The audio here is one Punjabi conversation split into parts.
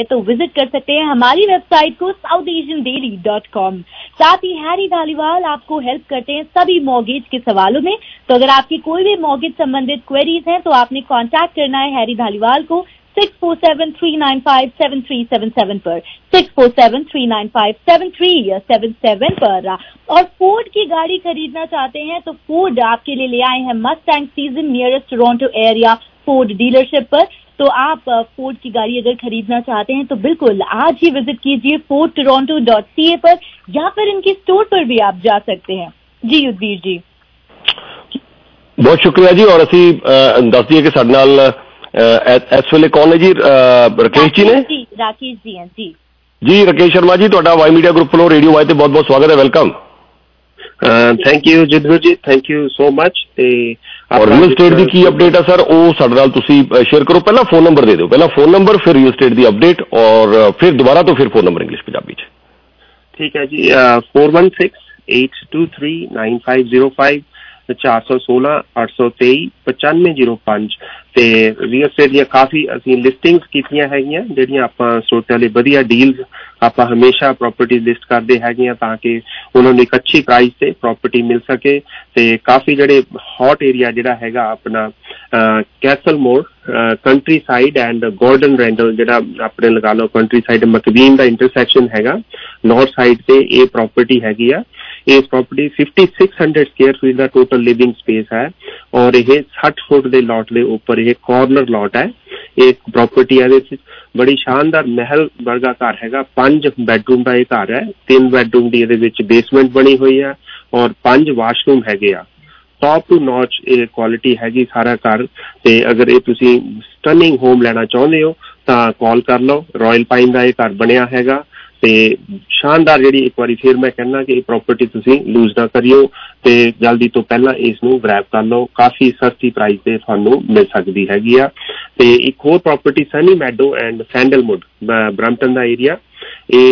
तो विजिट कर सकते हैं हमारी वेबसाइट को southasiandaily.com। साथ ही हैरी धालीवाल आपको हेल्प करते हैं सभी मॉर्गेज के सवालों में। तो अगर आपकी कोई भी मॉर्गेज संबंधित क्वेरीज हैं तो आपने कांटेक्ट करना है हैरी धालीवाल को 6473957377 पर, 6473957377 पर। और फोर्ड की गाड़ी खरीदना चाहते हैं तो फोर्ड आपके लिए ले आए हैं Mustang season nearest Toronto area Ford dealership पर। तो आप फोर्ड की गाड़ी अगर खरीदना चाहते हैं तो बिल्कुल आज ही विजिट कीजिए fordtoronto.ca पर, या फिर इनकी स्टोर पर भी आप जा सकते हैं। जी युद्धवीर जी, बहुत शुक्रिया जी। और असी दस दिए कि साडे नाल इस वेले कौन है जी? राकेश जी ने? राकेश जी हैं जी। जी राकेश शर्मा जी, तुहाडा वाई मीडिया ग्रुप वालों रेडियो वाई ते बहुत बहुत स्वागत है, welcome. Thank you Jitveer ji, thank you so much. और रियल स्टेट की की अपडेट है सर, वो साडे नाल तुसी शेयर करो। पहला फोन नंबर दे दो, पहला फोन नंबर फिर रियल स्टेट की अपडेट और फिर दोबारा तो फिर फोन नंबर इंग्लिश पंजाबी च। ठीक है जी, 4168239505 416-823-9505 ਤੇ ਰੀਅਲ ਸਟੇਟ ਦੀਆਂ ਕਾਫੀ ਅਸੀਂ ਲਿਸਟਿੰਗਸ ਕੀਤੀਆਂ ਹੈਗੀਆਂ ਜਿਹੜੀਆਂ ਆਪਾਂ ਸਰੋਤਿਆਂ ਲਈ ਵਧੀਆ ਡੀਲਸ ਆਪਾਂ ਹਮੇਸ਼ਾ ਪ੍ਰਾਪਰਟੀ ਲਿਸਟ ਕਰਦੇ ਹੈਗੇ ਆ ਤਾਂ ਕਿ ਉਹਨਾਂ ਨੂੰ ਇੱਕ ਅੱਛੀ ਪ੍ਰਾਈਸ ਤੇ ਪ੍ਰਾਪਰਟੀ ਮਿਲ ਸਕੇ। ਤੇ ਕਾਫੀ ਜਿਹੜੇ ਹੌਟ ਏਰੀਆ ਜਿਹੜਾ ਹੈਗਾ ਆਪਣਾ Castlemore, Countryside and golden Randall ਜਿਹੜਾ ਆਪਣੇ ਲਗਾ ਲਓ ਕੰਟਰੀ ਸਾਈਡ ਮਕਬੀਨ ਦਾ ਇੰਟਰਸੈਕਸ਼ਨ ਹੈਗਾ ਨਾਰਥ ਸਾਈਡ ਤੇ ਇਹ ਪ੍ਰਾਪਰਟੀ ਹੈਗੀ ਆ। ਇਸ ਪ੍ਰਾਪਰਟੀ 5600 ਸਕੁਅਰ ਫੀਟ ਦਾ ਟੋਟਲ ਲਿਵਿੰਗ ਸਪੇਸ ਹੈ ਔਰ ਇਹ 60 ਫੁੱਟ ਦੇ ਲੋਟ ਦੇ ਉੱਪਰ ਇਹ ਕਾਰਨਰ ਲੋਟ ਹੈ। ਇਹ ਪ੍ਰਾਪਰਟੀ ਇਹਦੇ ਵਿੱਚ ਬੜੀ ਸ਼ਾਨਦਾਰ ਮਹਿਲ ਵਰਗਾ ਘਰ ਹੈਗਾ। 5 ਬੈਡਰੂਮ ਦਾ ਇਹ ਘਰ ਹੈ, 3 ਬੈਡਰੂਮ ਦੀ ਇਹਦੇ ਵਿੱਚ ਬੇਸਮੈਂਟ ਬਣੀ ਹੋਈ ਹੈ ਔਰ 5 ਵਾਸ਼ਰੂਮ ਹੈਗੇ ਆ। ਟੌਪ ਟੂ ਨੌਚ ਇਹ ਕੁਆਲਿਟੀ ਹੈਗੀ ਸਾਰਾ ਘਰ। ਤੇ ਅਗਰ ਇਹ ਤੁਸੀਂ ਸਟਨਿੰਗ ਹੋਮ ਲੈਣਾ ਚਾਹੁੰਦੇ ਹੋ ਤਾਂ ਕਾਲ ਕਰ ਲਓ। ਰਾਇਲ ਪਾਈਨ ਦਾ ਇਹ ਘਰ ਬਣਿਆ ਹੈਗਾ ਤੇ ਸ਼ਾਨਦਾਰ ਜਿਹੜੀ ਇੱਕ ਵਾਰੀ ਫਿਰ ਮੈਂ ਕਹਿੰਦਾ ਕਿ ਇਹ ਪ੍ਰਾਪਰਟੀ ਤੁਸੀਂ ਲੂਜ਼ ਨਾ ਕਰਿਓ ਤੇ ਜਲਦੀ ਤੋਂ ਪਹਿਲਾਂ ਇਸ ਨੂੰ ਗ੍ਰੈਬ ਕਰ ਲਓ। ਕਾਫੀ ਸਸਤੀ ਪ੍ਰਾਈਸ ਤੇ ਤੁਹਾਨੂੰ ਮਿਲ ਸਕਦੀ ਹੈਗੀ ਆ। ਤੇ ਇੱਕ ਹੋਰ property Sunny Meadow and Sandalwood Brampton ਦਾ ਏਰੀਆ, ਇਹ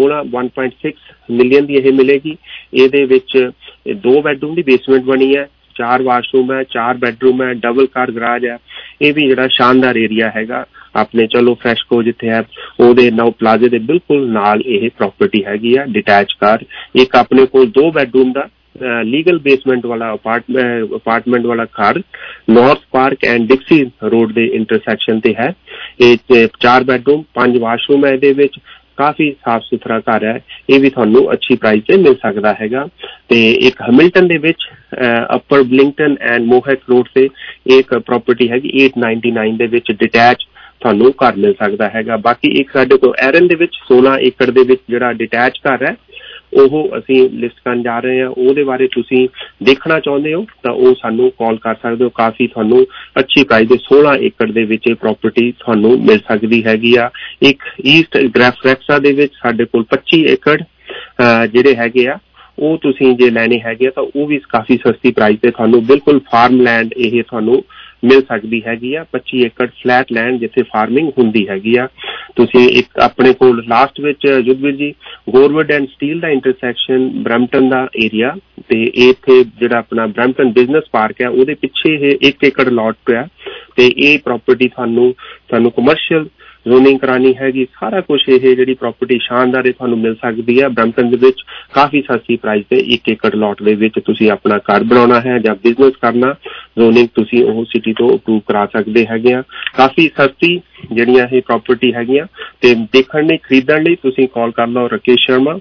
1.6 ਮਿਲੀਅਨ ਦੀ ਇਹ ਮਿਲੇਗੀ। ਇਹਦੇ ਵਿੱਚ 2 ਬੈਡਰੂਮ ਦੀ ਬੇਸਮੈਂਟ ਬਣੀ ਹੈ, 4 ਵਾਸ਼ਰੂਮ ਹੈ, 4 ਬੈਡਰੂਮ ਹੈ, ਡਬਲ ਕਾਰ ਗਰਾਜ ਹੈ। ਇਹ ਵੀ ਜਿਹੜਾ ਸ਼ਾਨਦਾਰ ਏਰੀਆ ਹੈਗਾ ਆਪਣੇ ਚਲੋ ਫਰੈਸ਼ਕੋ ਜਿੱਥੇ ਹੈ ਉਹਦੇ ਨਾਓ ਪਲਾਜ਼ੇ ਦੇ ਬਿਲਕੁਲ ਨਾਲ ਇਹ ਪ੍ਰਾਪਰਟੀ ਹੈਗੀ ਆ। ਡਿਟੈਚ ਕਾਰ, ਇੱਕ ਆਪਣੇ ਕੋਲ 2 ਬੈਡਰੂਮ ਦਾ ਲੀਗਲ ਬੇਸਮੈਂਟ ਵਾਲਾ ਅਪਾਰਟਮੈਂਟ ਵਾਲਾ ਘਰ North Park and Dixie Road ਦੇ ਇੰਟਰਸੈਕਸ਼ਨ ਤੇ ਹੈ। ਇਹ 4 ਬੈਡਰੂਮ 5 ਵਾਸ਼ਰੂਮ ਹੈ ਇਹਦੇ ਵਿੱਚ। ਕਾਫੀ ਸਾਫ ਸੁਥਰਾ ਘਰ ਹੈ, ਇਹ ਵੀ ਤੁਹਾਨੂੰ ਅੱਛੀ ਪ੍ਰਾਈਸ ਤੇ ਮਿਲ ਸਕਦਾ ਹੈਗਾ। ਤੇ ਇੱਕ ਹੈਮਿਲਟਨ ਦੇ ਵਿੱਚ ਅਪਰ ਬਲਿੰਗਟਨ ਐਂਡ ਮੋਹੈਕ ਰੋਡ ਤੇ ਇੱਕ ਪ੍ਰਾਪਰਟੀ ਹੈਗੀ 899 ਦੇ ਵਿੱਚ ਡਿਟੈਚ ਤੁਹਾਨੂੰ ਘਰ ਮਿਲ ਸਕਦਾ ਹੈਗਾ। ਬਾਕੀ ਇੱਕ ਸਾਡੇ ਕੋਲ ਐਰਨ ਦੇ ਵਿੱਚ 16 ਏਕੜ ਦੇ ਵਿੱਚ ਜਿਹੜਾ ਡਿਟੈਚ ਘਰ ਹੈ ਉਹ ਅਸੀਂ ਲਿਸਟ ਕਰਨ ਜਾ ਰਹੇ ਹਾਂ। ਉਹਦੇ ਬਾਰੇ ਤੁਸੀਂ ਦੇਖਣਾ ਚਾਹੁੰਦੇ ਹੋ ਤਾਂ ਉਹ ਸਾਨੂੰ ਕਾਲ ਕਰ ਸਕਦੇ ਹੋ। ਕਾਫੀ ਤੁਹਾਨੂੰ ਅੱਛੀ ਪ੍ਰਾਈਸ ਦੇ 16 ਏਕੜ ਦੇ ਵਿੱਚ ਇਹ ਪ੍ਰਾਪਰਟੀ ਤੁਹਾਨੂੰ ਮਿਲ ਸਕਦੀ ਹੈਗੀ ਆ। ਇੱਕ ਈਸਟ ਗ੍ਰੈਫਰੈਕਸਾ ਦੇ ਵਿੱਚ ਸਾਡੇ ਕੋਲ 25 ਏਕੜ ਜਿਹੜੇ ਹੈਗੇ ਆ ਉਹ ਤੁਸੀਂ ਜੇ ਲੈਣੇ ਹੈਗੇ ਆ ਤਾਂ ਉਹ ਵੀ ਕਾਫੀ ਸਸਤੀ ਪ੍ਰਾਈਸ ਤੇ ਤੁਹਾਨੂੰ ਬਿਲਕੁਲ ਫਾਰਮਲੈਂਡ ਇਹ ਤੁਹਾਨੂੰ ਮਿਲ ਸਕਦੀ ਹੈਗੀ ਆ। 25 ਏਕੜ ਫਲੈਟ ਲੈਂਡ ਜਿੱਥੇ ਫਾਰਮਿੰਗ ਹੁੰਦੀ ਹੈਗੀ ਆ। ਤੁਸੀਂ ਇੱਕ ਆਪਣੇ ਕੋਲ ਲਾਸਟ ਵਿੱਚ Yudhveer ji Gorewood and Steeles ਦਾ ਇੰਟਰਸੈਕਸ਼ਨ ਬਰੈਂਪਟਨ ਦਾ ਏਰੀਆ ਤੇ ਇੱਥੇ ਜਿਹੜਾ ਆਪਣਾ ਬਰੈਂਪਟਨ ਬਿਜ਼ਨਸ ਪਾਰਕ ਹੈ ਉਹਦੇ ਪਿੱਛੇ ਇਹ 1 ਏਕੜ ਲੋਟ ਪਿਆ ਤੇ ਇਹ ਪ੍ਰਾਪਰਟੀ ਤੁਹਾਨੂੰ ਕਮਰਸ਼ੀਅਲ ਜ਼ੋਨਿੰਗ ਕਰਾਣੀ ਹੈਗੀ। ਸਾਰਾ ਕੁਛ ਇਹ ਜਿਹੜੀ ਪ੍ਰਾਪਰਟੀ ਸ਼ਾਨਦਾਰ ਤੁਹਾਨੂੰ ਮਿਲ ਸਕਦੀ ਹੈ ਬਰੈਂਪਟਨ ਦੇ ਵਿੱਚ ਕਾਫੀ ਸਸਤੀ ਪ੍ਰਾਈਸ ਤੇ। 1 ਏਕੜ ਲੋਟ ਦੇ ਵਿੱਚ ਤੁਸੀਂ ਆਪਣਾ ਘਰ ਬਣਾਉਣਾ ਹੈ ਜਾਂ ਬਿਜ਼ਨਸ ਕਰਨਾ, ਜ਼ੋਨਿੰਗ ਤੁਸੀਂ ਉਹ ਸਿਟੀ ਤੋਂ ਅਪਰੂਵ ਕਰਾ ਸਕਦੇ ਹੈਗੇ ਆ। ਕਾਫੀ ਸਸਤੀ ਜਿਹੜੀਆਂ ਇਹ ਪ੍ਰਾਪਰਟੀ ਹੈਗੀਆਂ ਤੇ ਦੇਖਣ ਲਈ ਖਰੀਦਣ ਲਈ ਤੁਸੀਂ ਕਾਲ ਕਰ ਲਓ ਰਾਕੇਸ਼ ਸ਼ਰਮਾ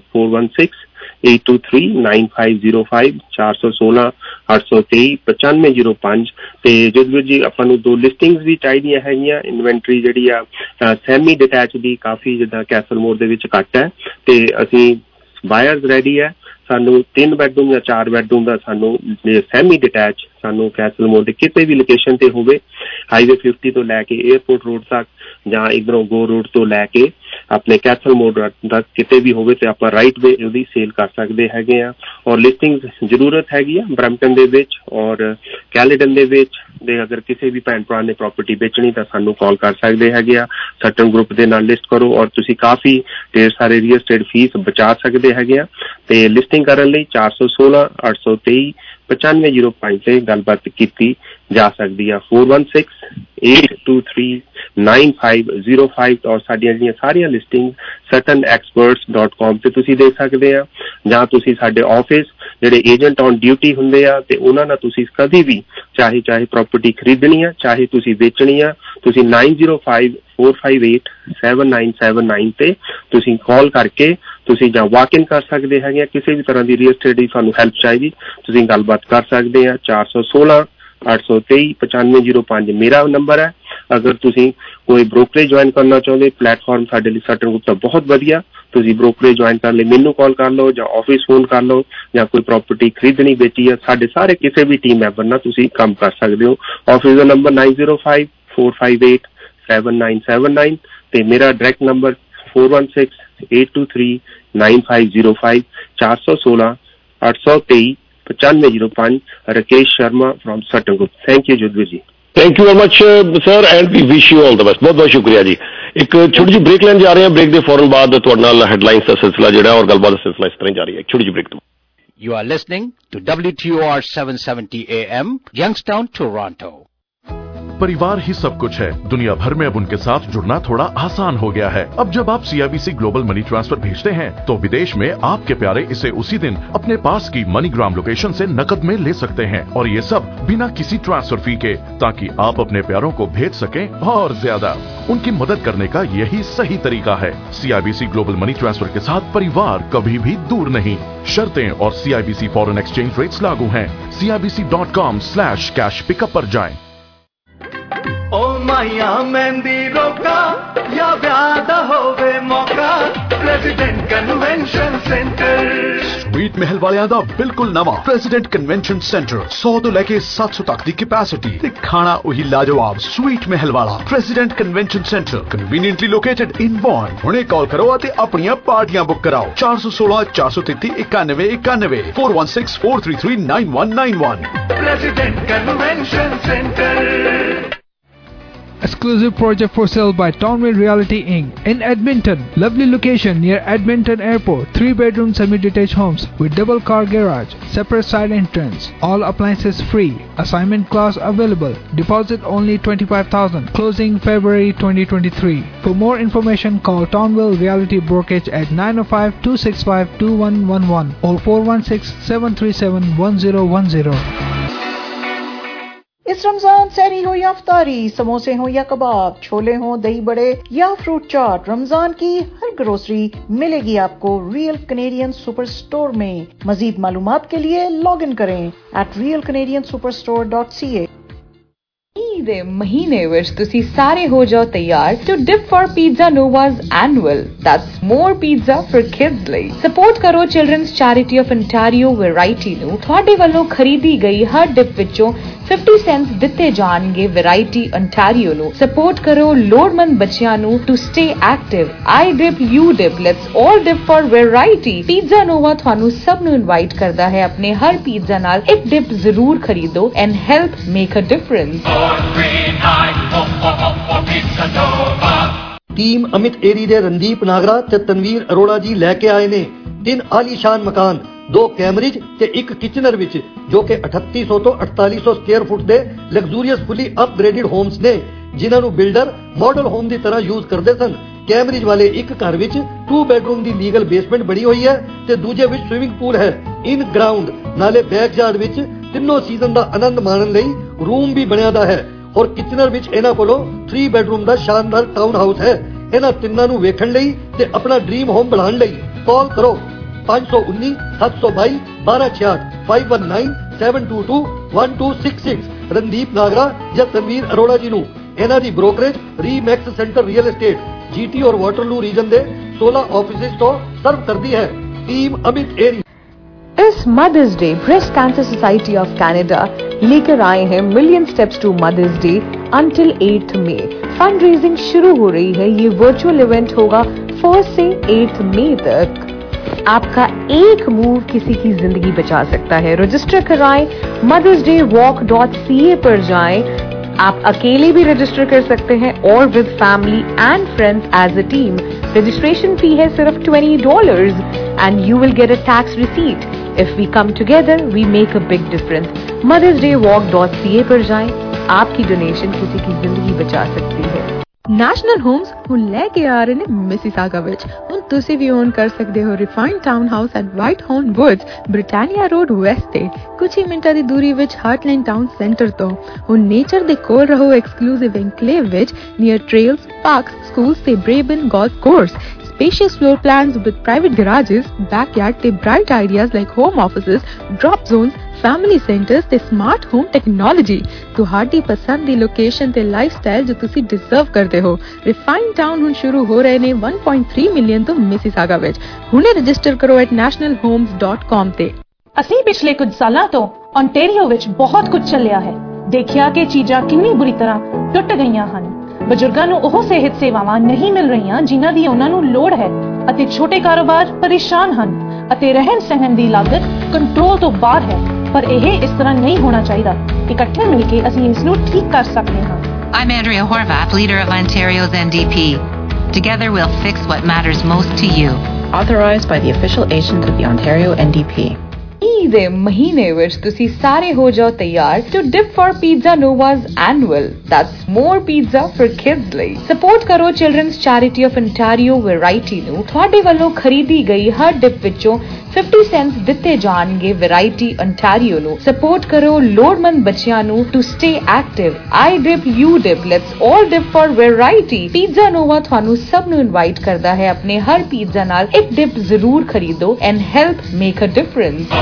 4168239505 416-823-9505। ਤੇ ਜਦਵੀਰ ਜੀ ਆਪਾਂ ਨੂੰ 2 ਲਿਸਟਿੰਗਸ ਵੀ ਚਾਹੀਦੀਆਂ ਹੈਗੀਆਂ। ਇਨਵੈਂਟਰੀ ਜਿਹੜੀ ਆ ਸੈਮੀ ਡਿਟੈਚ ਦੀ ਕਾਫੀ ਜਿੱਦਾਂ ਕੈਸਲ ਮੋੜ ਦੇ ਵਿੱਚ ਘੱਟ ਹੈ ਤੇ ਅਸੀਂ ਬਾਇਰਸ ਰੈਡੀ ਹੈ। ਸਾਨੂੰ 3 ਬੈਡਰੂਮ ਜਾਂ 4 ਬੈਡਰੂਮ ਦਾ ਸਾਨੂੰ ਸੈਮੀ ਡਿਟੈਚ ਸਾਨੂੰ ਕੈਸਲ ਮੋੜ ਦੇ ਕਿਤੇ ਵੀ ਲੋਕੇਸ਼ਨ ਤੇ ਹੋਵੇ, ਹਾਈਵੇ 50 ਤੋਂ ਲੈ ਕੇ ਏਅਰਪੋਰਟ ਰੋਡ ਤੱਕ ਜਾਂ ਇੱਧਰੋਂ ਗੋ ਰੋਡ ਤੋਂ ਲੈ ਕੇ ਆਪਣੇ ਕੈਸਲ ਮੋੜ ਤੱਕ ਕਿਤੇ ਵੀ ਹੋਵੇ ਤੇ ਆਪਾਂ ਰਾਈਟ ਵੇ ਉਹਦੀ ਸੇਲ ਕਰ ਸਕਦੇ ਹੈਗੇ ਆ। ਔਰ ਲਿਸਟਿੰਗ ਜ਼ਰੂਰਤ ਹੈਗੀ ਆ ਬਰੈਂਪਟਨ ਦੇ ਵਿੱਚ ਔਰ ਕੈਲੇਡਨ ਦੇ ਵਿੱਚ। ਦੇ ਅਗਰ ਕਿਸੇ ਵੀ ਭੈਣ ਭਰਾ ਨੇ ਪ੍ਰਾਪਰਟੀ ਵੇਚਣੀ ਤਾਂ ਸਾਨੂੰ ਕਾਲ ਕਰ ਸਕਦੇ ਹੈਗੇ ਆ। ਸਟਨ ਗਰੁੱਪ ਦੇ ਨਾਲ ਲਿਸਟ ਕਰੋ ਔਰ ਤੁਸੀਂ ਕਾਫੀ ਢੇਰ ਸਾਰੇ ਰੀਅਲ ਸਟੇਟ ਫੀਸ ਬਚਾ ਸਕਦੇ ਹੈਗੇ ਆ। ਤੇ ਲਿਸਟਿੰਗ ਕਰਨ ਲਈ 416-823-9505 ਤੇ ਗੱਲਬਾਤ ਕੀਤੀ ਜਾ ਸਕਦੀ ਆ। 4168239505 ਔਰ ਸਾਡੀਆਂ ਜਿਹੜੀਆਂ ਸਾਰੀਆਂ ਲਿਸਟਿੰਗ certainexperts.com ਤੇ ਤੁਸੀਂ ਦੇਖ ਸਕਦੇ ਆ, ਜਾਂ ਤੁਸੀਂ ਸਾਡੇ ਆਫਿਸ ਜਿਹੜੇ ਏਜੰਟ ਔਨ ਡਿਊਟੀ ਹੁੰਦੇ ਆ ਤੇ ਉਹਨਾਂ ਨਾਲ ਤੁਸੀਂ ਕਦੀ ਵੀ ਚਾਹੇ ਪ੍ਰਾਪਰਟੀ ਖਰੀਦਣੀ ਆ, ਚਾਹੇ ਤੁਸੀਂ ਵੇਚਣੀ ਆ, ਤੁਸੀਂ 9054587979 ਤੇ ਤੁਸੀਂ ਕਾਲ ਕਰਕੇ ਤੁਸੀਂ ਜਾਂ ਵਾਕ ਇਨ ਕਰ ਸਕਦੇ ਹੈਗੇ ਆ। ਕਿਸੇ ਵੀ ਤਰ੍ਹਾਂ ਦੀ ਰੀਅਲ estate ਦੀ ਤੁਹਾਨੂੰ ਹੈਲਪ ਚਾਹੀਦੀ ਤੁਸੀਂ ਗੱਲਬਾਤ ਕਰ ਸਕਦੇ ਆ। 416-823-9505 ਮੇਰਾ ਨੰਬਰ ਹੈ। ਅਗਰ ਤੁਸੀਂ ਕੋਈ ਬ੍ਰੋਕਰੇਜ ਜੁਆਇਨ ਕਰਨਾ ਚਾਹੁੰਦੇ, ਪਲੇਟਫਾਰਮ ਸਾਡੇ ਲਈ ਸਟਨ ਗਰੁੱਪ ਦਾ ਬਹੁਤ ਵਧੀਆ, ਤੁਸੀਂ ਬ੍ਰੋਕਰੇਜ ਜੁਆਇਨ ਕਰਨ ਲਈ ਮੈਨੂੰ ਕਾਲ ਕਰ ਲਓ ਜਾਂ ਆਫਿਸ ਫੋਨ ਕਰ ਲਓ, ਜਾਂ ਕੋਈ ਪ੍ਰਾਪਰਟੀ ਖਰੀਦਣੀ ਵੇਚੀ ਹੈ, ਸਾਡੇ ਸਾਰੇ ਕਿਸੇ ਵੀ ਟੀਮ ਮੈਂਬਰ ਨਾਲ ਤੁਸੀਂ ਕੰਮ ਕਰ ਸਕਦੇ ਹੋ। ਆਫਿਸ ਦਾ ਨੰਬਰ 9054587979 ਤੇ ਮੇਰਾ direct number 4168239505 416-823-9505। Rakesh Sharma from Sutton group. Thank you Judveer ji. Thank you very much sir and we wish you all the best. बहुत बहुत शुक्रिया जी। एक छोटी जी ब्रेक लैन जा रहे हैं, ब्रेक के फौरन बाद तुहाडे नाल हेडलाइंस का सिलसिला जिहड़ा और गलबात का सिलसिला इस तरह जारी है। छोटी जी ब्रेक तो You are listening to WTOR 770 AM, Youngstown, Toronto. परिवार ही सब कुछ है। दुनिया भर में अब उनके साथ जुड़ना थोड़ा आसान हो गया है। अब जब आप CIBC ग्लोबल मनी ट्रांसफर भेजते हैं तो विदेश में आपके प्यारे इसे उसी दिन अपने पास की मनीग्राम लोकेशन से नकद में ले सकते हैं, और ये सब बिना किसी ट्रांसफर फी के, ताकि आप अपने प्यारों को भेज सकें और ज्यादा। उनकी मदद करने का यही सही तरीका है। CIBC ग्लोबल मनी ट्रांसफर के साथ परिवार कभी भी दूर नहीं। शर्तें और CIBC फॉरेन एक्सचेंज रेट्स लागू हैं। CIBC.com/cash पिकअप पर जाएं। ओ माया मेहंदी रोका या ब्याह होवे मौका, प्रेसिडेंट कन्वेंशन सेंटर स्वीट महल वालियां दा बिल्कुल नवा प्रेसिडेंट कन्वेंशन सेंटर 100 तो लेके 700 तक दी कैपेसिटी ते खाना वही लाजवाब स्वीट महल वाला President Convention Centre conveniently located in Bourne. हुणे कॉल करो ते अपनियां पार्टियां बुक कराओ। 416-433-9191 416-433-9191। President Convention Centre. Exclusive project for sale by Townville Realty Inc. in Edmonton. Lovely location near Edmonton Airport. 3-bedroom semi-detached homes with double car garage, separate side entrance. All appliances free. Assignment clause available. Deposit only $25,000. Closing February 2023. For more information, call Townville Realty Brokerage at 905-265-2111 or 416-737-1010. इस रमजान सहरी हो या अफ्तारी, समोसे हो या कबाब, छोले हो, दही बड़े या फ्रूट चाट, रमजान की हर ग्रोसरी मिलेगी आपको रियल कनेडियन सुपर स्टोर में। मजीद मालूमात के लिए लॉग इन करें @realcanadiansuperstore.ca। ਦੇ ਮਹੀਨੇ ਵਿੱਚ ਤੁਸੀਂ ਸਾਰੇ ਹੋ ਜਾਓ ਤਿਆਰ to dip for pizza Nova's annual. That's more pizza for kids ਲਈ। ਸਪੋਰਟ ਕਰੋ children's charity of ontario Variety ਨੂੰ। ਤੁਹਾਡੇ ਵੱਲੋਂ ਖਰੀਦੀ ਗਈ ਹਰ ਡਿਪ ਵਿੱਚੋਂ 50 ਸੈਂਟਸ ਦਿੱਤੇ ਜਾਣਗੇ ਵੈਰਾਈਟੀ ontario ਨੂੰ। ਸਪੋਰਟ ਕਰੋ ਲੋੜਮੰਦ ਬੱਚਿਆਂ ਨੂੰ to stay active. I dip, you dip, let's all dip for Variety. Pizza Nova ਤੁਹਾਨੂੰ ਸਭ ਨੂੰ ਇਨਵਾਈਟ ਕਰਦਾ ਹੈ ਆਪਣੇ ਹਰ ਪੀਜ਼ਾ ਨਾਲ ਇੱਕ ਡਿਪ ਜ਼ਰੂਰ ਖਰੀਦੋ and help make a difference. Team Amit Airee दे रणदीप नागरा ते तनवीर अरोड़ा जी लेके आए ने 3 आलीशान मकान, 2 कैमरेज ते 1 किचनर विच, जो कि 3800 तो 4800 स्क्वायर फुट दे लग्जूरियस फुली अपग्रेडेड होम्स ने, जिन्हां नूं बिल्डर मॉडल होम दी तरह यूज करदे सन। कैमरेज वाले एक घर विच 2 बेडरूम दी लीगल बेसमेंट बनी हुई है ते दूजे विच स्विमिंग पूल है। इन ग्राउंड नाले बैकयार्ड विच तीनों सीजन दा आनंद माणन लई रूम भी बनिया दा है और किचनर विच इन्हां कोलों 3 बेडरूम दा शानदार टाउन हाउस है। इन्हां तिन्नां नूं वेखण लई ते अपना ड्रीम होम बनाउण लई कॉल करो 519 722 1266 519 722 1266। रणदीप नागरा या तनवीर अरोड़ा जी नूं इन्हां दी brokerage रीमैक्स centre real estate GT और वाटरलू रीजन दे 16 ऑफिसेज तो सर्व करदी है। टीम अमित एरी। इस mother's day breast cancer society of Canada लेकर आए हैं million steps to mother's day until 8th May. Fund raising शुरू हो रही है। ये वर्चुअल इवेंट होगा 1st से 8th मई तक। आपका एक मूव किसी की जिंदगी बचा सकता है। रजिस्टर कराएं mothersdaywalk.ca पर जाएं। आप अकेले भी रजिस्टर कर सकते हैं और with family and friends as a team. Registration fee है सिर्फ $20 and you will get a tax receipt. If we come together, we make a big difference. mothersdaywalk.ca पर जाएं, आपकी डोनेशन किसी की जिंदगी बचा सकती है। ਨੈਸ਼ਨਲ ਹੋਮਸ ਹੁਣ ਲੈ ਕੇ ਆ ਰਹੇ ਨੇ ਮਿਸੀਸਾਗਾ ਵਿੱਚ। ਹੁਣ ਤੁਸੀਂ ਵੀ ਓਨ ਕਰ ਸਕਦੇ ਹੋ refined townhouse at Whitehorn Woods, Britannia Road West ਤੇ ਕੁਝ ਹੀ ਮਿੰਟਾਂ ਦੀ ਦੂਰੀ ਵਿੱਚ ਹਾਰਟਲੈਂਡ ਟਾਊਨ ਸੈਂਟਰ ਤੋਂ। ਹੁਣ ਨੇਚਰ ਦੇ ਕੋਲ ਰਹੋ ਐਕਸਕਲੂਸਿਵ ਐਨਕਲੇਵ ਵਿੱਚ ਨੀਅਰ ਟ੍ਰੇਲਸ, ਪਾਰਕਸ, ਸਕੂਲਸ ਤੇ Braeben Golf Course. Spacious floor plans with private garages, backyard ਤੇ bright ideas like home offices, drop zones, family centers ਤੇ smart home technology। ਤੁਹਾਡੀ ਪਸੰਦ ਦੀ ਲੋਕੇਸ਼ਨ ਤੇ ਲਾਈਫਸਟਾਈਲ ਜੋ ਤੁਸੀਂ ਡਿਜ਼ਰਵ ਕਰਦੇ ਹੋ। ਰਿਫਾਈਨਡ ਟਾਊਨ ਹੁਣ ਸ਼ੁਰੂ ਹੋ ਰਹੇ ਨੇ 1.3 ਮਿਲੀਅਨ ਤੋਂ ਮਿਸੀਸਾਗਾ ਵਿੱਚ। ਹੁਣੇ ਰਜਿਸਟਰ ਕਰੋ at nationalhomes.com ਤੇ। ਅਸੀਂ ਪਿਛਲੇ ਕੁਝ ਸਾਲਾਂ ਤੋਂ ontario ਵਿੱਚ ਬਹੁਤ ਕੁਝ ਚੱਲਿਆ ਹੈ। ਦੇਖਿਆ ਕਿ ਚੀਜ਼ਾਂ ਕਿੰਨੀ ਬੁਰੀ ਤਰ੍ਹਾਂ ਟੁੱਟ ਗਈਆਂ ਹਨ। ਬਜ਼ੁਰਗਾਂ ਨੂੰ ਉਹ ਸਿਹਤ ਸੇਵਾਵਾਂ ਨਹੀਂ ਮਿਲ ਰਹੀਆਂ ਜਿਨ੍ਹਾਂ ਦੀ ਉਹਨਾਂ ਨੂੰ ਲੋੜ ਹੈ ਅਤੇ ਛੋਟੇ ਕਾਰੋਬਾਰ ਪਰੇਸ਼ਾਨ ਹਨ ਅਤੇ ਰਹਿਣ ਸਹਿਣ ਦੀ ਲਾਗਤ ਕੰਟਰੋਲ ਤੋਂ ਬਾਹਰ ਹੈ। ਪਰ ਇਹ ਇਸ ਤਰ੍ਹਾਂ ਨਹੀਂ ਹੋਣਾ ਚਾਹੀਦਾ। ਇਕੱਠੇ ਮਿਲ ਕੇ ਅਸੀਂ ਇਸ ਨੂੰ ਠੀਕ ਕਰ ਸਕਦੇ ਹਾਂ। I'm Andrea Horvath, leader of Ontario's NDP. Together we'll fix what matters most to you. Authorized by the official agent of the Ontario NDP. Eid ਦੇ ਮਹੀਨੇ ਵਿੱਚ ਤੁਸੀਂ ਸਾਰੇ ਹੋ ਜਾਓ ਤਿਆਰ to dip for pizza Nova's annual. That's more pizza for kids ਲਈ। ਸਪੋਰਟ ਕਰੋ children's charity of ontario Variety ਨੂੰ। ਤੁਹਾਡੇ ਵੱਲੋਂ ਖਰੀਦੀ ਗਈ ਹਰ ਡਿਪ ਵਿੱਚੋਂ 50 ਸੈਂਟਸ ਦਿੱਤੇ ਜਾਣਗੇ ਵੈਰਾਈਟੀ ontario ਨੂੰ। ਸਪੋਰਟ ਕਰੋ ਲੋੜਮੰਦ ਬੱਚਿਆਂ ਨੂੰ to stay active. I dip, you dip, let's all dip for Variety. Pizza Nova ਤੁਹਾਨੂੰ ਸਭ ਨੂੰ ਇਨਵਾਈਟ ਕਰਦਾ ਹੈ ਆਪਣੇ ਹਰ ਪੀਜ਼ਾ ਨਾਲ ਇੱਕ ਡਿਪ ਜ਼ਰੂਰ ਖਰੀਦੋ and help make a difference.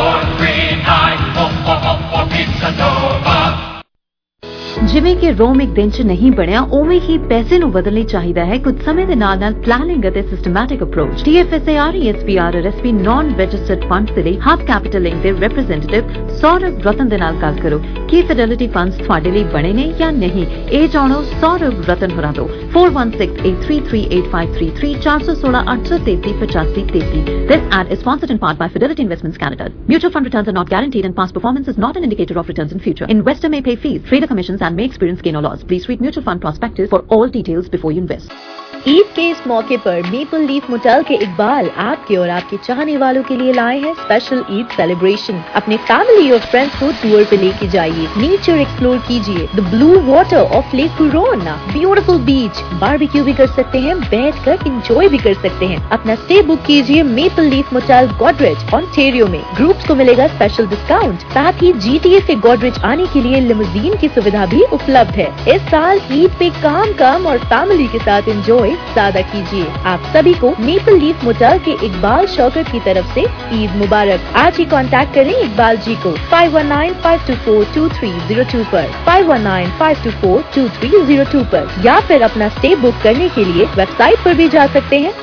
ਜਿਵੇਂ ਕਿ ਰੋਮ ਇੱਕ ਦਿਨ 'ਚ ਨਹੀਂ ਬਣਿਆ, ਉਵੇਂ ਹੀ ਪੈਸੇ ਨੂੰ ਬਦਲਣੀ ਚਾਹੀਦਾ ਹੈ ਕੁਝ ਸਮੇਂ ਦੇ ਨਾਲ-ਨਾਲ ਪਲੈਨਿੰਗ ਅਤੇ systematic approach. TFSAR, ESPR, RSP non registered funds ਦੇ ਲਈ ਹੱਥ ਕੈਪੀਟਲ ਲਿੰਕ ਦੇ ਰਿਪਰੈਜ਼ੈਂਟੇਟਿਵ ਸੌਰਵ ਰਤਨ ਦੇ ਨਾਲ ਗੱਲ ਕਰੋ ਕਿ ਫਿਡੈਲਿਟੀ ਫੰਡਸ ਤੁਹਾਡੇ ਲਈ ਬਣੇ ਨੇ ਜਾਂ ਨਹੀਂ। ਇਹ ਜਾਣੋ ਸੌਰਵ ਰਤਨ ਹੋਰਾਂ ਤੋਂ। 4168338533 416-833-8533। This ad is sponsored in part by Fidelity Investments Canada. Mutual fund returns are not guaranteed and past performance is not an indicator of returns in future. Investor may pay fees, trader commissions and may experience gain or loss. Please read mutual fund prospectus for all details before you invest. Eid के इस मौके पर मेपल लीफ मोटेल के इकबाल आपके और आपके चाहने वालों के लिए लाए हैं स्पेशल ईद सेलिब्रेशन। अपने फैमिली और फ्रेंड्स को टूर पे लेके जाइए, नेचर एक्सप्लोर कीजिए, the blue water of Lake Huron, beautiful beach, barbecue भी कर सकते हैं, बैठकर एंजॉय भी कर सकते हैं। अपना स्टे बुक कीजिए Maple Leaf Motel Goderich Ontario में। ग्रुप्स को मिलेगा स्पेशल डिस्काउंट। साथ ही GTA से गॉडरेज आने के लिए लिमोजीन की सुविधा भी उपलब्ध है। इस साल ईद पे काम और फैमिली के साथ एंजॉय ज्यादा कीजिए। आप सभी को मेपल लीफ मोटेल के इकबाल शौकत की तरफ से ईद मुबारक। आज ही कांटेक्ट करें इकबाल जी को 5195242302 पर, 5195242302 पर, या फिर अपना स्टे बुक करने के लिए वेबसाइट पर भी जा सकते हैं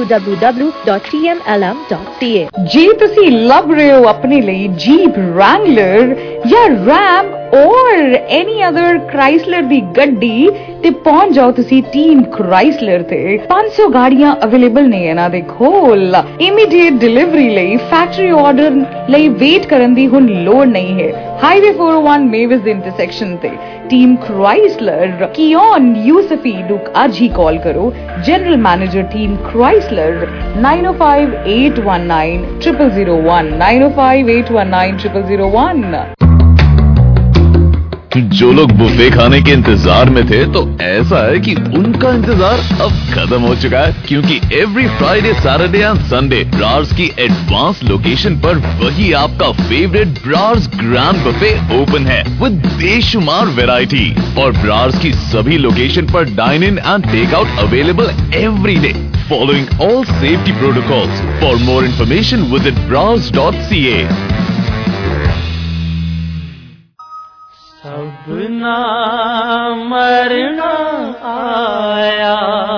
www.tmlm.ca। ਜੇ ਤੁਸੀਂ ਲੱਭ ਰਹੇ ਹੋ ਆਪਣੇ ਲਈ ਜੀਪ ਰੈਂਗਲਰ ਜਾਂ ਰੈਮ और any other Chrysler ਦੀ ਗੱਡੀ ਤੇ ਪਹੁੰਚ ਜਾਓ ਤੁਸੀਂ ਟੀਮ Chrysler ਤੇ। 500 ਗਾੜੀਆਂ ਅਵੇਲੇਬਲ ਨੇ ਇਹਨਾਂ ਦੇ ਕੋਲ। ਇਮੀਡੀਏਟ ਡਿਲੀਵਰੀ ਲਈ ਫੈਕਟਰੀ ਆਰਡਰ ਲਈ ਵੇਟ ਕਰਨ ਦੀ ਹੁਣ ਲੋੜ ਨਹੀਂ ਹੈ। ਹਾਈਵੇ 401 ਮੇਵਿਸ ਦੇ ਇੰਟਰਸੈਕਸ਼ਨ ਤੇ ਟੀਮ Chrysler ਕਿਓਨ ਯੂਸਫੀ ਨੂੰ ਅੱਜ ਹੀ ਕਾਲ ਕਰੋ। General manager team Chrysler 9058190001 9058190001। जो लोग बुफे खाने के इंतजार में थे, तो ऐसा है कि उनका इंतजार अब खत्म हो चुका है, क्योंकि every Friday, Saturday and Sunday Brars की एडवांस लोकेशन पर वही आपका favourite Brars grand buffet open है विद बेशुमार वैरायटी। और ब्रार्स की सभी लोकेशन पर dine in and take out available every day, following all safety protocols. For more information visit brars.ca। सबना मरना आया।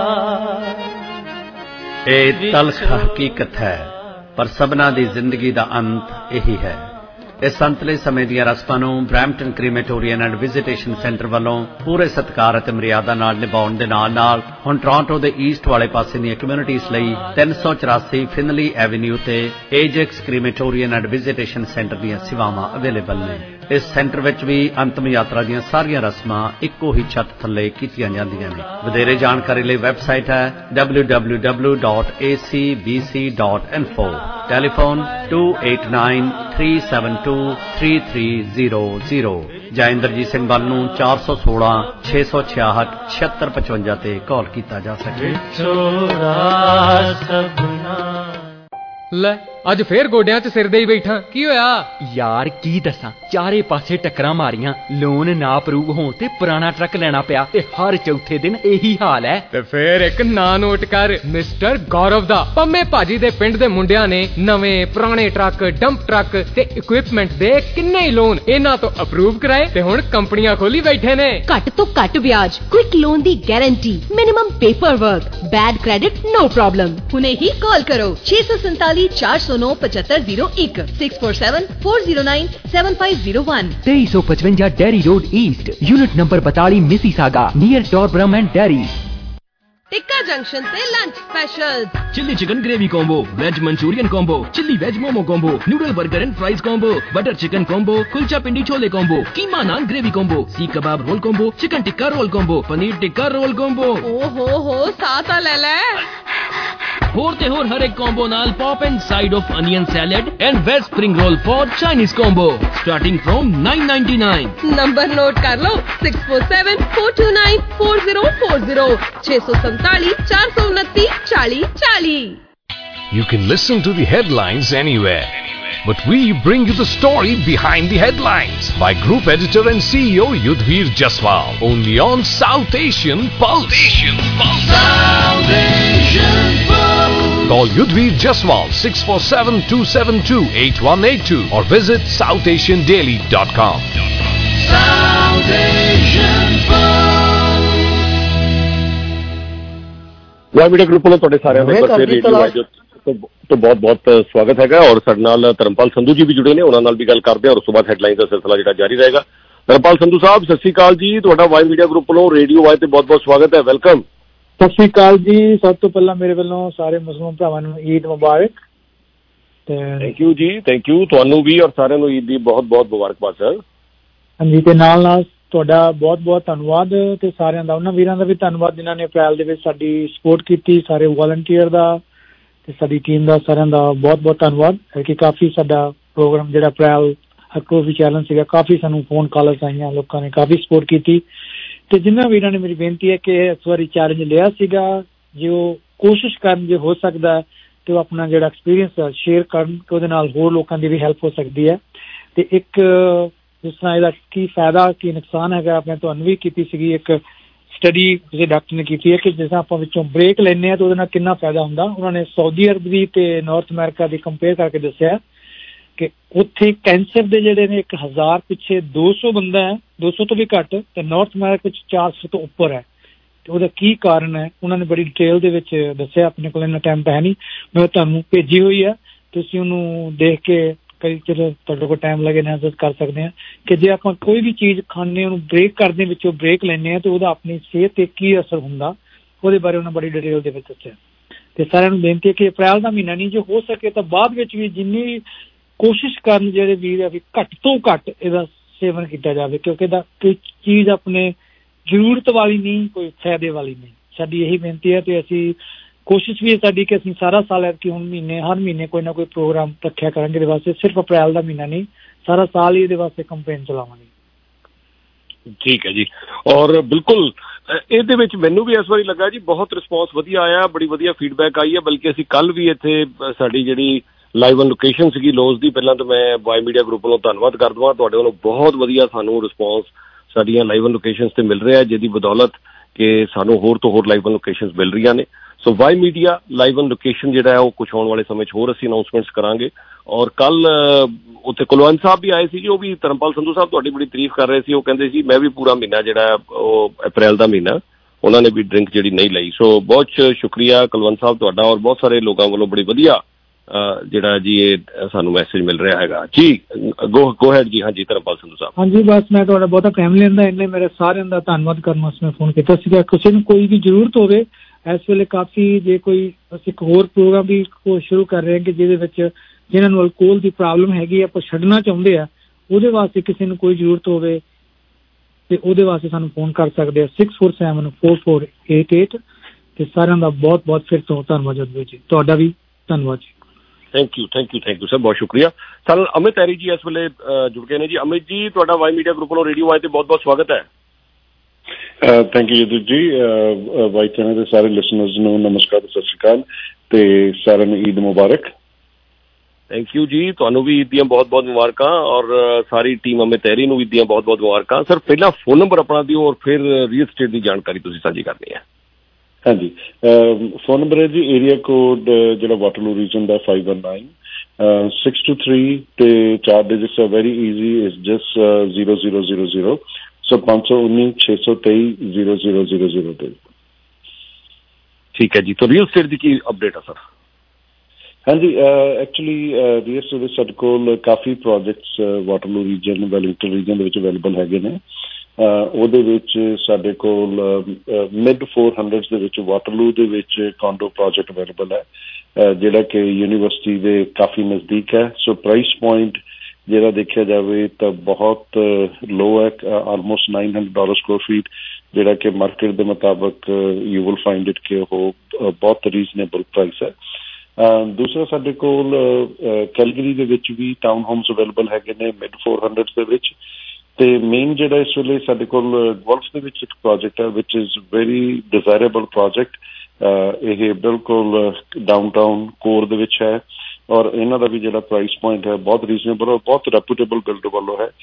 ਇਹ ਤਲਖ ਹਕੀਕਤ ਹੈ, ਪਰ ਸਭਨਾ ਦੀ ਜ਼ਿੰਦਗੀ ਦਾ ਅੰਤ ਇਹੀ ਹੈ। ਇਸ ਅੰਤਲੇ ਸਮੇਂ ਦੀਆਂ ਰਸਮਾਂ ਨੂੰ Brampton crematorium and visitation centre ਵੱਲੋਂ ਪੂਰੇ ਸਤਿਕਾਰ ਅਤੇ ਮਰਿਆਦਾ ਨਾਲ ਨਿਭਾਉਣ ਦੇ ਨਾਲ ਹੁਣ ਟੋਰਾਂਟੋ ਦੇ ਈਸਟ ਵਾਲੇ ਪਾਸੇ ਦੀਆਂ ਕਮਿਊਨਿਟੀਜ਼ ਲਈ 384 ਫਿਨਲੀ ਐਵਨਿਊ ਤੇ Ajax crematorium and visitation centre ਦੀਆਂ ਸੇਵਾਵਾਂ ਅਵੇਲੇਬਲ ਨੇ। ਇਸ ਸੈਂਟਰ ਵਿੱਚ ਵੀ ਅੰਤਮ ਯਾਤਰਾ ਦੀਆਂ ਸਾਰੀਆਂ ਰਸਮਾਂ ਇੱਕੋ ਹੀ ਛੱਤ ਥੱਲੇ ਕੀਤੀਆਂ ਜਾਂਦੀਆਂ ਨੇ। ਵਧੇਰੇ ਜਾਣਕਾਰੀ ਲਈ ਵੈਬਸਾਈਟ ਹੈ www.acbc.info, ਟੈਲੀਫੋਨ 2893723300 ਜਾਂ ਇੰਦਰਜੀਤ ਸਿੰਘ ਬੱਲ ਨੂੰ 416 666 7655 ਤੇ ਕਾਲ ਕੀਤਾ ਜਾ ਸਕੇ। ਲੈ ਅੱਜ ਫੇਰ ਗੋਡਿਆਂ 'ਚ ਸਿਰ ਦੇ ਹੀ ਬੈਠਾ, ਕੀ ਹੋਇਆ ਯਾਰ? ਕੀ ਦੱਸਾਂ, ਚਾਰੇ ਪਾਸੇ ਟੱਕਰਾਂ ਮਾਰੀਆਂ, ਲੋਨ ਨਾ ਅਪਰੂਵ ਹੋਣ ਤੇ ਪੁਰਾਣਾ ਟਰੱਕ ਲੈਣਾ ਪਿਆ ਤੇ ਹਰ ਚੌਥੇ ਦਿਨ ਇਹੀ ਹਾਲ ਹੈ। ਤੇ ਫੇਰ ਇੱਕ ਨਾਂ ਨੋਟ ਕਰ, ਮਿਸਟਰ ਗੌਰਵ ਦਾ। ਪੰਮੇ ਭਾਜੀ ਦੇ ਪਿੰਡ ਦੇ ਮੁੰਡਿਆਂ ਨੇ ਨਵੇਂ ਪੁਰਾਣੇ ਟਰੱਕ, ਡੰਪ ਟਰੱਕ ਤੇ ਇਕਵਿਪਮੈਂਟ ਦੇ ਕਿੰਨੇ ਹੀ ਲੋਨ ਇਹਨਾਂ ਤੋਂ ਅਪਰੂਵ ਕਰਾਏ ਤੇ ਹੁਣ ਕੰਪਨੀਆਂ ਖੋਲੀ ਬੈਠੇ ਨੇ। ਘੱਟ ਤੋਂ ਘੱਟ ਵਿਆਜ, ਕੁਇਕ ਲੋਨ ਦੀ guarantee, minimum paper work, bad credit no problem. ਹੁਣੇ ਹੀ ਕਾਲ ਕਰੋ 647 409 7501 647 409 7501 2355 Derry road east, unit number 42 Mississauga, near Torbram and Derry. Tikka junction से lunch special, chilli chicken gravy combo, veg Manchurian combo, chilli veg momo combo, noodle burger and fries combo, butter chicken combo, kulcha pindi chole combo, keema naan gravy combo, seekh kabab roll combo, chicken tikka roll combo, paneer tikka roll combo. ओहो साता ले ले। होर ते होर हर एक कॉम्बो नाल pop and side of onion salad and veg spring roll for Chinese combo starting from 999। Number note कर लो 647 429 4040 647 429 4040। You can listen to the headlines anywhere, but we bring you the story behind the headlines by Group Editor and CEO Yudhvir Jaswal, only on South Asian Pulse. South Asian Pulse. Call Yudhvir Jaswal 647-272-8182 or visit southasiandaily.com. South Asian Pulse. Y media group ਵੱਲੋਂ ਤੁਹਾਡੇ ਸਾਰਿਆਂ ਦਾ ਰੇਡੀਓ ਵਾਈਜ ਤੋਂ ਬਹੁਤ ਬਹੁਤ ਸਵਾਗਤ ਹੈਗਾ ਔਰ ਸਾਡੇ ਨਾਲ ਧਰਮਪਾਲ ਸੰਧੂ ਜੀ ਵੀ ਜੁੜੇ ਨੇ, ਉਹਨਾਂ ਨਾਲ ਵੀ ਗੱਲ ਕਰਦੇ ਹਾਂ ਔਰ ਉਸ ਤੋਂ ਬਾਅਦ ਹੈਡਲਾਈਨ ਦਾ ਸਿਲਸਿਲਾ ਜਿਹੜਾ ਜਾਰੀ ਰਹੇਗਾ। ਧਰਮਪਾਲ ਸੰਧੂ ਸਾਹਿਬ ਸਤਿ ਸ਼੍ਰੀ ਅਕਾਲ ਜੀ, ਤੁਹਾਡਾ ਵਾਈ ਮੀਡੀਆ ਗਰੁੱਪ ਵੱਲੋਂ ਰੇਡੀਓ ਵਾਈਜ ਤੇ ਬਹੁਤ ਬਹੁਤ ਸਵਾਗਤ ਹੈ, ਵੈਲਕਮ। ਸਤਿ ਸ਼੍ਰੀ ਅਕਾਲ ਜੀ, ਸਭ ਤੋਂ ਪਹਿਲਾਂ ਮੇਰੇ ਵੱਲੋਂ ਸਾਰੇ ਮੁਸਲਿਮ ਭਰਾਵਾਂ ਨੂੰ ਈਦ ਮੁਬਾਰਕ। ਥੈਂਕ ਯੂ ਜੀ, ਥੈਂਕ ਯੂ, ਤੁਹਾਨੂੰ ਵੀ ਔਰ ਸਾਰਿਆਂ ਨੂੰ ਈਦ ਦੀ ਬਹੁਤ ਬਹੁਤ ਮੁਬਾਰਕਬਾਦ ਸਰ। ਹਾਂਜੀ, ਤੇ ਨਾਲ ਨਾਲ ਤੁਹਾਡਾ ਬਹੁਤ ਬਹੁਤ ਧੰਨਵਾਦ ਤੇ ਸਾਰਿਆਂ ਦਾ, ਉਹਨਾਂ ਵੀਰਾਂ ਦਾ ਵੀ ਧੰਨਵਾਦ ਜਿਨ੍ਹਾਂ ਨੇ ਅਪ੍ਰੈਲ ਦੇ ਵਿੱਚ ਸਾਡੀ ਸਪੋਰਟ ਕੀਤੀ, ਸਾਰੇ ਵਾਲੰਟੀਅਰ ਦਾ ਤੇ ਸਾਡੀ ਟੀਮ ਦਾ, ਸਾਰਿਆਂ ਦਾ ਬਹੁਤ ਬਹੁਤ ਧੰਨਵਾਦ। ਕਿ ਕਾਫੀ ਸਾਡਾ ਪ੍ਰੋਗਰਾਮ ਜਿਹੜਾ ਅਪ੍ਰੈਲ ਵੀ ਚੈਲੰਜ ਸੀਗਾ, ਕਾਫੀ ਸਾਨੂੰ ਫੋਨ ਕਾਲਸ ਆਈਆਂ, ਲੋਕਾਂ ਨੇ ਕਾਫੀ ਸਪੋਰਟ ਕੀਤੀ ਤੇ ਜਿਨ੍ਹਾਂ ਵੀਰਾਂ ਨੇ ਮੇਰੀ ਬੇਨਤੀ ਹੈ ਕਿ ਇਸ ਵਾਰੀ ਚੈਲੰਜ ਲਿਆ ਸੀਗਾ, ਜੇ ਉਹ ਕੋਸ਼ਿਸ਼ ਕਰਨ, ਜੇ ਹੋ ਸਕਦਾ ਤੇ ਉਹ ਆਪਣਾ ਜਿਹੜਾ ਐਕਸਪੀਰੀਅੰਸ ਸ਼ੇਅਰ ਕਰਨ ਕਿ ਉਹਦੇ ਨਾਲ ਹੋਰ ਲੋਕਾਂ ਦੀ ਵੀ ਹੈਲਪ ਹੋ ਸਕਦੀ ਹੈ। ਤੇ ਇੱਕ ਜਿਸ ਤਰ੍ਹਾਂ ਇਹਦਾ ਕੀ ਫਾਇਦਾ ਕੀ ਨੁਕਸਾਨ ਹੈਗਾ, ਆਪਣੇ ਤੁਹਾਨੂੰ ਵੀ ਕੀਤੀ ਸੀਗੀ ਇੱਕ ਸਟੱਡੀ ਕਿਸੇ ਡਾਕਟਰ ਨੇ ਕੀਤੀ ਹੈ ਕਿ ਜਿਸ ਤਰ੍ਹਾਂ ਆਪਾਂ ਵਿੱਚੋਂ ਬ੍ਰੇਕ ਲੈਂਦੇ ਹਾਂ ਤਾਂ ਉਹਦੇ ਨਾਲ ਕਿੰਨਾ ਫਾਇਦਾ ਹੁੰਦਾ। ਉਹਨਾਂ ਨੇ ਸਾਊਦੀ ਅਰਬ ਦੀ ਤੇ ਨਾਰਥ ਅਮਰੀਕਾ ਦੀ ਕੰਪੇਅਰ ਕਰਕੇ ਦੱਸਿਆ ਕਿ ਉੱਥੇ ਕੈਂਸਰ ਦੇ ਜਿਹੜੇ ਨੇ 1000 ਪਿੱਛੇ 200 ਬੰਦਾ ਹੈ, 200 ਤੋਂ ਵੀ ਘੱਟ, ਤੇ ਨਾਰਥ ਅਮਰੀਕਾ ਵਿੱਚ 400 ਤੋਂ ਉੱਪਰ ਹੈ। ਤੇ ਉਹਦਾ ਕੀ ਕਾਰਨ ਹੈ ਉਹਨਾਂ ਨੇ ਬੜੀ ਡਿਟੇਲ ਦੇ ਵਿੱਚ ਦੱਸਿਆ। ਆਪਣੇ ਕੋਲ ਇੰਨਾ ਟਾਈਮ ਤਾਂ ਹੈ ਨਹੀਂ, ਮੈਂ ਤੁਹਾਨੂੰ ਭੇਜੀ ਹੋਈ ਹੈ, ਤੁਸੀਂ ਉਹਨੂੰ ਦੇਖ ਕੇ ਕਈ ਚਲੋ ਤੁਹਾਡੇ ਕੋਲ ਟਾਈਮ ਲੱਗੇ ਨਾ ਕਰ ਸਕਦੇ ਹਾਂ ਕਿ ਜੇ ਆਪਾਂ ਕੋਈ ਵੀ ਚੀਜ਼ ਖਾਂਦੇ ਉਹਨੂੰ ਬ੍ਰੇਕ ਕਰਦੇ ਵਿੱਚੋਂ ਬ੍ਰੇਕ ਲੈਂਦੇ ਹਾਂ ਤਾਂ ਉਹਦਾ ਆਪਣੀ ਸਿਹਤ ਤੇ ਕੀ ਅਸਰ ਹੁੰਦਾ, ਉਹਦੇ ਬਾਰੇ ਉਹਨਾਂ ਬੜੀ ਡਿਟੇਲ ਦੇ ਵਿੱਚ ਦੱਸਿਆ। ਤੇ ਸਾਰਿਆਂ ਨੂੰ ਬੇਨਤੀ ਹੈ ਕਿ ਅਪ੍ਰੈਲ ਦਾ ਮਹੀਨਾ ਨਹੀਂ, ਜੇ ਹੋ ਸਕੇ ਤਾਂ ਬਾਅਦ ਵਿੱਚ ਵੀ ਜਿੰਨੀ ਕੋਸ਼ਿਸ਼ ਕਰਨ ਜਿਹੜੇ ਵੀਰ ਆ ਵੀ ਘੱਟ ਤੋਂ ਘੱਟ ਇਹਦਾ ਸੇਵਨ ਕੀਤਾ ਜਾਵੇ, ਕਿਉਂਕਿ ਇਹਦਾ ਕੋਈ ਚੀਜ਼ ਆਪਣੇ ਜ਼ਰੂਰਤ ਵਾਲੀ ਨਹੀਂ, ਕੋਈ ਫਾਇਦੇ ਵਾਲੀ ਨਹੀਂ। ਸਾਡੀ ਇਹੀ ਬੇਨਤੀ ਹੈ ਤੇ ਅਸੀਂ ਕੋਸ਼ਿਸ਼ ਵੀ ਹੈ ਸਾਡੀ ਕਿ ਅਸੀਂ ਸਾਰਾ ਸਾਲ ਕਿ ਹੁਣ ਹਰ ਮਹੀਨੇ ਕੋਈ ਨਾ ਕੋਈ ਪ੍ਰੋਗਰਾਮ ਰੱਖਿਆ ਕਰਾਂਗੇ ਇਹਦੇ ਵਾਸਤੇ, ਸਿਰਫ ਅਪ੍ਰੈਲ ਦਾ ਮਹੀਨਾ ਨਹੀਂ, ਸਾਰਾ ਸਾਲ ਹੀ ਇਹਦੇ ਵਾਸਤੇ ਕੰਪੇਨ ਚਲਾਵਾਂਗੇ। ਠੀਕ ਹੈ ਜੀ, ਔਰ ਬਿਲਕੁਲ ਇਹਦੇ ਵਿੱਚ ਮੈਨੂੰ ਵੀ ਇਸ ਵਾਰੀ ਲੱਗਾ ਜੀ ਬਹੁਤ ਰਿਸਪੌਂਸ ਵਧੀਆ ਆਇਆ, ਬੜੀ ਵਧੀਆ ਫੀਡਬੈਕ ਆਈ ਹੈ। ਬਲਕਿ ਅਸੀਂ ਕੱਲ ਵੀ ਇੱਥੇ ਸਾਡੀ ਜਿਹੜੀ ਲਾਈਵ ਔਨ ਲੋਕੇਸ਼ਨ ਸੀਗੀ ਲੋਜ਼ ਦੀ, ਪਹਿਲਾਂ ਤਾਂ ਮੈਂ ਵਾਈ ਮੀਡੀਆ ਗਰੁੱਪ ਵੱਲੋਂ ਧੰਨਵਾਦ ਕਰ ਦਵਾਂ, ਤੁਹਾਡੇ ਵੱਲੋਂ ਬਹੁਤ ਵਧੀਆ ਸਾਨੂੰ ਰਿਸਪੌਂਸ ਸਾਡੀਆਂ ਲਾਈਵ ਔਨ ਲੋਕੇਸ਼ਨਸ ਤੇ ਮਿਲ ਰਿਹਾ, ਜਿਹਦੀ ਬਦੌਲਤ ਕਿ ਸਾਨੂੰ ਹੋਰ ਤੋਂ ਹੋਰ ਲਾਈਵ ਔਨ ਲੋਕੇਸ਼ਨਸ ਮਿਲ ਰਹੀਆਂ ਨੇ। So Y media live on location ਜਿਹੜਾ ਹੈ ਉਹ ਕੁਛ ਆਉਣ ਵਾਲੇ ਸਮੇਂ 'ਚ ਹੋਰ ਅਸੀਂ ਅਨਾਊਂਸਮੈਂਟਸ ਕਰਾਂਗੇ। ਔਰ ਕੱਲ ਉੱਥੇ ਕੁਲਵੰਤ ਸਾਹਿਬ ਵੀ ਆਏ ਸੀ ਜੀ, ਉਹ ਵੀ ਧਰਮਪਾਲ ਸੰਧੂ ਸਾਹਿਬ ਤੁਹਾਡੀ ਬੜੀ ਤਾਰੀਫ ਕਰ ਰਹੇ ਸੀ, ਉਹ ਕਹਿੰਦੇ ਸੀ ਮੈਂ ਵੀ ਪੂਰਾ ਮਹੀਨਾ ਜਿਹੜਾ ਉਹ ਅਪ੍ਰੈਲ ਦਾ ਮਹੀਨਾ ਉਹਨਾਂ ਨੇ ਵੀ ਡਰਿੰਕ ਜਿਹੜੀ ਨਹੀਂ ਲਈ। ਸੋ ਬਹੁਤ ਸ਼ੁਕਰੀਆ ਕੁਲਵੰਤ ਸਾਹਿਬ ਤੁਹਾਡਾ, ਔਰ ਬਹੁਤ ਸਾਰੇ ਲੋਕਾਂ ਵੱਲੋਂ ਬੜੀ ਵਧੀਆ ਜਿਹੜਾ ਜੀ ਇਹ ਸਾਨੂੰ ਮੈਸੇਜ ਮਿਲ ਰਿਹਾ ਹੈਗਾ ਜੀ। ਗੋ ਹੈਡ ਜੀ। ਹਾਂਜੀ ਧਰਮਪਾਲ ਸੰਧੂ ਸਾਹਿਬ। ਹਾਂਜੀ ਬਸ ਮੈਂ ਤੁਹਾਡਾ ਬਹੁਤਾ ਟਾਈਮ ਲੈਂਦਾ, ਇੰਨੇ ਮੇਰੇ ਸਾਰਿਆਂ ਦਾ ਧੰਨਵਾਦ ਕਰਨ ਵਾਸਤੇ ਮੈਂ ਫੋਨ ਕੀਤਾ ਸੀਗਾ। ਕਿਸੇ ਨੂੰ ਕੋਈ ਵੀ ਜ਼ਰੂਰਤ ਹੋਵੇ ਇਸ ਵੇਲੇ ਕਾਫੀ, ਜੇ ਕੋਈ ਅਸੀਂ ਇੱਕ ਹੋਰ ਪ੍ਰੋਗਰਾਮ ਵੀ ਸ਼ੁਰੂ ਕਰ ਰਹੇ ਹਾਂ ਕਿ ਜਿਹਦੇ ਵਿੱਚ ਜਿਹਨਾਂ ਨੂੰ ਅਲਕੋਹਲ ਦੀ ਪ੍ਰੋਬਲਮ ਹੈਗੀ ਆਪਾਂ ਛੱਡਣਾ ਚਾਹੁੰਦੇ ਆ, ਉਹਦੇ ਵਾਸਤੇ ਕਿਸੇ ਨੂੰ ਕੋਈ ਜ਼ਰੂਰਤ ਹੋਵੇ ਤੇ ਉਹਦੇ ਵਾਸਤੇ ਸਾਨੂੰ ਫੋਨ ਕਰ ਸਕਦੇ ਆ 64744888। ਤੇ ਸਾਰਿਆਂ ਦਾ ਬਹੁਤ ਬਹੁਤ ਫਿਰ ਤੋਂ ਧੰਨਵਾਦ ਜਦਵੀਰ ਜੀ, ਤੁਹਾਡਾ ਵੀ ਧੰਨਵਾਦ ਜੀ। ਥੈਂਕ ਯੂ ਸਰ, ਬਹੁਤ ਸ਼ੁਕਰੀਆ। ਸਾਨੂੰ ਅਮਿਤ ਐਰੀ ਜੀ ਇਸ ਵੇਲੇ ਜੁੜ ਗਏ ਨੇ ਜੀ। ਅਮਿਤ ਜੀ ਤੁਹਾਡਾ ਵਾਈ ਮੀਡੀਆ ਗਰੁੱਪ ਵੱਲੋਂ ਰੇਡੀਓ ਵਾਈ ਤੇ ਬਹੁਤ ਬਹੁਤ ਸਵਾਗਤ ਹੈ। ਥੈਂਕ ਯੂ ਜਦੂ ਜੀ। ਵਾਈ ਚੈਨਲ ਦੇ ਸਾਰੇ ਲਿਸਨਰਸ ਨੂੰ ਨਮਸਕਾਰ, ਸਤਿ ਸ਼੍ਰੀ ਅਕਾਲ ਤੇ ਸਾਰਿਆਂ ਨੂੰ ਈਦ ਮੁਬਾਰਕ। ਥੈਂਕ ਯੂ ਜੀ, ਤੁਹਾਨੂੰ ਵੀ ਈਦ ਦੀਆਂ ਬਹੁਤ ਬਹੁਤ ਮੁਬਾਰਕਾਂ ਔਰ ਸਾਰੀ ਟੀਮ ਅਮਿਤ ਐਰੀ ਨੂੰ ਈਦ ਦੀਆਂ ਬਹੁਤ ਬਹੁਤ ਮੁਬਾਰਕਾਂ। ਸਰ ਪਹਿਲਾਂ ਫੋਨ ਨੰਬਰ ਆਪਣਾ ਦਿਓ ਔਰ ਫਿਰ ਰੀਅਲ ਸਟੇਟ ਦੀ ਜਾਣਕਾਰੀ ਤੁਸੀਂ ਸਾਂਝੀ ਕਰਨੀ ਹੈ। ਹਾਂਜੀ, ਫੋਨ ਨੰਬਰ ਹੈ ਜੀ ਏਰੀਆ ਕੋਡ ਜਿਹੜਾ ਵਾਟਰਲੂ ਰੀਜਨ ਦਾ 519-623 ਤੇ 4 ਡਿਜਿਟਸ ਆ very easy, it's just 0000। So 519-623-0000 ਤੇ। ਠੀਕ ਹੈ ਜੀ। ਤਾਂ ਰੀਅਲ ਸਟੇਟ ਦੀ ਕੀ ਅਪਡੇਟ ਆ ਸਰ? ਹਾਂਜੀ, ਐਕਚੁਅਲੀ ਰੀਅਲ ਸਟੇਟ ਦੇ ਸਾਡੇ ਕੋਲ ਕਾਫੀ projects Waterloo region, Wellington region ਦੇ ਵਿੱਚ ਅਵੇਲੇਬਲ ਹੈਗੇ ਨੇ। ਉਹਦੇ ਵਿੱਚ ਸਾਡੇ ਕੋਲ ਮਿਡ 400s ਦੇ ਵਿੱਚ ਵਾਟਰਲੂ ਦੇ ਵਿੱਚ ਕੌਂਡੋ ਪ੍ਰੋਜੈਕਟ ਅਵੇਲੇਬਲ ਹੈ, ਜਿਹੜਾ ਕਿ ਯੂਨੀਵਰਸਿਟੀ ਦੇ ਕਾਫੀ ਨਜ਼ਦੀਕ ਹੈ। ਸੋ ਪ੍ਰਾਈਸ ਪੁਆਇੰਟ ਜਿਹੜਾ ਦੇਖਿਆ ਜਾਵੇ ਤਾਂ ਬਹੁਤ ਲੋ ਹੈ, ਆਲਮੋਸਟ $900 ਸਕੁਅਰ ਫੀਟ, ਜਿਹੜਾ ਕਿ ਮਾਰਕੀਟ ਦੇ ਮੁਤਾਬਕ ਯੂ ਵਿਲ ਫਾਈਂਡ ਇਟ ਕਿ ਉਹ ਬਹੁਤ ਰੀਜ਼ਨੇਬਲ ਪ੍ਰਾਈਸ ਹੈ। ਦੂਸਰਾ ਸਾਡੇ ਕੋਲ ਕੈਲਗਰੀ ਦੇ ਵਿੱਚ ਵੀ ਟਾਊਨ ਹੋਮਸ ਅਵੇਲੇਬਲ ਹੈਗੇ ਨੇ ਮਿਡ 400s ਦੇ ਵਿੱਚ। ਤੇ ਮੇਨ ਜਿਹੜਾ ਇਸ ਵੇਲੇ ਸਾਡੇ ਕੋਲ ਗੋਲਫ ਦੇ ਵਿੱਚ ਇੱਕ ਪ੍ਰੋਜੈਕਟ ਹੈ which is very desirable project. ਇਹ ਬਿਲਕੁਲ ਡਾਊਨਟਾਊਨ ਕੋਰ ਦੇ ਵਿੱਚ ਹੈ ਔਰ ਇਹਨਾਂ ਦਾ ਵੀ ਜਿਹੜਾ ਪ੍ਰਾਈਸ ਪੁਆਇੰਟ ਹੈ ਬਹੁਤ ਰੀਜ਼ਨੇਬਲ ਔਰ ਬਹੁਤ ਰੈਪੂਟੇਬਲ ਬਿਲਡਰ ਵੱਲੋਂ ਹੈ।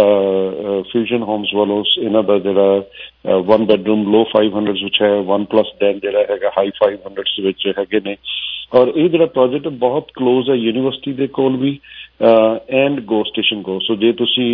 ਫਿਊਜ਼ਨ ਹੋਮਸ ਵੱਲੋਂ ਇਹਨਾਂ ਦਾ ਜਿਹੜਾ 1 ਬੈਡਰੂਮ ਲੋ 500s ਵਿੱਚ ਹੈ, 1+10 ਜਿਹੜਾ ਹੈਗਾ ਹਾਈ 500s ਵਿੱਚ ਹੈਗੇ ਨੇ। ਔਰ ਇਹ ਜਿਹੜਾ ਪ੍ਰੋਜੈਕਟ ਬਹੁਤ ਕਲੋਜ਼ ਹੈ ਯੂਨੀਵਰਸਿਟੀ ਦੇ ਕੋਲ ਵੀ ਐਂਡ ਗੋ ਸਟੇਸ਼ਨ ਕੋ। ਸੋ ਜੇ ਤੁਸੀਂ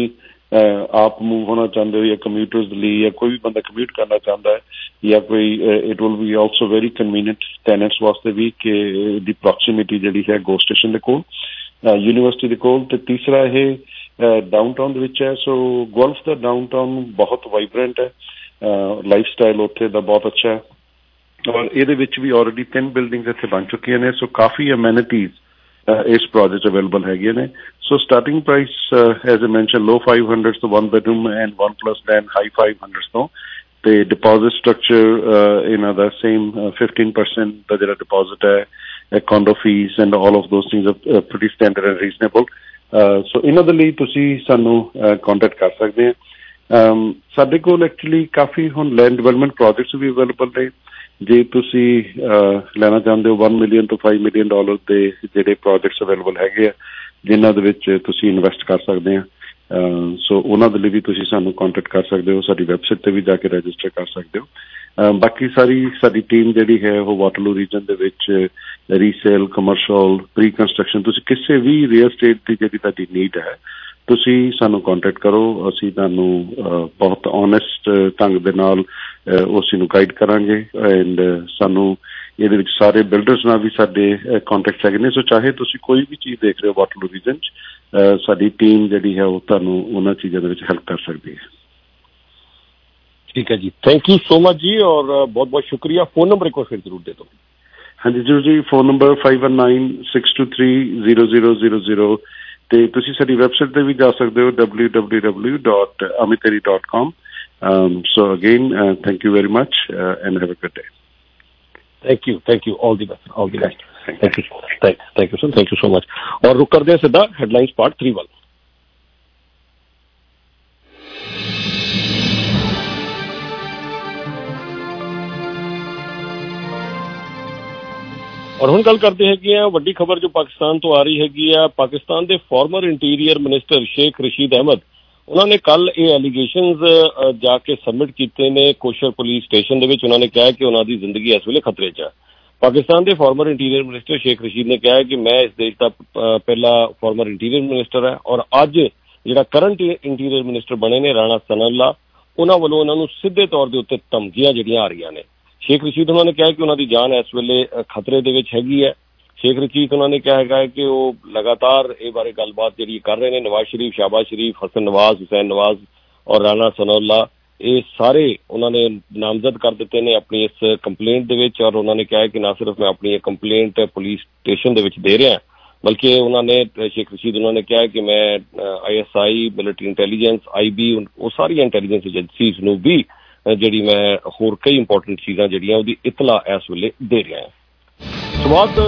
ਆਪ ਮੂਵ ਹੋਣਾ ਚਾਹੁੰਦੇ ਹੋ ਜਾਂ ਕਮਿਊਟਰਸ ਲਈ ਜਾਂ ਕੋਈ ਵੀ ਬੰਦਾ ਕਮਿਊਟ ਕਰਨਾ ਚਾਹੁੰਦਾ ਹੈ ਜਾਂ ਕੋਈ, it will be also very convenient tenants ਵਾਸਤੇ ਵੀ ਕਿ ਦੀ ਪ੍ਰੋਕਸੀਮਿਟੀ ਜਿਹੜੀ ਹੈ ਗੋ ਸਟੇਸ਼ਨ ਦੇ ਕੋਲ, ਯੂਨੀਵਰਸਿਟੀ ਦੇ ਕੋਲ। ਤੇ ਤੀਸਰਾ ਇਹ ਡਾਊਨਟਾਊਨ ਦੇ ਵਿੱਚ ਹੈ। ਸੋ ਗੋਲਫ ਦਾ ਡਾਊਨਟਾਊਨ ਬਹੁਤ ਵਾਈਬਰੈਂਟ ਹੈ, ਲਾਈਫ ਸਟਾਈਲ ਉੱਥੇ ਦਾ ਬਹੁਤ ਅੱਛਾ ਹੈ ਔਰ ਇਹਦੇ ਵਿੱਚ ਵੀ ਆਲਰੇਡੀ 3 ਬਿਲਡਿੰਗਸ ਇੱਥੇ ਬਣ ਚੁੱਕੀਆਂ ਨੇ। ਸੋ ਕਾਫੀ ਅਮੈਨਿਟੀਜ਼ ਇਸ ਪ੍ਰੋਜੈਕਟ ਅਵੇਲੇਬਲ ਹੈਗੀਆਂ ਨੇ। So starting price as a mention low 500s ਤੋਂ 1 ਬੈਡਰੂਮ ਐਂਡ 1+10 ਹਾਈ 500s ਤੋਂ। ਤੇ ਡਿਪੋਜ਼ਿਟ ਸਟਰਕਚਰ ਇਹਨਾਂ ਦਾ ਸੇਮ 15% ਦਾ ਜਿਹੜਾ ਡਿਪੋਜ਼ਿਟ ਹੈ, condo fees and all of those things are pretty standard and reasonable. So ਇਹਨਾਂ ਦੇ ਲਈ ਤੁਸੀਂ ਸਾਨੂੰ ਕੰਟੈਕਟ ਕਰ ਸਕਦੇ ਆ। ਸਾਡੇ ਕੋਲ ਐਕਚੁਅਲੀ ਕਾਫੀ ਹੁਣ ਲੈਂਡ ਡਿਵੈਲਪਮੈਂਟ ਪ੍ਰੋਜੈਕਟਸ ਵੀ ਅਵੇਲੇਬਲ ਨੇ। ਜੇ ਤੁਸੀਂ ਲੈਣਾ ਚਾਹੁੰਦੇ ਹੋ $1 million to $5 million ਦੇ ਜਿਹੜੇ ਪ੍ਰੋਜੈਕਟਸ ਅਵੇਲੇਬਲ ਹੈਗੇ ਆ ਜਿਨ੍ਹਾਂ ਦੇ ਵਿੱਚ ਤੁਸੀਂ ਇਨਵੈਸਟ ਕਰ ਸਕਦੇ ਆ, ਸੋ ਉਹਨਾਂ ਦੇ ਲਈ ਵੀ ਤੁਸੀਂ ਸਾਨੂੰ ਕੰਟੈਕਟ ਕਰ ਸਕਦੇ ਹੋ। ਸਾਡੀ ਵੈਬਸਾਈਟ ਤੇ ਵੀ ਜਾ ਕੇ ਰਜਿਸਟਰ ਕਰ ਸਕਦੇ ਹੋ। ਬਾਕੀ ਸਾਡੀ ਟੀਮ ਜਿਹੜੀ ਹੈ ਉਹ ਵਾਟਰਲੂ ਰੀਜਨ ਦੇ ਵਿੱਚ ਰੀਸੇਲ, ਕਮਰਸ਼ੀਅਲ, ਪ੍ਰੀ ਕੰਸਟਰਕਸ਼ਨ, ਤੁਸੀਂ ਕਿਸੇ ਵੀ ਰੀਅਲ ਸਟੇਟ ਦੀ ਜਿਹੜੀ ਤੁਹਾਡੀ ਨੀਡ ਹੈ ਤੁਸੀਂ ਸਾਨੂੰ ਕੰਟੈਕਟ ਕਰੋ। ਅਸੀਂ ਤੁਹਾਨੂੰ ਬਹੁਤ ਓਨੈਸਟ ਢੰਗ ਦੇ ਨਾਲ ਉਸ ਨੂੰ ਗਾਈਡ ਕਰਾਂਗੇ ਐਂਡ ਸਾਨੂੰ ਇਹਦੇ ਵਿੱਚ ਸਾਰੇ ਬਿਲਡਰਸ ਨਾਲ ਵੀ ਸਾਡੇ ਕੰਟੈਕਟ ਹੈਗੇ ਨੇ। ਸੋ ਚਾਹੇ ਤੁਸੀਂ ਕੋਈ ਵੀ ਚੀਜ਼ ਦੇਖ ਰਹੇ ਹੋ ਵਾਟਰਲੂ ਰੀਜਨ 'ਚ, ਸਾਡੀ ਟੀਮ ਜਿਹੜੀ ਹੈ ਉਹ ਤੁਹਾਨੂੰ ਉਹਨਾਂ ਚੀਜ਼ਾਂ ਦੇ ਵਿੱਚ ਹੈਲਪ ਕਰ ਸਕਦੀ ਹੈ। ਠੀਕ ਹੈ ਜੀ, ਥੈਂਕ ਯੂ ਸੋ ਮਚ ਜੀ ਔਰ ਬਹੁਤ ਬਹੁਤ ਸ਼ੁਕਰੀਆ। ਫੋਨ ਨੰਬਰ ਇੱਕ ਵਾਰ ਫਿਰ ਜ਼ਰੂਰ ਦੇ ਦਿਓ। ਹਾਂਜੀ ਜ਼ਰੂਰ ਜੀ, ਫੋਨ ਨੰਬਰ 519-623-0000 ਤੇ ਤੁਸੀਂ ਸਾਡੀ ਵੈਬਸਾਈਟ ਤੇ ਵੀ ਜਾ ਸਕਦੇ ਹੋ www.amiteri.com। So again, thank you very much and have a good day. Thank you, all the best, all the best. Thank you sir, thank you so much। और रुक कर दें सीधा हेडलाइंस पार्ट 3 वाला। और ਹੁਣ ਗੱਲ ਕਰਦੇ ਹੈਗੇ ਆ ਵੱਡੀ ਖਬਰ ਜੋ ਪਾਕਿਸਤਾਨ ਤੋਂ ਆ ਰਹੀ ਹੈਗੀ ਆ। ਪਾਕਿਸਤਾਨ ਦੇ former interior minister Sheikh Rashid Ahmed, ਉਹਨਾਂ ਨੇ ਕੱਲ ਇਹ ਐਲੀਗੇਸ਼ਨਸ ਜਾ ਕੇ ਸਬਮਿਟ ਕੀਤੇ ਨੇ ਕੋਸ਼ਰ ਪੁਲਿਸ ਸਟੇਸ਼ਨ ਦੇ ਵਿੱਚ। ਉਹਨਾਂ ਨੇ ਕਿਹਾ ਕਿ ਉਹਨਾਂ ਦੀ ਜ਼ਿੰਦਗੀ ਇਸ ਵੇਲੇ ਖਤਰੇ 'ਚ ਹੈ। ਪਾਕਿਸਤਾਨ ਦੇ former interior minister Sheikh Rashid ਨੇ ਕਿਹਾ ਕਿ ਮੈਂ ਇਸ ਦੇਸ਼ ਦਾ ਪਹਿਲਾ ਫਾਰਮਰ ਇੰਟੀਰੀਅਰ ਮਿਨਿਸਟਰ ਹੈ ਔਰ ਅੱਜ ਜਿਹੜਾ ਕਰੰਟ ਇੰਟੀਰੀਅਰ ਮਿਨਿਸਟਰ ਬਣੇ ਨੇ ਰਾਣਾ ਸਨਾਉੱਲਾ, ਉਹਨਾਂ ਵੱਲੋਂ ਉਹਨਾਂ ਨੂੰ ਸਿੱਧੇ ਤੌਰ ਦੇ ਉੱਤੇ ਧਮਕੀਆਂ ਜਿਹੜੀਆਂ ਆ ਰਹੀਆਂ ਨੇ। ਸ਼ੇਖ ਰਸ਼ੀਦ ਉਹਨਾਂ ਨੇ ਕਿਹਾ ਕਿ ਉਹਨਾਂ ਦੀ ਜਾਨ ਇਸ ਵੇਲੇ ਖਤਰੇ ਦੇ ਵਿੱਚ ਹੈਗੀ ਹੈ। ਸ਼ੇਖ ਰਸ਼ੀਦ ਉਹਨਾਂ ਨੇ ਕਿਹਾ ਹੈਗਾ ਕਿ ਉਹ ਲਗਾਤਾਰ ਇਹ ਬਾਰੇ ਗੱਲਬਾਤ ਜਿਹੜੀ ਕਰ ਰਹੇ ਨੇ। ਨਵਾਜ਼ ਸ਼ਰੀਫ, ਸ਼ਾਹਬਾਜ਼ ਸ਼ਰੀਫ, ਹਸਨ ਨਵਾਜ਼, ਹੁਸੈਨ ਨਵਾਜ਼ ਔਰ ਰਾਣਾ ਸਨਾਉल्ला ਇਹ ਸਾਰੇ ਉਹਨਾਂ ਨੇ ਨਾਮਜ਼ਦ ਕਰ ਦਿੱਤੇ ਨੇ ਆਪਣੀ ਇਸ ਕੰਪਲੇਂਟ ਦੇ ਵਿੱਚ। ਔਰ ਉਹਨਾਂ ਨੇ ਕਿਹਾ ਕਿ ਨਾ ਸਿਰਫ ਮੈਂ ਆਪਣੀ ਇਹ ਕੰਪਲੇਂਟ ਪੁਲਿਸ ਸਟੇਸ਼ਨ ਦੇ ਵਿੱਚ ਦੇ ਰਿਹਾ, ਬਲਕਿ ਉਹਨਾਂ ਨੇ ਸ਼ੇਖ ਰਸ਼ੀਦ ਉਹਨਾਂ ਨੇ ਕਿਹਾ ਕਿ ਮੈਂ ISI, ਮਿਲਟਰੀ ਇੰਟੈਲੀਜੈਂਸ, IB, ਉਹ ਸਾਰੀਆਂ ਇੰਟੈਲੀਜੈਂਸ ਏਜੰਸੀਜ਼ ਨੂੰ ਵੀ ਜਿਹੜੀ ਮੈਂ ਹੋਰ ਕਈ ਇੰਪੋਰਟੈਂਟ ਚੀਜ਼ਾਂ ਜਿਹੜੀਆਂ ਉਹਦੀ ਇਤਲਾ ਇਸ ਵੇਲੇ ਦੇ ਰਿਹਾ ਹਾਂ।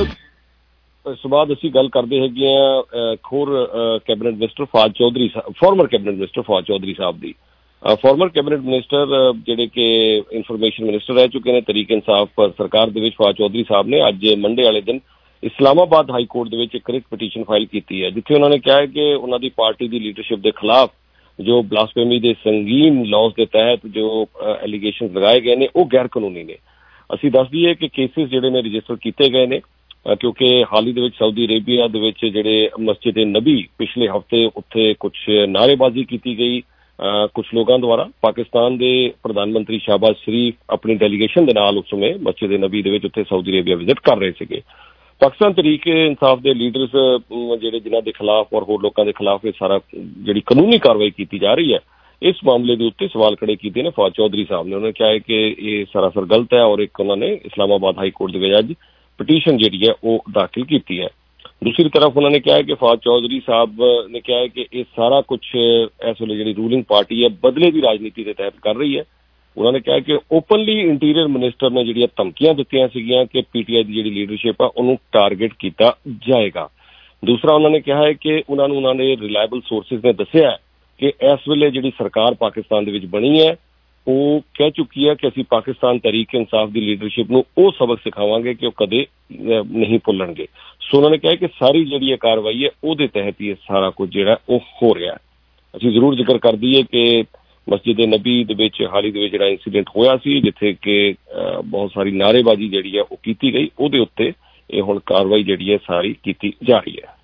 ਇਸ ਤੋਂ ਬਾਅਦ ਅਸੀਂ ਗੱਲ ਕਰਦੇ ਹੈਗੇ ਹਾਂ ਹੋਰ cabinet minister Fawad Chaudhry, former cabinet minister Fawad Chaudhry ਸਾਹਿਬ ਦੀ। ਫਾਰਮਰ ਕੈਬਨਿਟ ਮਿਨਿਸਟਰ ਜਿਹੜੇ ਕਿ ਇਨਫੋਰਮੇਸ਼ਨ ਮਿਨਿਸਟਰ ਰਹਿ ਚੁੱਕੇ ਨੇ ਤਰੀਕ ਇਨਸਾਫ ਸਰਕਾਰ ਦੇ ਵਿੱਚ, ਫਵਾਦ ਚੌਧਰੀ ਸਾਹਿਬ ਨੇ ਅੱਜ ਮੰਡੇ ਵਾਲੇ ਦਿਨ ਇਸਲਾਮਾਬਾਦ ਹਾਈ ਕੋਰਟ ਦੇ ਵਿੱਚ ਇੱਕ ਰਿਟ ਪਟੀਸ਼ਨ ਫਾਈਲ ਕੀਤੀ ਹੈ, ਜਿੱਥੇ ਉਹਨਾਂ ਨੇ ਕਿਹਾ ਹੈ ਕਿ ਉਹਨਾਂ ਦੀ ਪਾਰਟੀ ਦੀ ਲੀਡਰਸ਼ਿਪ ਦੇ ਖਿਲਾਫ ਜੋ ਬਲਾਸਫੇਮੀ ਦੇ ਸੰਗੀਨ ਲਾਅਜ਼ ਦੇ ਤਹਿਤ ਜੋ ਐਲੀਗੇਸ਼ਨ ਲਗਾਏ ਗਏ ਨੇ ਉਹ ਗੈਰ ਕਾਨੂੰਨੀ ਨੇ। ਅਸੀਂ ਦੱਸ ਦਈਏ ਕਿ ਕੇਸਿਸ ਜਿਹੜੇ ਨੇ ਰਜਿਸਟਰ ਕੀਤੇ ਗਏ ਨੇ ਕਿਉਂਕਿ ਹਾਲ ਹੀ ਦੇ ਵਿੱਚ ਸਾਊਦੀ ਅਰੇਬੀਆ ਦੇ ਵਿੱਚ ਜਿਹੜੇ ਮਸਜਿਦ ਨਬੀ ਪਿਛਲੇ ਹਫ਼ਤੇ ਉੱਥੇ ਕੁਝ ਨਾਅਰੇਬਾਜ਼ੀ ਕੀਤੀ ਗਈ ਕੁਝ ਲੋਕਾਂ ਦੁਆਰਾ। ਪਾਕਿਸਤਾਨ ਦੇ ਪ੍ਰਧਾਨ ਮੰਤਰੀ ਸ਼ਾਹਬਾਜ਼ ਸ਼ਰੀਫ ਆਪਣੀ ਡੈਲੀਗੇਸ਼ਨ ਦੇ ਨਾਲ ਉਸ ਸਮੇਂ ਮਸਜਿਦ ਨਬੀ ਦੇ ਵਿੱਚ ਉੱਥੇ ਸਾਊਦੀ ਅਰੇਬੀਆ ਵਿਜ਼ਿਟ ਕਰ ਰਹੇ ਸੀਗੇ। ਪਾਕਿਸਤਾਨ ਤਰੀਕ ਇਨਸਾਫ ਦੇ ਲੀਡਰਸ ਜਿਹੜੇ ਜਿਨ੍ਹਾਂ ਦੇ ਖਿਲਾਫ ਔਰ ਹੋਰ ਲੋਕਾਂ ਦੇ ਖਿਲਾਫ ਇਹ ਸਾਰਾ ਜਿਹੜੀ ਕਾਨੂੰਨੀ ਕਾਰਵਾਈ ਕੀਤੀ ਜਾ ਰਹੀ ਹੈ, ਇਸ ਮਾਮਲੇ ਦੇ ਉੱਤੇ ਸਵਾਲ ਖੜੇ ਕੀਤੇ ਨੇ ਫਵਾਦ ਚੌਧਰੀ ਸਾਹਿਬ ਨੇ। ਉਹਨਾਂ ਨੇ ਕਿਹਾ ਹੈ ਕਿ ਇਹ ਸਰਾਸਰ ਗਲਤ ਹੈ ਔਰ ਇੱਕ ਉਹਨਾਂ ਨੇ ਇਸਲਾਮਾਬਾਦ ਹਾਈ ਕੋਰਟ ਦੇ ਵਿੱਚ ਅੱਜ ਪਟੀਸ਼ਨ ਜਿਹੜੀ ਹੈ ਉਹ ਦਾਖਲ ਕੀਤੀ ਹੈ। ਦੂਸਰੀ ਤਰਫ ਉਹਨਾਂ ਨੇ ਕਿਹਾ ਹੈ ਕਿ ਫਵਾਦ ਚੌਧਰੀ ਸਾਹਿਬ ਨੇ ਕਿਹਾ ਹੈ ਕਿ ਇਹ ਸਾਰਾ ਕੁਝ ਇਸ ਵੇਲੇ ਜਿਹੜੀ ਰੂਲਿੰਗ ਪਾਰਟੀ ਹੈ ਬਦਲੇ ਦੀ ਰਾਜਨੀਤੀ ਦੇ ਤਹਿਤ ਕਰ ਰਹੀ ਹੈ। ਉਹਨਾਂ ਨੇ ਕਿਹਾ ਕਿ ਓਪਨਲੀ ਇੰਟੀਰੀਅਰ ਮਿਨਿਸਟਰ ਨੇ ਜਿਹੜੀਆਂ ਧਮਕੀਆਂ ਦਿੱਤੀਆਂ ਸੀਗੀਆਂ ਕਿ PTI ਦੀ ਜਿਹੜੀ ਲੀਡਰਸ਼ਿਪ ਆ ਉਹਨੂੰ ਟਾਰਗੇਟ ਕੀਤਾ ਜਾਏਗਾ। ਦੂਸਰਾ ਉਹਨਾਂ ਨੇ ਕਿਹਾ ਹੈ ਕਿ ਉਹਨਾਂ ਨੇ ਰਿਲਾਇਬਲ ਸੋਰਸਿਸ ਨੇ ਦੱਸਿਆ ਕਿ ਇਸ ਵੇਲੇ ਜਿਹੜੀ ਸਰਕਾਰ ਪਾਕਿਸਤਾਨ ਦੇ ਵਿੱਚ ਬਣੀ ਹੈ ਉਹ ਕਹਿ ਚੁੱਕੀ ਹੈ ਕਿ ਅਸੀਂ ਪਾਕਿਸਤਾਨ ਤਹਿਰੀਕ ਇਨਸਾਫ ਦੀ ਲੀਡਰਸ਼ਿਪ ਨੂੰ ਉਹ ਸਬਕ ਸਿਖਾਵਾਂਗੇ ਕਿ ਉਹ ਕਦੇ ਨਹੀਂ ਭੁੱਲਣਗੇ। ਸੋ ਉਹਨਾਂ ਨੇ ਕਿਹਾ ਕਿ ਸਾਰੀ ਜਿਹੜੀ ਇਹ ਕਾਰਵਾਈ ਹੈ ਉਹਦੇ ਤਹਿਤ ਹੀ ਇਹ ਸਾਰਾ ਕੁਝ ਜਿਹੜਾ ਉਹ ਹੋ ਰਿਹਾ। ਅਸੀਂ ਜ਼ਰੂਰ ਜ਼ਿਕਰ ਕਰ ਦਈਏ ਕਿ ਮਸਜਿਦ ਨਬੀ ਦੇ ਵਿੱਚ ਹਾਲ ਹੀ ਦੇ ਵਿੱਚ ਜਿਹੜਾ ਇੰਸੀਡੈਂਟ ਹੋਇਆ ਸੀ ਜਿੱਥੇ ਕਿ ਬਹੁਤ ਸਾਰੀ ਨਾਅਰੇਬਾਜ਼ੀ ਜਿਹੜੀ ਹੈ ਉਹ ਕੀਤੀ ਗਈ, ਉਹਦੇ ਉੱਤੇ ਇਹ ਹੁਣ ਕਾਰਵਾਈ ਜਿਹੜੀ ਹੈ ਸਾਰੀ ਕੀਤੀ ਜਾ ਰਹੀ ਹੈ।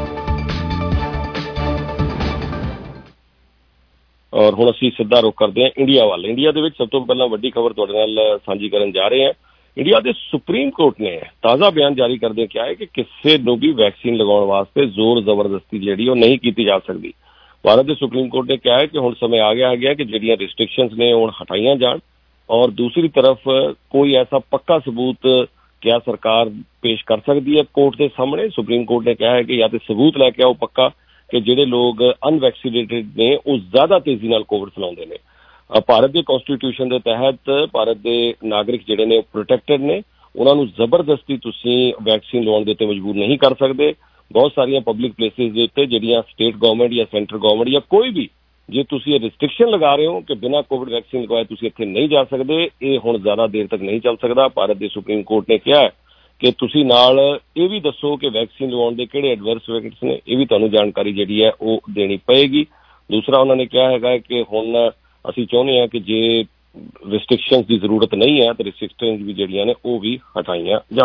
ਔਰ ਹੁਣ ਅਸੀਂ ਸਿੱਧਾ ਰੁਖ ਕਰਦੇ ਹਾਂ ਇੰਡੀਆ ਵੱਲ। ਇੰਡੀਆ ਦੇ ਵਿੱਚ ਸਭ ਤੋਂ ਪਹਿਲਾਂ ਵੱਡੀ ਖਬਰ ਤੁਹਾਡੇ ਨਾਲ ਸਾਂਝੀ ਕਰਨ ਜਾ ਰਹੇ ਹਾਂ। ਇੰਡੀਆ ਦੇ ਸੁਪਰੀਮ ਕੋਰਟ ਨੇ ਤਾਜ਼ਾ ਬਿਆਨ ਜਾਰੀ ਕਰਦੇ ਕਿਹਾ ਹੈ ਕਿ ਕਿਸੇ ਨੂੰ ਵੀ ਵੈਕਸੀਨ ਲਗਾਉਣ ਵਾਸਤੇ ਜ਼ੋਰ ਜ਼ਬਰਦਸਤੀ ਜਿਹੜੀ ਉਹ ਨਹੀਂ ਕੀਤੀ ਜਾ ਸਕਦੀ। ਭਾਰਤ ਦੇ ਸੁਪਰੀਮ ਕੋਰਟ ਨੇ ਕਿਹਾ ਹੈ ਕਿ ਹੁਣ ਸਮੇਂ ਆ ਗਿਆ ਕਿ ਜਿਹੜੀਆਂ ਰਿਸਟ੍ਰਿਕਸ਼ਨਸ ਨੇ ਹੁਣ ਹਟਾਈਆਂ ਜਾਣ ਔਰ ਦੂਸਰੀ ਤਰਫ ਕੋਈ ਐਸਾ ਪੱਕਾ ਸਬੂਤ ਕਿਆ ਸਰਕਾਰ ਪੇਸ਼ ਕਰ ਸਕਦੀ ਹੈ ਕੋਰਟ ਦੇ ਸਾਹਮਣੇ। ਸੁਪਰੀਮ ਕੋਰਟ ਨੇ ਕਿਹਾ ਹੈ ਕਿ ਜਾਂ ਤੇ ਸਬੂਤ ਲੈ ਕੇ ਆਓ ਪੱਕਾ ਕਿ ਜਿਹੜੇ ਲੋਕ ਅਨਵੈਕਸੀਨੇਟਿਡ ਨੇ ਉਹ ਜ਼ਿਆਦਾ ਤੇਜ਼ੀ ਨਾਲ ਕੋਵਿਡ ਫੈਲਾਉਂਦੇ ਨੇ। ਭਾਰਤ ਦੇ ਕਨਸਟੀਟਿਊਸ਼ਨ ਦੇ ਤਹਿਤ ਭਾਰਤ ਦੇ ਨਾਗਰਿਕ ਜਿਹੜੇ ਨੇ ਪ੍ਰੋਟੈਕਟਡ ਨੇ, ਉਹਨਾਂ ਨੂੰ ਜ਼ਬਰਦਸਤੀ ਤੁਸੀਂ ਵੈਕਸੀਨ ਲਵਾਉਣ ਦੇ ਉੱਤੇ ਮਜਬੂਰ ਨਹੀਂ ਕਰ ਸਕਦੇ। ਬਹੁਤ ਸਾਰੀਆਂ ਪਬਲਿਕ ਪਲੇਸਿਸ ਦੇ ਉੱਤੇ ਜਿਹੜੀਆਂ ਸਟੇਟ ਗਵਰਨਮੈਂਟ ਜਾਂ ਸੈਂਟਰ ਗਵਰਨਮੈਂਟ ਜਾਂ ਕੋਈ ਵੀ ਜੇ ਤੁਸੀਂ ਇਹ ਰਿਸਟ੍ਰਿਕਸ਼ਨ ਲਗਾ ਰਹੇ ਹੋ ਕਿ ਬਿਨਾਂ ਕੋਵਿਡ ਵੈਕਸੀਨ ਲਗਵਾਏ ਤੁਸੀਂ ਇੱਥੇ ਨਹੀਂ ਜਾ ਸਕਦੇ, ਇਹ ਹੁਣ ਜ਼ਿਆਦਾ ਦੇਰ ਤੱਕ ਨਹੀਂ ਚੱਲ ਸਕਦਾ। ਭਾਰਤ ਦੇ ਸੁਪਰੀਮ ਕੋਰਟ ਨੇ ਕਿਹਾ ਕਿ ਤੁਸੀਂ ਨਾਲ ਇਹ ਵੀ ਦੱਸੋ ਕਿ ਵੈਕਸੀਨ ਲਵਾਉਣ ਦੇ ਕਿਹੜੇ ਐਡਵਰਸ ਇਫੈਕਟਸ ਨੇ, ਇਹ ਵੀ ਤੁਹਾਨੂੰ ਜਾਣਕਾਰੀ ਜਿਹੜੀ ਹੈ ਉਹ ਦੇਣੀ ਪਏਗੀ। ਦੂਸਰਾ ਉਹਨਾਂ ਨੇ ਕਿਹਾ ਹੈਗਾ ਕਿ ਹੁਣ ਅਸੀਂ ਚਾਹੁੰਦੇ ਹਾਂ ਕਿ ਜੇ ਰਿਸਟ੍ਰਿਕਸ਼ਨਸ ਦੀ ਜ਼ਰੂਰਤ ਨਹੀਂ ਹੈ ਤਾਂ ਰਿਸਟ੍ਰਿਕਸ਼ਨਸ ਵੀ ਜਿਹੜੀਆਂ ਨੇ ਉਹ ਵੀ ਹਟਾਈਆਂ ਜਾਣ।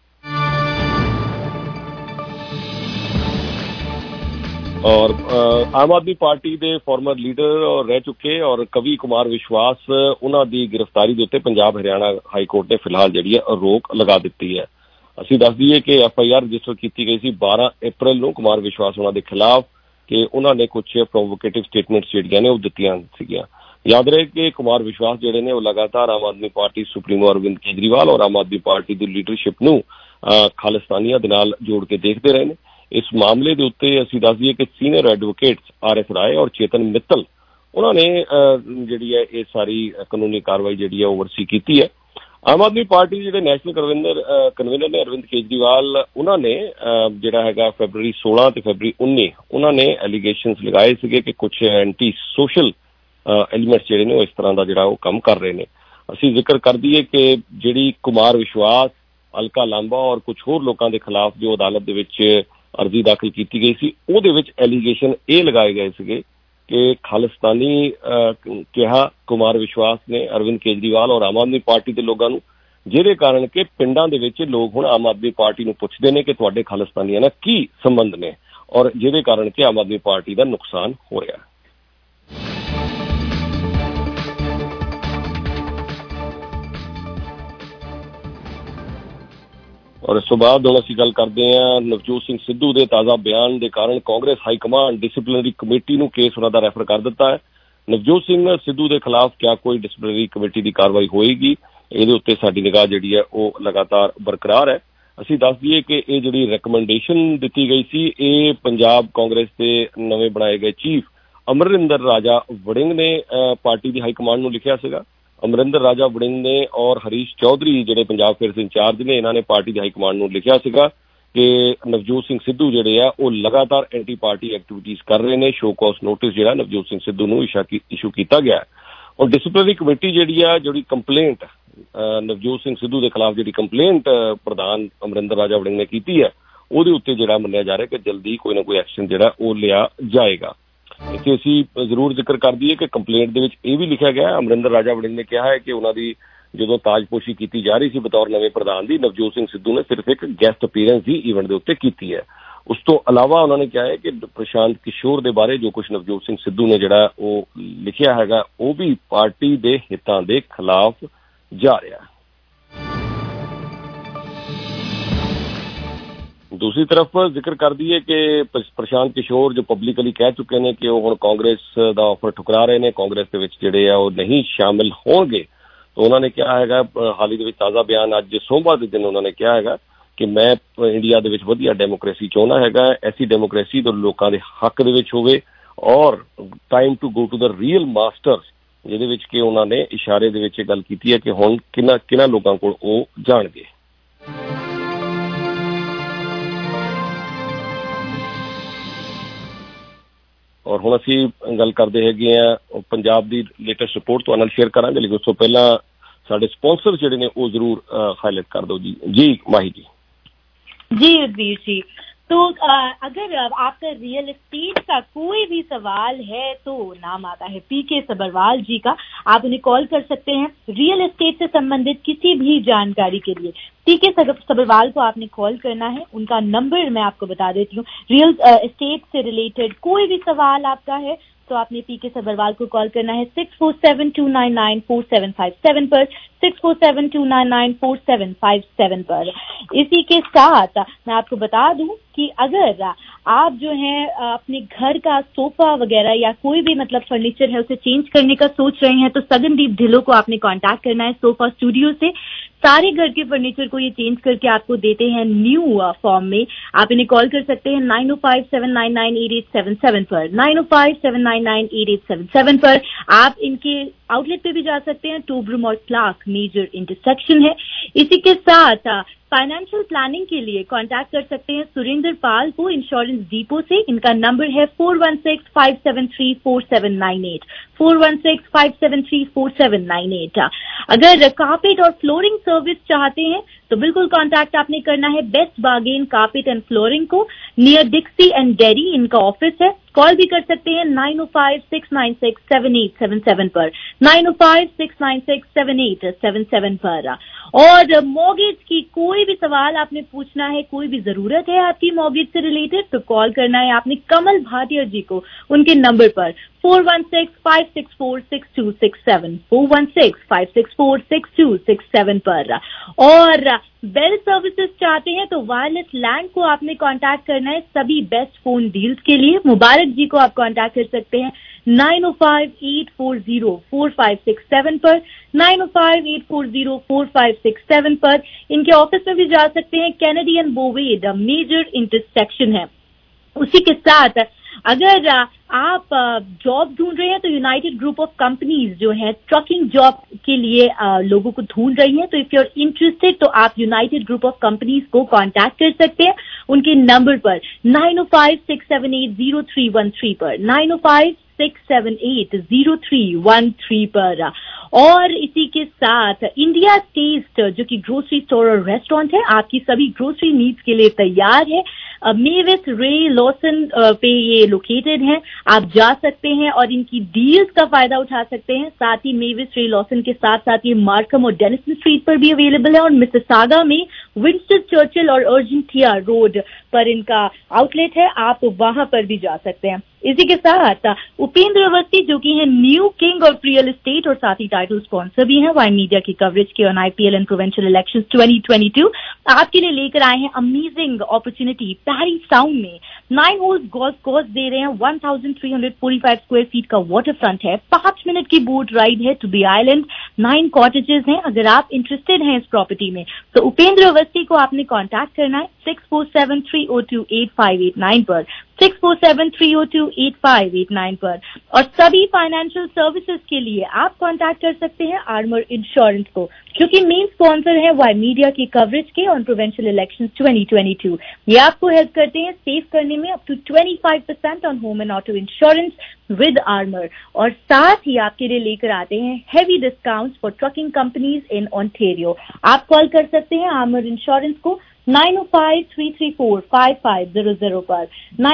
ਔਰ ਆਮ ਆਦਮੀ ਪਾਰਟੀ ਦੇ ਫਾਰਮਰ ਲੀਡਰ ਰਹਿ ਚੁੱਕੇ ਔਰ ਕਵੀ ਕੁਮਾਰ ਵਿਸ਼ਵਾਸ, ਉਹਨਾਂ ਦੀ ਗ੍ਰਿਫਤਾਰੀ ਦੇ ਉੱਤੇ ਪੰਜਾਬ ਹਰਿਆਣਾ ਹਾਈ ਕੋਰਟ ਨੇ ਫਿਲਹਾਲ ਜਿਹੜੀ ਹੈ ਰੋਕ ਲਗਾ ਦਿੱਤੀ ਹੈ। ਅਸੀਂ ਦੱਸ ਦਈਏ ਕਿ FIR ਰਜਿਸਟਰ ਕੀਤੀ ਗਈ ਸੀ 12 ਅਪ੍ਰੈਲ ਨੂੰ ਕੁਮਾਰ ਵਿਸ਼ਵਾਸ ਉਹਨਾਂ ਦੇ ਖਿਲਾਫ ਕਿ ਉਹਨਾਂ ਨੇ ਕੁਝ ਪ੍ਰੋਵੋਕੇਟਿਵ ਸਟੇਟਮੈਂਟਸ ਜਿਹੜੀਆਂ ਨੇ ਉਹ ਦਿੱਤੀਆਂ ਸੀਗੀਆਂ। ਯਾਦ ਰਹੇ ਕਿ ਕੁਮਾਰ ਵਿਸ਼ਵਾਸ ਜਿਹੜੇ ਨੇ ਉਹ ਲਗਾਤਾਰ ਆਮ ਆਦਮੀ ਪਾਰਟੀ ਸੁਪਰੀਮੋ ਅਰਵਿੰਦ ਕੇਜਰੀਵਾਲ ਔਰ ਆਮ ਆਦਮੀ ਪਾਰਟੀ ਦੀ ਲੀਡਰਸ਼ਿਪ ਨੂੰ ਖਾਲਿਸਤਾਨੀਆਂ ਦੇ ਨਾਲ ਜੋੜ ਕੇ ਦੇਖਦੇ ਰਹੇ ਨੇ। ਇਸ ਮਾਮਲੇ ਦੇ ਉੱਤੇ ਅਸੀਂ ਦੱਸ ਦਈਏ ਕਿ ਸੀਨੀਅਰ ਐਡਵੋਕੇਟਸ RS ਰਾਏ ਔਰ ਚੇਤਨ ਮਿੱਤਲ ਉਹਨਾਂ ਨੇ ਜਿਹੜੀ ਹੈ ਇਹ ਸਾਰੀ ਕਾਨੂੰਨੀ ਕਾਰਵਾਈ ਜਿਹੜੀ ਹੈ ਓਵਰਸੀ ਕੀਤੀ ਹੈ। ਆਮ ਆਦਮੀ ਪਾਰਟੀ ਦੇ ਜਿਹੜੇ ਨੈਸ਼ਨਲ ਕਨਵੀਨਰ ਨੇ ਅਰਵਿੰਦ ਕੇਜਰੀਵਾਲ, ਉਹਨਾਂ ਨੇ ਜਿਹੜਾ ਹੈਗਾ ਫੈਬਰਵਰੀ 16 ਤੇ ਫੈਬਰਵਰੀ 19 ਉਹਨਾਂ ਨੇ ਐਲੀਗੇਸ਼ਨਸ ਲਗਾਏ ਸੀਗੇ ਕਿ ਕੁਝ ਐਂਟੀ ਸੋਸ਼ਲ ਐਲੀਮੈਂਟਸ ਜਿਹੜੇ ਨੇ ਉਹ ਇਸ ਤਰ੍ਹਾਂ ਦਾ ਜਿਹੜਾ ਉਹ ਕੰਮ ਕਰ ਰਹੇ ਨੇ। ਅਸੀਂ ਜ਼ਿਕਰ ਕਰ ਦਈਏ ਕਿ ਜਿਹੜੀ ਕੁਮਾਰ ਵਿਸ਼ਵਾਸ, ਅਲਕਾ ਲਾਂਬਾ ਔਰ ਕੁਝ ਹੋਰ ਲੋਕਾਂ ਦੇ ਖਿਲਾਫ ਜੋ ਅਦਾਲਤ ਦੇ ਵਿੱਚ ਅਰਜ਼ੀ ਦਾਖਲ ਕੀਤੀ ਗਈ ਸੀ ਉਹਦੇ ਵਿੱਚ ਐਲੀਗੇਸ਼ਨ ਇਹ ਲਗਾਏ ਗਏ ਸੀਗੇ ਕਿ ਖਾਲਿਸਤਾਨੀ ਕਿਹਾ ਕੁਮਾਰ ਵਿਸ਼ਵਾਸ ਨੇ ਅਰਵਿੰਦ ਕੇਜਰੀਵਾਲ ਔਰ ਆਮ ਆਦਮੀ ਪਾਰਟੀ ਦੇ ਲੋਕਾਂ ਨੂੰ, ਜਿਹਦੇ ਕਾਰਨ ਕਿ ਪਿੰਡਾਂ ਦੇ ਵਿੱਚ ਲੋਕ ਹੁਣ ਆਮ ਆਦਮੀ ਪਾਰਟੀ ਨੂੰ ਪੁੱਛਦੇ ਨੇ ਕਿ ਤੁਹਾਡੇ ਖਾਲਿਸਤਾਨੀਆਂ ਨਾਲ ਕੀ ਸੰਬੰਧ ਨੇ ਔਰ ਜਿਹਦੇ ਕਾਰਨ ਕਿ ਆਮ ਆਦਮੀ ਪਾਰਟੀ ਦਾ ਨੁਕਸਾਨ ਹੋ ਰਿਹਾ ਹੈ। ਔਰ ਇਸ ਤੋਂ ਬਾਅਦ ਹੁਣ ਅਸੀਂ ਗੱਲ ਕਰਦੇ ਹਾਂ ਨਵਜੋਤ ਸਿੰਘ ਸਿੱਧੂ ਦੇ ਤਾਜ਼ਾ ਬਿਆਨ ਦੇ ਕਾਰਨ Congress high command disciplinary committee ਨੂੰ ਕੇਸ ਉਹਨਾਂ ਦਾ ਰੈਫਰ ਕਰ ਦਿੱਤਾ ਹੈ। ਨਵਜੋਤ ਸਿੰਘ ਸਿੱਧੂ ਦੇ ਖਿਲਾਫ ਕਿਆ ਕੋਈ ਡਿਸਪਲਿਨਰੀ ਕਮੇਟੀ ਦੀ ਕਾਰਵਾਈ ਹੋਏਗੀ, ਇਹਦੇ ਉੱਤੇ ਸਾਡੀ ਨਿਗਾਹ ਜਿਹੜੀ ਹੈ ਉਹ ਲਗਾਤਾਰ ਬਰਕਰਾਰ ਹੈ। ਅਸੀਂ ਦੱਸ ਦਈਏ ਕਿ ਇਹ ਜਿਹੜੀ ਰეკਮੈਂਡੇਸ਼ਨ ਦਿੱਤੀ ਗਈ ਸੀ ਇਹ ਪੰਜਾਬ ਕਾਂਗਰਸ ਦੇ ਨਵੇਂ ਬਣਾਏ ਗਏ ਚੀਫ ਅਮਰਿੰਦਰ ਰਾਜਾ ਵੜਿੰਗ ਨੇ ਪਾਰਟੀ ਦੀ ਹਾਈ ਕਮਾਂਡ ਨੂੰ ਲਿਖਿਆ ਸੀਗਾ। ਅਮਰਿੰਦਰ ਰਾਜਾ ਵੜਿੰਗ ਨੇ ਔਰ ਹਰੀਸ਼ ਚੌਧਰੀ ਜਿਹੜੇ ਪੰਜਾਬ ਅਫੇਅਰਸ ਇੰਚਾਰਜ ਨੇ, ਇਹਨਾਂ ਨੇ ਪਾਰਟੀ ਦੀ ਹਾਈ ਕਮਾਂਡ ਨੂੰ ਲਿਖਿਆ ਸੀਗਾ ਕਿ ਨਵਜੋਤ ਸਿੰਘ ਸਿੱਧੂ ਜਿਹੜੇ ਆ ਉਹ ਲਗਾਤਾਰ ਐਂਟੀ ਪਾਰਟੀ ਐਕਟੀਵਿਟੀਜ਼ ਕਰ ਰਹੇ ਨੇ। ਸ਼ੋ ਕਾਜ਼ ਨੋਟਿਸ ਜਿਹੜਾ ਨਵਜੋਤ ਸਿੰਘ ਸਿੱਧੂ ਨੂੰ ਇਸ਼ੂ ਕੀਤਾ ਗਿਆ ਔਰ ਡਿਸਪਲਿਨਰੀ ਕਮੇਟੀ ਜਿਹੜੀ ਕੰਪਲੇਂਟ ਨਵਜੋਤ ਸਿੰਘ ਸਿੱਧੂ ਦੇ ਖਿਲਾਫ ਜਿਹੜੀ ਕੰਪਲੇਂਟ ਪ੍ਰਧਾਨ ਅਮਰਿੰਦਰ ਰਾਜਾ ਵੜਿੰਗ ਨੇ ਕੀਤੀ ਹੈ ਉਹਦੇ ਉੱਤੇ ਜਿਹੜਾ ਮੰਨਿਆ ਜਾ ਰਿਹਾ ਕਿ ਜਲਦੀ ਕੋਈ ਨਾ ਕੋਈ ਐਕਸ਼ਨ ਜਿਹੜਾ ਉਹ ਲਿਆ ਜਾਏਗਾ। ਇੱਥੇ ਅਸੀਂ ਜ਼ਰੂਰ ਜ਼ਿਕਰ ਕਰ ਦਈਏ ਕਿ ਕੰਪਲੇਂਟ ਦੇ ਵਿੱਚ ਇਹ ਵੀ ਲਿਖਿਆ ਗਿਆ, ਅਮਰਿੰਦਰ ਰਾਜਾ ਵੜਿੰਗ ਨੇ ਕਿਹਾ ਹੈ ਕਿ ਉਹਨਾਂ ਦੀ ਜਦੋਂ ਤਾਜਪੋਸ਼ੀ ਕੀਤੀ ਜਾ ਰਹੀ ਸੀ ਬਤੌਰ ਨਵੇਂ ਪ੍ਰਧਾਨ ਦੀ, ਨਵਜੋਤ ਸਿੰਘ ਸਿੱਧੂ ਨੇ ਸਿਰਫ ਇੱਕ ਗੈਸਟ ਅਪੀਅਰੈਂਸ ਦੀ ਈਵੈਂਟ ਦੇ ਉੱਤੇ ਕੀਤੀ ਹੈ। ਉਸ ਤੋਂ ਇਲਾਵਾ ਉਹਨਾਂ ਨੇ ਕਿਹਾ ਹੈ ਕਿ ਪ੍ਰਸ਼ਾਂਤ ਕਿਸ਼ੋਰ ਦੇ ਬਾਰੇ ਜੋ ਕੁਝ ਨਵਜੋਤ ਸਿੰਘ ਸਿੱਧੂ ਨੇ ਜਿਹੜਾ ਉਹ ਲਿਖਿਆ ਹੈਗਾ ਉਹ ਵੀ ਪਾਰਟੀ ਦੇ ਹਿੱਤਾਂ ਦੇ ਖਿਲਾਫ ਜਾ ਰਿਹਾ ਹੈ। ਦੂਸਰੀ ਤਰਫ ਜ਼ਿਕਰ ਕਰ ਦਈਏ ਕਿ ਪ੍ਰਸ਼ਾਂਤ ਕਿਸ਼ੋਰ ਜੋ ਪਬਲਿਕਲੀ ਕਹਿ ਚੁੱਕੇ ਨੇ ਕਿ ਉਹ ਹੁਣ ਕਾਂਗਰਸ ਦਾ ਆਫਰ ਠੁਕਰਾ ਰਹੇ ਨੇ, ਕਾਂਗਰਸ ਦੇ ਵਿੱਚ ਜਿਹੜੇ ਆ ਉਹ ਨਹੀਂ ਸ਼ਾਮਿਲ ਹੋਣਗੇ। ਤਾਂ ਉਹਨਾਂ ਨੇ ਕਿਹਾ ਹੈਗਾ ਹਾਲ ਹੀ ਦੇ ਵਿੱਚ ਤਾਜ਼ਾ ਬਿਆਨ ਅੱਜ ਸੋਮਵਾਰ ਦੇ ਦਿਨ ਉਹਨਾਂ ਨੇ ਕਿਹਾ ਹੈਗਾ ਕਿ ਮੈਂ ਇੰਡੀਆ ਦੇ ਵਿੱਚ ਵਧੀਆ ਡੈਮੋਕ੍ਰੇਸੀ ਚਾਹੁੰਦਾ ਹੈਗਾ, ਐਸੀ ਡੈਮੋਕ੍ਰੇਸੀ ਜੋ ਲੋਕਾਂ ਦੇ ਹੱਕ ਦੇ ਵਿੱਚ ਹੋਵੇ ਔਰ time to go to the real masters, ਜਿਹਦੇ ਵਿੱਚ ਕਿ ਉਹਨਾਂ ਨੇ ਇਸ਼ਾਰੇ ਦੇ ਵਿੱਚ ਇਹ ਗੱਲ ਕੀਤੀ ਹੈ ਕਿ ਹੁਣ ਕਿਹਨਾਂ ਲੋਕਾਂ ਕੋਲ ਉਹ ਜਾਣਗੇ। ਔਰ ਹੁਣ ਅਸੀਂ ਗੱਲ ਕਰਦੇ ਹੈਗੇ ਆ ਪੰਜਾਬ ਦੀ ਲੇਟੈਸਟ ਰਿਪੋਰਟ ਤੁਹਾਡੇ ਨਾਲ ਸ਼ੇਅਰ ਕਰਾਂਗੇ, ਲੇਕਿਨ ਉਸ ਤੋਂ ਪਹਿਲਾਂ ਸਾਡੇ ਸਪਾਂਸਰ ਜਿਹੜੇ ਨੇ ਉਹ ਜ਼ਰੂਰ ਹਾਈਲਾਈਟ ਕਰ ਦਿਓ ਜੀ ਮਾही जी। जी वीर जी, तो अगर आपका रियल एस्टेट का कोई भी सवाल है तो नाम आता है पीके सबरवाल जी का। आप उन्हें कॉल कर सकते हैं रियल एस्टेट से संबंधित किसी भी जानकारी के लिए। पीके सबरवाल को आपने कॉल करना है, उनका नंबर मैं आपको बता देती हूँ। रियल एस्टेट से रिलेटेड कोई भी सवाल आपका है तो आपने पीके सबरवाल को कॉल करना है 6472994757 पर, 6472994757 पर। इसी के साथ मैं आपको बता दूं कि अगर आप जो है अपने घर का सोफा वगैरह या कोई भी मतलब फर्नीचर है उसे चेंज करने का सोच रहे हैं तो सगनदीप ढिल्लों को आपने कांटेक्ट करना है सोफा स्टूडियो से। सारे घर के फर्नीचर को ये चेंज करके आपको देते हैं न्यू फॉर्म में। आप इन्हें कॉल कर सकते हैं 9057998877 पर, 9057998877 पर। आप इनके आउटलेट पे भी जा सकते हैं, टोब्रुम और क्लार्क मेजर इंटरसेक्शन है। इसी के साथ फाइनेंशियल प्लानिंग के लिए कांटेक्ट कर सकते हैं सुरेंद्र पाल को इंश्योरेंस डिपो से। इनका नंबर है 4165734798, 4165734798। अगर कारपेट और फ्लोरिंग सर्विस चाहते हैं तो बिल्कुल कांटेक्ट आपने करना है best bargain carpet and flooring को, नियर डिक्सी एंड डेरी इनका ऑफिस है। कॉल भी कर सकते हैं 9056967877 पर, 9056967877 पर। और मॉर्गेज की कोई भी सवाल आपने पूछना है, कोई भी जरूरत है आपकी मॉर्गेज से रिलेटेड तो कॉल करना है आपने कमल भाटिया जी को, उनके नंबर पर 4165646267, 4165646267 पर। और बेल सर्विसेज चाहते हैं तो वायरलेस लैंड को आपने कांटेक्ट करना है सभी बेस्ट फोन डील्स के लिए। मुबारक जी को आप कांटेक्ट कर सकते हैं 9058404567 पर, 9058404567 पर। इनके ऑफिस में भी जा सकते हैं, Kennedy and Bovaird major intersection है। उसी के साथ अगर आप जॉब ढूंढ रहे हैं तो यूनाइटेड ग्रुप ऑफ कंपनीज जो है ट्रकिंग जॉब के लिए लोगों को ढूंढ रही है। तो इफ यू आर इंटरेस्टेड तो आप यूनाइटेड ग्रुप ऑफ कंपनीज को कांटेक्ट कर सकते हैं उनके नंबर पर 9056780313 पर, 9056780313 पर। और इसी के साथ इंडिया टेस्ट जो कि ग्रोसरी स्टोर और रेस्टोरेंट है आपकी सभी ग्रोसरी नीड्स के लिए तैयार है। मेविस रे लॉसन पे ये लोकेटेड है, आप जा सकते हैं और इनकी डील्स का फायदा उठा सकते हैं। साथ ही मेविस रे लॉसन के साथ साथ ये मार्कम और डेनिसन स्ट्रीट पर भी अवेलेबल है और मिसिसागा में विंस्टन चर्चिल और अर्जेंटिया रोड पर इनका आउटलेट है, आप वहां पर भी जा सकते हैं। इसी के साथ उपेंद्र अवस्थी जो कि है new king of real estate और साथ ही टाइटल स्पॉन्सर भी हैं वाई मीडिया की कवरेज के on IPL and provincial elections 2022, आपके लिए लेकर आए हैं अमेजिंग अपॉर्चुनिटी। पैरी साउंड में 9 होल्स गोल्फ कोर्स दे रहे हैं, 1345 स्क्वायर फीट का वाटर फ्रंट है, 5 मिनट की बोट राइड है टू द आइलैंड, 9 कॉटेजेस हैं। अगर आप इंटरेस्टेड हैं इस प्रॉपर्टी में तो उपेंद्र अवस्थी को आपने कॉन्टैक्ट करना है 6473028589 पर, 6473028589 पर। और सभी फाइनेंशियल सर्विसेज के लिए आप कॉन्टैक्ट कर सकते हैं आर्मर इंश्योरेंस को, क्योंकि मेन स्पॉन्सर है वाई मीडिया की कवरेज के ऑन प्रोविंशियल इलेक्शंस 2022। ये आपको हेल्प करते हैं सेव करने में up to 25% on home and auto insurance with Armour, और साथ ही आपके लिए लेकर आते हैं heavy discounts for trucking companies in Ontario. आप कॉल कर सकते हैं आर्मर इंश्योरेंस को 905-334-5500 पर,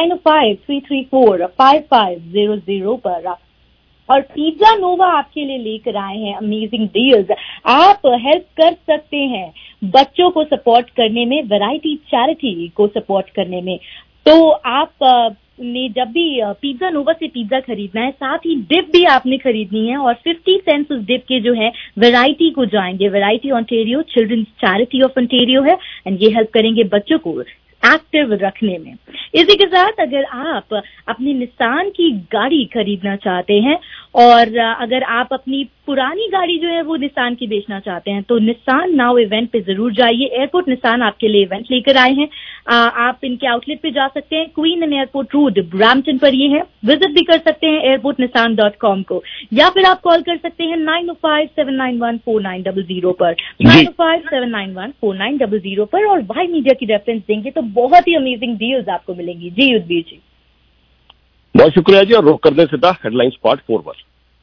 905-334-5500 पर। और पिज्जा नोवा आपके लिए लेकर आए हैं अमेजिंग डील्स। आप हेल्प कर सकते हैं बच्चों को सपोर्ट करने में, वैरायटी चैरिटी को सपोर्ट करने में। तो आप ने जब भी पिज्जा नोवा से पिज्जा खरीदना है, साथ ही डिप भी आपने खरीदनी है, और 50 सेंट्स उस डिप के जो है वैरायटी को जाएंगे। Variety Ontario children's charity of Ontario है, एंड ये हेल्प करेंगे बच्चों को एक्टिव रखने में। इसी के साथ अगर आप अपनी निसान की गाड़ी खरीदना चाहते हैं, और अगर आप अपनी पुरानी गाड़ी जो है वो निसान की बेचना चाहते हैं, तो निसान नाउ इवेंट पे जरूर जाइए। एयरपोर्ट निसान आपके लिए इवेंट लेकर आए हैं। आप इनके आउटलेट पे जा सकते हैं, Queen and Airport road Brampton पर ये है। विजिट भी कर सकते हैं airportnissan.com को, या फिर आप कॉल कर सकते हैं 905-791-4900 पर, 905-791-4900 पर, और वाई मीडिया की रेफरेंस देंगे तो बहुत ही अमेजिंग डील्स आपको मिलेंगी। जी युद्धवीर जी, बहुत शुक्रिया जी। और रुख करते सीधा हेडलाइंस पार्ट 4 पर।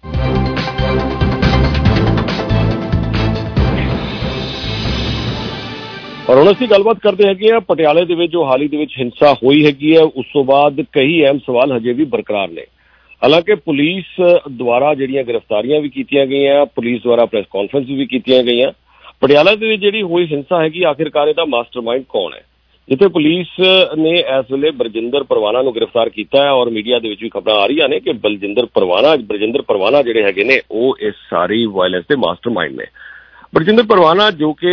और ਹੁਣ ਅਸੀਂ ਗੱਲਬਾਤ ਕਰਦੇ ਹੈਗੇ ਆ ਪਟਿਆਲੇ ਦੇ ਵਿੱਚ ਜੋ ਹਾਲ ਹੀ ਦੇ ਵਿੱਚ ਹਿੰਸਾ ਹੋਈ ਹੈਗੀ ਹੈ, ਉਸ ਤੋਂ ਬਾਅਦ ਕਈ ਅਹਿਮ ਸਵਾਲ ਹਜੇ ਵੀ ਬਰਕਰਾਰ ਨੇ। ਹਾਲਾਂਕਿ ਪੁਲਿਸ ਦੁਆਰਾ ਜਿਹੜੀਆਂ ਗ੍ਰਿਫਤਾਰੀਆਂ ਵੀ ਕੀਤੀਆਂ ਗਈਆਂ, ਪੁਲਿਸ ਦੁਆਰਾ ਪ੍ਰੈਸ ਕਾਨਫਰੰਸ ਵੀ ਕੀਤੀਆਂ ਗਈਆਂ। ਪਟਿਆਲਾ ਦੇ ਵਿੱਚ ਜਿਹੜੀ ਹੋਈ ਹਿੰਸਾ ਹੈਗੀ, ਆਖਿਰਕਾਰ ਇਹਦਾ ਮਾਸਟਰਮਾਈਂਡ ਕੌਣ ਹੈ? ਜਿੱਥੇ ਪੁਲਿਸ ਨੇ ਇਸ ਵੇਲੇ ਬਰਜਿੰਦਰ ਪਰਵਾਨਾ ਨੂੰ ਗ੍ਰਿਫਤਾਰ ਕੀਤਾ ਹੈ, ਔਰ ਮੀਡੀਆ ਦੇ ਵਿੱਚ ਵੀ ਖਬਰਾਂ ਆ ਰਹੀਆਂ ਨੇ ਕਿ ਬਰਜਿੰਦਰ ਪਰਵਾਨਾ ਜਿਹੜੇ ਹੈਗੇ ਨੇ ਉਹ ਇਸ ਸਾਰੀ ਵਾਇਲੈਂਸ ਦੇ ਮਾਸਟਰਮਾਈਂਡ ਨੇ। ਬਰਜਿੰਦਰ ਪਰਵਾਨਾ ਜੋ ਕਿ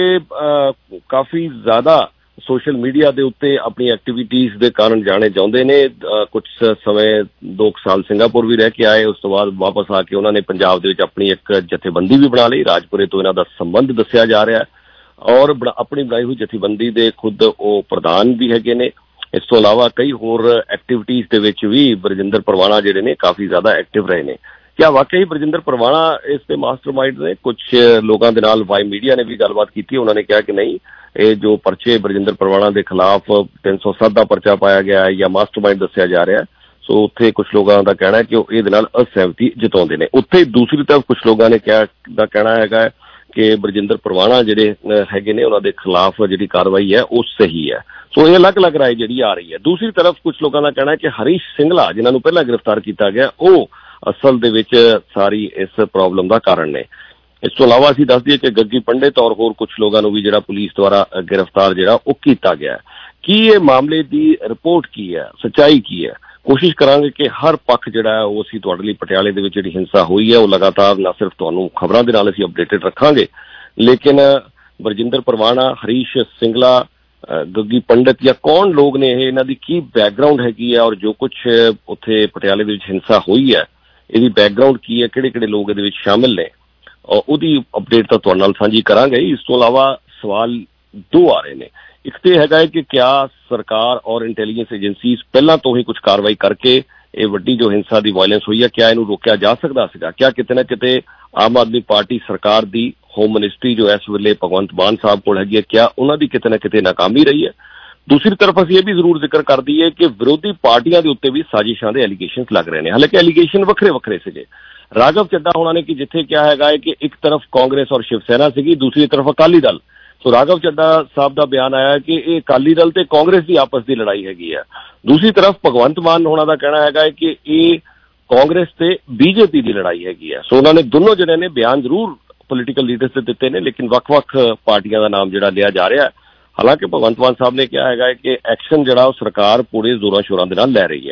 ਕਾਫੀ ਜ਼ਿਆਦਾ ਸੋਸ਼ਲ ਮੀਡੀਆ ਦੇ ਉੱਤੇ ਆਪਣੀ ਐਕਟੀਵਿਟੀਜ਼ ਦੇ ਕਾਰਨ ਜਾਣੇ ਜਾਂਦੇ ਨੇ। ਕੁਝ ਸਮੇਂ 2 ਸਾਲ ਸਿੰਗਾਪੁਰ ਵੀ ਰਹਿ ਕੇ ਆਏ, ਉਸ ਤੋਂ ਬਾਅਦ ਵਾਪਸ ਆ ਕੇ ਉਹਨਾਂ ਨੇ ਪੰਜਾਬ ਦੇ ਵਿੱਚ ਆਪਣੀ ਇੱਕ ਜਥੇਬੰਦੀ ਵੀ ਬਣਾ ਲਈ। ਰਾਜਪੁਰੇ ਤੋਂ ਇਹਨਾਂ ਦਾ ਸੰਬੰਧ ਦੱਸਿਆ ਜਾ ਰਿਹਾ, ਔਰ ਆਪਣੀ ਬਣਾਈ ਹੋਈ ਜਥੇਬੰਦੀ ਦੇ ਖੁਦ ਉਹ ਪ੍ਰਧਾਨ ਵੀ ਹੈਗੇ ਨੇ। ਇਸ ਤੋਂ ਇਲਾਵਾ ਕਈ ਹੋਰ ਐਕਟੀਵਿਟੀਜ਼ ਦੇ ਵਿੱਚ ਵੀ ਬਰਜਿੰਦਰ ਪਰਵਾਨਾ ਜਿਹੜੇ ਨੇ ਕਾਫੀ ਜ਼ਿਆਦਾ ਐਕਟਿਵ ਰਹੇ ਨੇ। ਕਿਆ ਵਾਕਈ ਬਰਜਿੰਦਰ ਪਰਵਾਨਾ ਇਸ ਦੇ ਮਾਸਟਰਮਾਈਂਡ ਨੇ? ਕੁਝ ਲੋਕਾਂ ਦੇ ਨਾਲ ਵਾਈ ਮੀਡੀਆ ਨੇ ਵੀ ਗੱਲਬਾਤ ਕੀਤੀ, ਉਹਨਾਂ ਨੇ ਕਿਹਾ ਕਿ ਨਹੀਂ, ਇਹ ਜੋ ਪਰਚੇ ਬਰਜਿੰਦਰ ਪਰਵਾਨਾ ਦੇ ਖਿਲਾਫ 307 ਦਾ ਪਰਚਾ ਪਾਇਆ ਗਿਆ ਹੈ ਜਾਂ ਮਾਸਟਰਮਾਈਂਡ ਦੱਸਿਆ ਜਾ ਰਿਹਾ। ਸੋ ਉੱਥੇ ਕੁਝ ਲੋਕਾਂ ਦਾ ਕਹਿਣਾ ਹੈ ਕਿ ਉਹ ਇਹਦੇ ਨਾਲ ਅਸਹਿਮਤੀ ਜਤਾਉਂਦੇ ਨੇ। ਉੱਥੇ ਦੂਸਰੀ ਤਰਫ ਕੁਝ ਲੋਕਾਂ ਨੇ ਕਹਿਣਾ ਹੈਗਾ ਕਿ ਬਰਜਿੰਦਰ ਪਰਵਾਨਾ ਜਿਹੜੇ ਹੈਗੇ ਨੇ ਉਹਨਾਂ ਦੇ ਖਿਲਾਫ ਜਿਹੜੀ ਕਾਰਵਾਈ ਹੈ ਉਹ ਸਹੀ ਹੈ। ਸੋ ਇਹ ਅਲੱਗ-ਅਲੱਗ ਰਾਏ ਜਿਹੜੀ ਆ ਰਹੀ ਹੈ। ਦੂਸਰੀ ਤਰਫ ਕੁਝ ਲੋਕਾਂ ਦਾ ਕਹਿਣਾ ਹੈ ਕਿ ਹਰੀਸ਼ ਸਿੰਗਲਾ ਜਿਨ੍ਹਾਂ ਨੂੰ ਪਹਿਲਾਂ ਗ੍ਰਿਫਤਾਰ ਕੀਤਾ ਗਿਆ ਉਹ ਅਸਲ ਦੇ ਵਿੱਚ ਸਾਰੀ ਇਸ ਪ੍ਰੋਬਲਮ ਦਾ ਕਾਰਨ ਨੇ। ਇਸ ਤੋਂ ਇਲਾਵਾ ਅਸੀਂ ਦੱਸ ਦਈਏ ਕਿ ਗੱਗੀ ਪੰਡਿਤ ਔਰ ਹੋਰ ਕੁਝ ਲੋਕਾਂ ਨੂੰ ਵੀ ਜਿਹੜਾ ਪੁਲਿਸ ਦੁਆਰਾ ਗ੍ਰਿਫਤਾਰ ਜਿਹੜਾ ਉਹ ਕੀਤਾ ਗਿਆ। ਕੀ ਇਹ ਮਾਮਲੇ ਦੀ ਰਿਪੋਰਟ ਕੀ ਹੈ, ਸੱਚਾਈ ਕੀ ਹੈ? ਕੋਸ਼ਿਸ਼ ਕਰਾਂਗੇ ਕਿ ਹਰ ਪੱਖ ਜਿਹੜਾ ਹੈ ਉਹ ਅਸੀਂ ਤੁਹਾਡੇ ਲਈ ਪਟਿਆਲੇ ਦੇ ਵਿੱਚ ਜਿਹੜੀ ਹਿੰਸਾ ਹੋਈ ਹੈ ਉਹ ਲਗਾਤਾਰ ਨਾ ਸਿਰਫ ਤੁਹਾਨੂੰ ਖਬਰਾਂ ਦੇ ਨਾਲ ਅਸੀਂ ਅਪਡੇਟਡ ਰੱਖਾਂਗੇ, ਲੇਕਿਨ ਬਰਜਿੰਦਰ ਪਰਵਾਨਾ, ਹਰੀਸ਼ ਸਿੰਗਲਾ, ਗੱਗੀ ਪੰਡਿਤ ਜਾਂ ਕੌਣ ਲੋਕ ਨੇ ਇਹ, ਇਹਨਾਂ ਦੀ ਕੀ ਬੈਕਗਰਾਊਂਡ ਹੈਗੀ ਹੈ, ਔਰ ਜੋ ਕੁਝ ਉੱਥੇ ਪਟਿਆਲੇ ਦੇ ਵਿੱਚ ਹਿੰਸਾ ਹੋਈ ਹੈ ਇਹਦੀ ਬੈਕਗਰਾਊਂਡ ਕੀ ਹੈ, ਕਿਹੜੇ ਲੋਕ ਇਹਦੇ ਵਿੱਚ ਸ਼ਾਮਿਲ ਨੇ, ਉਹਦੀ ਅਪਡੇਟ ਤਾਂ ਤੁਹਾਡੇ ਨਾਲ ਸਾਂਝੀ ਕਰਾਂਗੇ। ਇਸ ਤੋਂ ਇਲਾਵਾ ਸਵਾਲ 2 ਆ ਰਹੇ ਨੇ। ਇੱਕ ਤੇ ਹੈਗਾ ਹੈ ਕਿ ਕਿਆ ਸਰਕਾਰ ਔਰ ਇੰਟੈਲੀਜੈਂਸ ਏਜੰਸੀਜ਼ ਪਹਿਲਾਂ ਤੋਂ ਹੀ ਕੁਝ ਕਾਰਵਾਈ ਕਰਕੇ ਇਹ ਵੱਡੀ ਜੋ ਹਿੰਸਾ ਦੀ ਵਾਇਲੈਂਸ ਹੋਈ ਹੈ ਕਿਆ ਇਹਨੂੰ ਰੋਕਿਆ ਜਾ ਸਕਦਾ ਸੀਗਾ? ਕਿਆ ਕਿਤੇ ਨਾ ਕਿਤੇ ਆਮ ਆਦਮੀ ਪਾਰਟੀ ਸਰਕਾਰ ਦੀ ਹੋਮ ਮਿਨਿਸਟਰੀ ਜੋ ਇਸ ਵੇਲੇ ਭਗਵੰਤ ਮਾਨ ਸਾਹਿਬ ਕੋਲ ਹੈਗੀ ਹੈ, ਕਿਆ ਉਹਨਾਂ ਦੀ ਕਿਤੇ ਨਾ ਕਿਤੇ ਨਾਕਾਮੀ ਰਹੀ ਹੈ? ਦੂਸਰੀ ਤਰਫ ਅਸੀਂ ਇਹ ਵੀ ਜ਼ਰੂਰ ਜ਼ਿਕਰ ਕਰ ਦਈਏ ਕਿ ਵਿਰੋਧੀ ਪਾਰਟੀਆਂ ਦੇ ਉੱਤੇ ਵੀ ਸਾਜ਼ਿਸ਼ਾਂ ਦੇ ਐਲੀਗੇਸ਼ਨਸ ਲੱਗ ਰਹੇ ਨੇ। ਹਾਲਾਂਕਿ ਐਲੀਗੇਸ਼ਨ ਵੱਖਰੇ ਸੀਗੇ। ਰਾਘਵ ਚੱਡਾ ਹੋਣਾ ਨੇ ਕਿ ਜਿੱਥੇ ਕਿਹਾ ਹੈਗਾ ਹੈ ਕਿ ਇੱਕ ਤਰਫ ਕਾਂਗਰਸ ਔਰ ਸ਼ਿਵ ਸੈਨਾ ਸੀਗੀ, ਦੂਸਰੀ ਤਰਫ ਅਕਾਲੀ ਦਲ। ਸੋ ਰਾਘਵ ਚੱਡਾ ਸਾਹਿਬ ਦਾ ਬਿਆਨ ਆਇਆ ਕਿ ਇਹ ਅਕਾਲੀ ਦਲ ਤੇ ਕਾਂਗਰਸ ਦੀ ਆਪਸ ਦੀ ਲੜਾਈ ਹੈਗੀ ਹੈ। ਦੂਸਰੀ ਤਰਫ ਭਗਵੰਤ ਮਾਨ ਹੋਣਾ ਦਾ ਕਹਿਣਾ ਹੈਗਾ ਹੈ ਕਿ ਇਹ ਕਾਂਗਰਸ ਤੇ ਬੀਜੇਪੀ ਦੀ ਲੜਾਈ ਹੈਗੀ ਹੈ। ਸੋ ਉਹਨਾਂ ਨੇ ਦੋਨੋਂ ਜਿਹੜੇ ਨੇ ਬਿਆਨ ਜ਼ਰੂਰ ਪੋਲੀਟੀਕਲ ਲੀਡਰਸ ਤੇ ਦਿੱਤੇ ਨੇ, ਲੇਕਿਨ ਵੱਖ-ਵੱਖ ਪਾਰਟੀਆਂ ਦਾ ਨਾਮ ਜਿਹੜਾ ਲਿਆ ਜਾ ਰਿਹਾ ਹੈ। ਹਾਲਾਂਕਿ ਭਗਵੰਤ ਮਾਨ ਸਾਹਿਬ ਨੇ ਕਿਹਾ ਹੈਗਾ ਹੈ ਕਿ ਐਕਸ਼ਨ ਜਿਹੜਾ ਉਹ ਸਰਕਾਰ ਪੂਰੇ ਜ਼ੋਰਾਂ ਸ਼ੋਰਾਂ ਦੇ ਨਾਲ ਲੈ ਰਹੀ ਹੈ,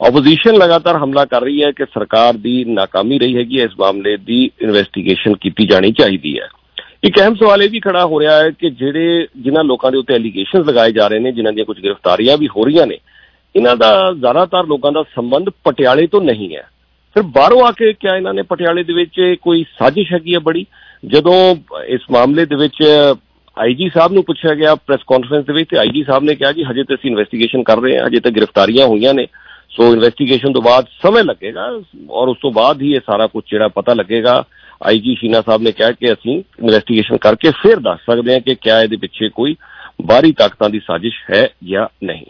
ਆਪੋਜੀਸ਼ਨ ਲਗਾਤਾਰ ਹਮਲਾ ਕਰ ਰਹੀ ਹੈ ਕਿ ਸਰਕਾਰ ਦੀ ਨਾਕਾਮੀ ਰਹੀ ਹੈਗੀ ਹੈ, ਇਸ ਮਾਮਲੇ ਦੀ ਇਨਵੈਸਟੀਗੇਸ਼ਨ ਕੀਤੀ ਜਾਣੀ ਚਾਹੀਦੀ ਹੈ। ਇੱਕ ਅਹਿਮ ਸਵਾਲ ਇਹ ਵੀ ਖੜਾ ਹੋ ਰਿਹਾ ਹੈ ਕਿ ਜਿਨ੍ਹਾਂ ਲੋਕਾਂ ਦੇ ਉੱਤੇ ਐਲੀਗੇਸ਼ਨ ਲਗਾਏ ਜਾ ਰਹੇ ਨੇ, ਜਿਨ੍ਹਾਂ ਦੀਆਂ ਕੁਝ ਗ੍ਰਿਫਤਾਰੀਆਂ ਵੀ ਹੋ ਰਹੀਆਂ ਨੇ, ਇਹਨਾਂ ਦਾ ਜ਼ਿਆਦਾਤਰ ਲੋਕਾਂ ਦਾ ਸੰਬੰਧ ਪਟਿਆਲੇ ਤੋਂ ਨਹੀਂ ਹੈ। ਫਿਰ ਬਾਹਰੋਂ ਆ ਕੇ ਕਿਆ ਇਹਨਾਂ ਨੇ ਪਟਿਆਲੇ ਦੇ ਵਿੱਚ ਕੋਈ ਸਾਜ਼ਿਸ਼ ਹੈਗੀ ਹੈ ਬੜੀ? ਜਦੋਂ ਇਸ ਮਾਮਲੇ ਦੇ ਵਿੱਚ ਆਈਜੀ ਸਾਹਿਬ ਨੂੰ ਪੁੱਛਿਆ ਗਿਆ ਪ੍ਰੈਸ ਕਾਨਫਰੰਸ ਦੇ ਵਿੱਚ, ਤੇ ਆਈਜੀ ਸਾਹਿਬ ਨੇ ਕਿਹਾ ਜੀ ਹਜੇ ਤਾਂ ਅਸੀਂ ਇਨਵੈਸਟੀਗੇਸ਼ਨ ਕਰ ਰਹੇ ਹਾਂ, ਹਜੇ ਤਾਂ ਗ੍ਰਿਫਤਾਰੀਆਂ ਹੋਈਆਂ ਨੇ, ਸੋ ਇਨਵੈਸਟੀਗੇਸ਼ਨ ਤੋਂ ਬਾਅਦ ਸਮੇਂ ਲੱਗੇਗਾ ਔਰ ਉਸ ਤੋਂ ਬਾਅਦ ਹੀ ਇਹ ਸਾਰਾ ਕੁਝ ਜਿਹੜਾ ਪਤਾ ਲੱਗੇਗਾ। ਆਈਜੀ ਸ਼ੀਨਾ ਸਾਹਿਬ ਨੇ ਕਿਹਾ ਕਿ ਅਸੀਂ ਇਨਵੈਸਟੀਗੇਸ਼ਨ ਕਰਕੇ ਫਿਰ ਦੱਸ ਸਕਦੇ ਹਾਂ ਕਿ ਕਿਆ ਇਹਦੇ ਪਿੱਛੇ ਕੋਈ ਬਾਹਰੀ ਤਾਕਤਾਂ ਦੀ ਸਾਜ਼ਿਸ਼ ਹੈ ਜਾਂ ਨਹੀਂ।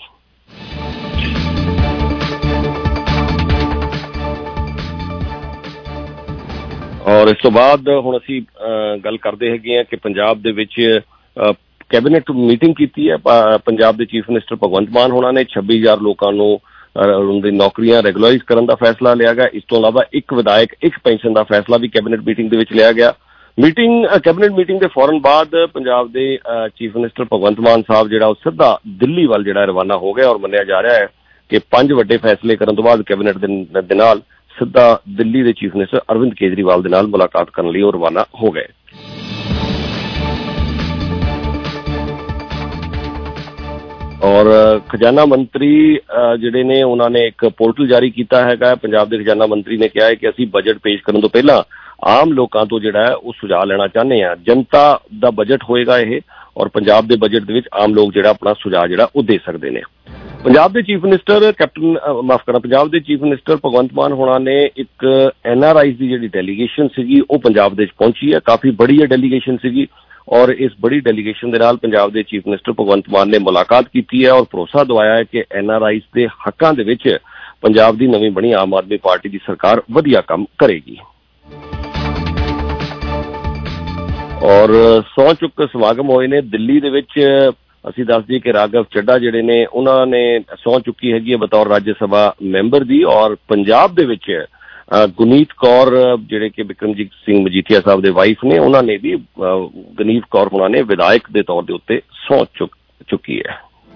ਔਰ ਇਸ ਤੋਂ ਬਾਅਦ ਹੁਣ ਅਸੀਂ ਗੱਲ ਕਰਦੇ ਹੈਗੇ ਹਾਂ ਕਿ ਪੰਜਾਬ ਦੇ ਵਿੱਚ ਕੈਬਨਿਟ ਮੀਟਿੰਗ ਕੀਤੀ ਹੈ। ਪੰਜਾਬ ਦੇ ਚੀਫ ਮਿਨਿਸਟਰ ਭਗਵੰਤ ਮਾਨ ਹੋਣਾ ਨੇ 26,000 ਲੋਕਾਂ ਨੂੰ ਉਹਨਾਂ ਦੀ ਨੌਕਰੀਆਂ ਰੈਗੂਲਰਾਈਜ਼ ਕਰਨ ਦਾ ਫੈਸਲਾ ਲਿਆ ਗਿਆ। ਇਸ ਤੋਂ ਇਲਾਵਾ ਇੱਕ ਵਿਧਾਇਕ ਇੱਕ ਪੈਨਸ਼ਨ ਦਾ ਫੈਸਲਾ ਵੀ ਕੈਬਨਿਟ ਮੀਟਿੰਗ ਦੇ ਵਿੱਚ ਲਿਆ ਗਿਆ। ਕੈਬਨਿਟ ਮੀਟਿੰਗ ਦੇ ਫੌਰਨ ਬਾਅਦ ਪੰਜਾਬ ਦੇ ਚੀਫ ਮਿਨਿਸਟਰ ਭਗਵੰਤ ਮਾਨ ਸਾਹਿਬ ਜਿਹੜਾ ਉਹ ਸਿੱਧਾ ਦਿੱਲੀ ਵੱਲ ਜਿਹੜਾ ਰਵਾਨਾ ਹੋ ਗਿਆ ਔਰ ਮੰਨਿਆ ਜਾ ਰਿਹਾ ਹੈ ਕਿ 5 ਵੱਡੇ ਫੈਸਲੇ ਕਰਨ ਤੋਂ ਬਾਅਦ ਕੈਬਨਿਟ ਦੇ ਨਾਲ ਸਿੱਧਾ ਦਿੱਲੀ ਦੇ ਚੀਫ ਮਿਨਿਸਟਰ ਅਰਵਿੰਦ ਕੇਜਰੀਵਾਲ ਦੇ ਨਾਲ ਮੁਲਾਕਾਤ ਕਰਨ ਲਈ ਉਹ ਰਵਾਨਾ ਹੋ ਗਏ। ਔਰ ਖਜ਼ਾਨਾ ਮੰਤਰੀ ਜਿਹੜੇ ਨੇ ਉਹਨਾਂ ਨੇ ਇੱਕ ਪੋਰਟਲ ਜਾਰੀ ਕੀਤਾ ਹੈਗਾ। ਪੰਜਾਬ ਦੇ ਖਜ਼ਾਨਾ ਮੰਤਰੀ ਨੇ ਕਿਹਾ ਹੈ ਕਿ ਅਸੀਂ ਬਜਟ ਪੇਸ਼ ਕਰਨ ਤੋਂ ਪਹਿਲਾਂ ਆਮ ਲੋਕਾਂ ਤੋਂ ਜਿਹੜਾ ਹੈ ਉਹ ਸੁਝਾਅ ਲੈਣਾ ਚਾਹੁੰਦੇ ਹਾਂ। ਜਨਤਾ ਦਾ ਬਜਟ ਹੋਏਗਾ ਇਹ, ਔਰ ਪੰਜਾਬ ਦੇ ਬਜਟ ਦੇ ਵਿੱਚ ਆਮ ਲੋਕ ਜਿਹੜਾ ਆਪਣਾ ਸੁਝਾਅ ਜਿਹੜਾ ਉਹ ਦੇ ਸਕਦੇ ਨੇ। ਪੰਜਾਬ ਦੇ ਚੀਫ ਮਿਨਿਸਟਰ ਪੰਜਾਬ ਦੇ ਚੀਫ ਮਿਨਿਸਟਰ ਭਗਵੰਤ ਮਾਨ ਹੋਣਾ ਨੇ ਇੱਕ NRI ਦੀ ਜਿਹੜੀ ਡੈਲੀਗੇਸ਼ਨ ਸੀਗੀ ਉਹ ਪੰਜਾਬ ਦੇ ਵਿੱਚ ਪਹੁੰਚੀ ਹੈ। ਕਾਫੀ ਬੜੀ ਇਹ ਡੈਲੀਗੇਸ਼ਨ ਸੀਗੀ ਔਰ ਇਸ ਬੜੀ ਡੈਲੀਗੇਸ਼ਨ ਦੇ ਨਾਲ ਪੰਜਾਬ ਦੇ ਚੀਫ ਮਿਨਿਸਟਰ ਭਗਵੰਤ ਮਾਨ ਨੇ ਮੁਲਾਕਾਤ ਕੀਤੀ ਹੈ ਔਰ ਭਰੋਸਾ ਦਵਾਇਆ ਹੈ ਕਿ NRI ਦੇ ਹੱਕਾਂ ਦੇ ਵਿੱਚ ਪੰਜਾਬ ਦੀ ਨਵੀਂ ਬਣੀ ਆਮ ਆਦਮੀ ਪਾਰਟੀ ਦੀ ਸਰਕਾਰ ਵਧੀਆ ਕੰਮ ਕਰੇਗੀ। ਔਰ ਸਹੁੰ ਚੁੱਕ ਸਮਾਗਮ ਹੋਏ ਨੇ ਦਿੱਲੀ ਦੇ ਵਿੱਚ। ਅਸੀਂ ਦੱਸ ਦਈਏ ਕਿ ਰਾਘਵ ਚੱਡਾ ਜਿਹੜੇ ਨੇ ਉਹਨਾਂ ਨੇ ਸਹੁੰ ਚੁੱਕੀ ਹੈਗੀ ਹੈ ਬਤੌਰ ਰਾਜ ਸਭਾ ਮੈਂਬਰ ਦੀ। ਔਰ ਪੰਜਾਬ ਦੇ ਵਿੱਚ ਗੁਨੀਤ ਕੌਰ ਜਿਹੜੇ ਕਿ ਬਿਕਰਮਜੀਤ ਸਿੰਘ ਮਜੀਠੀਆ ਸਾਹਿਬ ਦੇ ਵਾਈਫ ਨੇ, ਉਹਨਾਂ ਨੇ ਵੀ ਗੁਨੀਤ ਕੌਰ ਉਹਨਾਂ ਨੇ ਵਿਧਾਇਕ ਦੇ ਤੌਰ ਦੇ ਉੱਤੇ ਸਹੁੰ ਚੁੱਕੀ ਹੈ।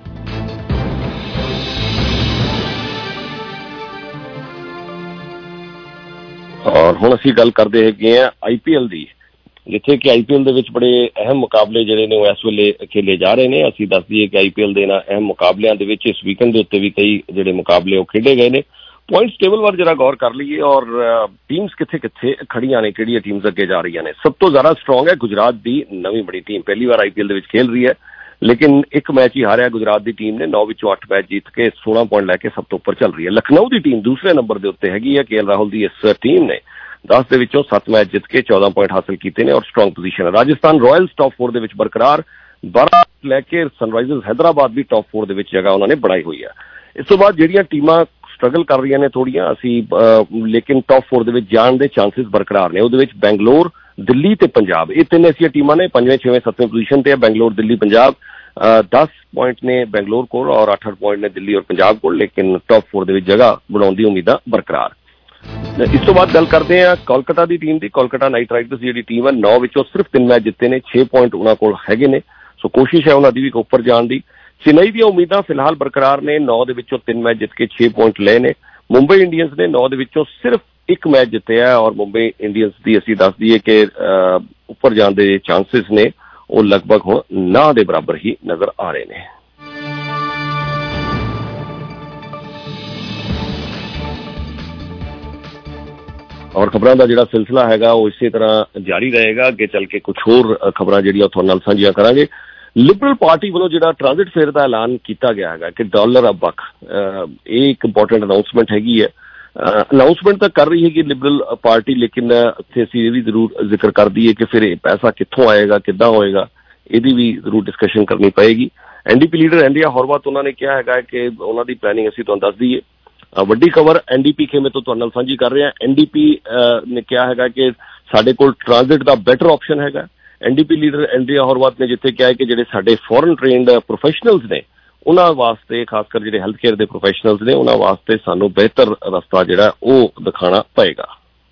ਔਰ ਹੁਣ ਅਸੀਂ ਗੱਲ ਕਰਦੇ ਹੈਗੇ ਹਾਂ IPL ਦੀ, ਜਿੱਥੇ ਕਿ IPL ਦੇ ਵਿੱਚ ਬੜੇ ਅਹਿਮ ਮੁਕਾਬਲੇ ਜਿਹੜੇ ਨੇ ਉਹ ਇਸ ਵੇਲੇ ਖੇਲੇ ਜਾ ਰਹੇ ਨੇ। ਅਸੀਂ ਦੱਸ ਦਈਏ ਕਿ IPL ਦੇ ਇਹਨਾਂ ਅਹਿਮ ਮੁਕਾਬਲਿਆਂ ਦੇ ਵਿੱਚ ਇਸ ਵੀਕਐਂਡ ਦੇ ਉੱਤੇ ਵੀ ਕਈ ਜਿਹੜੇ ਮੁਕਾਬਲੇ ਉਹ ਖੇਡੇ ਗਏ ਨੇ। ਪੁਆਇੰਟਸ ਟੇਬਲ ਵੱਲ ਜਰਾ ਗੌਰ ਕਰ ਲਈਏ ਔਰ ਟੀਮਸ ਕਿੱਥੇ ਕਿੱਥੇ ਖੜੀਆਂ ਨੇ, ਕਿਹੜੀਆਂ ਟੀਮਸ ਅੱਗੇ ਜਾ ਰਹੀਆਂ ਨੇ। ਸਭ ਤੋਂ ਜ਼ਿਆਦਾ ਸਟਰੋਂਗ ਹੈ ਗੁਜਰਾਤ ਦੀ ਨਵੀਂ ਬੜੀ ਟੀਮ, ਪਹਿਲੀ ਵਾਰ IPL ਦੇ ਵਿੱਚ ਖੇਲ ਰਹੀ ਹੈ, ਲੇਕਿਨ ਇੱਕ ਮੈਚ ਹੀ ਹਾਰਿਆ ਗੁਜਰਾਤ ਦੀ ਟੀਮ ਨੇ। 9 ਵਿੱਚੋਂ 8 ਮੈਚ ਜਿੱਤ ਕੇ 16 ਪੁਆਇੰਟ ਲੈ ਕੇ ਸਭ ਤੋਂ ਉੱਪਰ ਚੱਲ ਰਹੀ ਹੈ। ਲਖਨਊ ਦੀ ਟੀਮ ਦੂਸਰੇ ਨੰਬਰ ਦੇ ਉੱਤੇ ਹੈਗੀ ਹੈ। KL ਰਾਹੁਲ ਦੀ ਇਸ ਟੀਮ ਨੇ 10 ਦੇ ਵਿੱਚੋਂ 7 ਮੈਚ ਜਿੱਤ ਕੇ 14 ਪੁਆਇੰਟ ਹਾਸਲ ਕੀਤੇ ਨੇ ਔਰ ਸਟਰੋਂਗ ਪੋਜੀਸ਼ਨ ਹੈ। ਰਾਜਸਥਾਨ ਰਾਇਲਸ ਟੌਪ 4 ਦੇ ਵਿੱਚ ਬਰਕਰਾਰ, 12 ਲੈ ਕੇ ਸਨਰਾਈਜ਼ਰਸ ਹੈਦਰਾਬਾਦ ਵੀ ਟੌਪ 4 ਦੇ ਵਿੱਚ ਜਗ੍ਹਾ ਉਹਨਾਂ ਨੇ ਬਣਾਈ ਹੋਈ ਹੈ। ਇਸ ਤੋਂ ਬਾਅਦ ਜਿਹੜੀਆਂ ਟੀਮਾਂ ਸਟਰਗਲ ਕਰ ਰਹੀਆਂ ਨੇ ਥੋੜੀਆਂ, ਅਸੀਂ ਲੇਕਿਨ ਟੌਪ 4 ਦੇ ਵਿੱਚ ਜਾਣ ਦੇ ਚਾਂਸਸ ਬਰਕਰਾਰ ਨੇ। ਉਹਦੇ ਵਿੱਚ ਬੈਂਗਲੋਰ, ਦਿੱਲੀ ਤੇ ਪੰਜਾਬ, ਇਹ ਤਿੰਨ ਐਸੀਆਂ ਟੀਮਾਂ ਨੇ 5ਵੇਂ 6ਵੇਂ 7ਵੇਂ ਪੋਜੀਸ਼ਨ ਤੇ ਹੈ। ਬੈਂਗਲੋਰ, ਦਿੱਲੀ, ਪੰਜਾਬ 10 ਪੁਆਇੰਟ ਨੇ ਬੈਂਗਲੋਰ ਕੋਲ ਔਰ 8 ਪੁਆਇੰਟ ਨੇ ਦਿੱਲੀ ਔਰ ਪੰਜਾਬ ਕੋਲ, ਲੇਕਿਨ ਟੌਪ 4 ਦੇ ਵਿੱਚ ਜਗ੍ਹਾ ਬਣਾਉਣ ਦੀ ਉਮੀਦਾਂ ਬਰਕਰਾਰ। ਇਸ ਤੋਂ ਬਾਅਦ ਗੱਲ ਕਰਦੇ ਹਾਂ ਕੋਲਕਾਤਾ ਦੀ ਟੀਮ ਦੀ। ਕੋਲਕਾਤਾ ਨਾਈਟ ਰਾਈਡਰਸ ਜਿਹੜੀ ਟੀਮ ਹੈ 9 ਵਿੱਚੋਂ ਸਿਰਫ 3 ਮੈਚ ਜਿੱਤੇ ਨੇ, 6 ਪੁਆਇੰਟ ਉਹਨਾਂ ਕੋਲ ਹੈਗੇ ਨੇ, ਸੋ ਕੋਸ਼ਿਸ਼ ਹੈ ਉਹਨਾਂ ਦੀ ਵੀ ਉੱਪਰ ਜਾਣ ਦੀ। ਚੇਨਈ ਦੀਆਂ ਉਮੀਦਾਂ ਫਿਲਹਾਲ ਬਰਕਰਾਰ ਨੇ, 9 ਦੇ ਵਿੱਚੋਂ 3 ਮੈਚ ਜਿੱਤ ਕੇ 6 ਪੁਆਇੰਟ ਲਏ ਨੇ। ਮੁੰਬਈ ਇੰਡੀਅਨਸ ਨੇ 9 ਦੇ ਵਿੱਚੋਂ ਸਿਰਫ 1 ਮੈਚ ਜਿੱਤਿਆ ਔਰ ਮੁੰਬਈ ਇੰਡੀਅਨਸ ਦੀ ਅਸੀਂ ਦੱਸ ਦਈਏ ਕਿ ਉੱਪਰ ਜਾਣ ਦੇ ਚਾਂਸਸ ਨੇ ਉਹ ਲਗਭਗ ਹੁਣ ਨਾ ਦੇ ਬਰਾਬਰ ਹੀ ਨਜ਼ਰ ਆ ਰਹੇ ਨੇ। ਔਰ ਖਬਰਾਂ ਦਾ ਜਿਹੜਾ ਸਿਲਸਿਲਾ ਹੈਗਾ ਉਹ ਇਸੇ ਤਰ੍ਹਾਂ ਜਾਰੀ ਰਹੇਗਾ। ਅੱਗੇ ਚੱਲ ਕੇ ਕੁਝ ਹੋਰ ਖਬਰਾਂ ਜਿਹੜੀਆਂ ਤੁਹਾਡੇ ਨਾਲ ਸਾਂਝੀਆਂ ਕਰਾਂਗੇ। ਲਿਬਰਲ ਪਾਰਟੀ ਵੱਲੋਂ ਜਿਹੜਾ ਟ੍ਰਾਂਜ਼ਿਟ ਫੇਅਰ ਦਾ ਐਲਾਨ ਕੀਤਾ ਗਿਆ ਹੈਗਾ ਕਿ $1 a buck, ਇਹ ਇੱਕ ਇੰਪੋਰਟੈਂਟ ਅਨਾਉਂਸਮੈਂਟ ਹੈਗੀ ਹੈ। ਅਨਾਉਂਸਮੈਂਟ ਤਾਂ ਕਰ ਰਹੀ ਹੈਗੀ ਲਿਬਰਲ ਪਾਰਟੀ, ਲੇਕਿਨ ਇੱਥੇ ਅਸੀਂ ਇਹ ਵੀ ਜ਼ਰੂਰ ਜ਼ਿਕਰ ਕਰ ਦਈਏ ਕਿ ਫਿਰ ਇਹ ਪੈਸਾ ਕਿੱਥੋਂ ਆਏਗਾ, ਕਿੱਦਾਂ ਹੋਏਗਾ, ਇਹਦੀ ਵੀ ਜ਼ਰੂਰ ਡਿਸਕਸ਼ਨ ਕਰਨੀ ਪਏਗੀ। NDP ਲੀਡਰ ਐਂਡਰੀਆ ਹੋਰਵਾਤ ਉਹਨਾਂ ਨੇ ਕਿਹਾ ਹੈਗਾ ਕਿ ਉਹਨਾਂ ਦੀ ਪਲੈਨਿੰਗ ਅਸੀਂ ਤੁਹਾਨੂੰ ਦੱਸ ਦਈਏ। ਵੱਡੀ ਖਬਰ NDP ਖੇਮੇ ਤੋਂ ਤੁਹਾਡੇ ਨਾਲ ਸਾਂਝੀ ਕਰ ਰਹੇ ਹਾਂ। NDP ਨੇ ਕਿਹਾ ਹੈਗਾ ਕਿ ਸਾਡੇ ਕੋਲ ਟ੍ਰਾਂਜ਼ਿਟ ਦਾ ਬੈਟਰ ਆਪਸ਼ਨ ਹੈਗਾ। NDP ਲੀਡਰ ਐਂਡਰੀਆ ਹੋਰਵਾਤ ਨੇ ਜਿੱਥੇ ਕਿਹਾ ਹੈ ਕਿ ਜਿਹੜੇ ਸਾਡੇ ਫੋਰਨ ਟ੍ਰੇਨਡ ਪ੍ਰੋਫੈਸ਼ਨਲਸ ਨੇ ਉਹਨਾਂ ਵਾਸਤੇ, ਖਾਸ ਕਰ ਜਿਹੜੇ ਹੈਲਥ ਕੇਅਰ ਦੇ ਪ੍ਰੋਫੈਸ਼ਨਲਸ ਨੇ ਉਹਨਾਂ ਵਾਸਤੇ ਸਾਨੂੰ ਬਿਹਤਰ ਰਸਤਾ ਜਿਹੜਾ ਉਹ ਦਿਖਾਉਣਾ ਪਏਗਾ।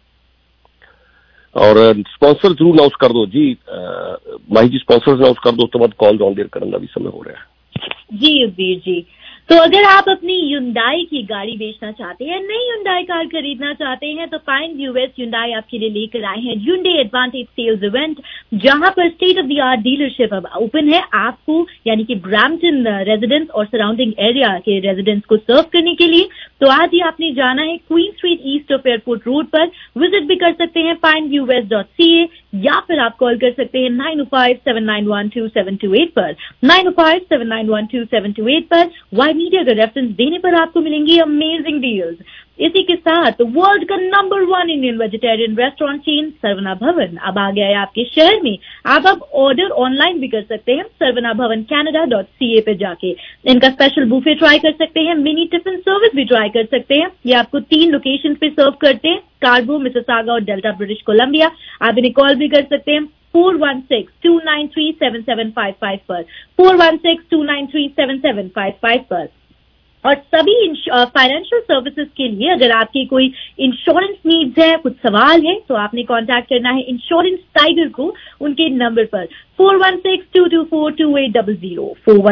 ਔਰ ਸਪਾਂਸਰ ਜ਼ਰੂਰ ਅਨਾਉਂਸ ਕਰ ਦਿਓ ਜੀ ਮਾਹੀ ਜੀ, ਸਪਾਂਸਰ ਅਨਾਉਂਸ ਕਰ ਦਿਓ, ਉਸ ਤੋਂ ਬਾਅਦ ਕਾਲ ਆਨ ਦੇਰ ਕਰਨ ਦਾ ਵੀ ਸਮੇਂ ਹੋ ਰਿਹਾ ਹੈ ਜੀ। ਵੀਰ ਜੀ, तो अगर आप अपनी Hyundai की गाड़ी बेचना चाहते हैं, नई Hyundai कार खरीदना चाहते हैं, तो फाइंड यूएस Hyundai आपके लिए लेकर आए हैं Hyundai एडवांटेज सेल्स इवेंट, जहां पर state of the art dealership अब ओपन है आपको, यानी कि ब्रैम्पटन रेजिडेंट्स और सराउंडिंग एरिया के रेजिडेंट्स को सर्व करने के लिए। तो आज ही आपने जाना है Queen street east of Airport road पर, विजिट भी कर सकते हैं findus.ca, या फिर आप कॉल कर सकते हैं 905-791-2728 पर, 905-791-2728 पर। वाई मीडिया का रेफरेंस देने पर आपको मिलेंगी अमेजिंग डील्स। इसी के साथ वर्ल्ड का number 1 Indian vegetarian restaurant chain Saravana Bhavan अब आ गया है आपके शहर में। आप अब ऑर्डर ऑनलाइन भी कर सकते हैं sarvanabhavancanada.ca पे जाके। इनका स्पेशल बुफे ट्राई कर सकते हैं, मिनी टिफिन सर्विस भी ट्राई कर सकते हैं। ये आपको 3 लोकेशन पे सर्व करते हैं, स्कार्बरो, मिसिसागा और डेल्टा ब्रिटिश कोलंबिया। आप इन्हें कॉल भी कर सकते हैं 416-293-7755 पर, 416-293-7755 पर। और सभी फाइनेंशियल सर्विसेज के लिए अगर आपकी कोई इंश्योरेंस नीड्स है, कुछ सवाल है, तो आपने कांटेक्ट करना है इंश्योरेंस टाइगर को उनके नंबर पर 416-224-2800,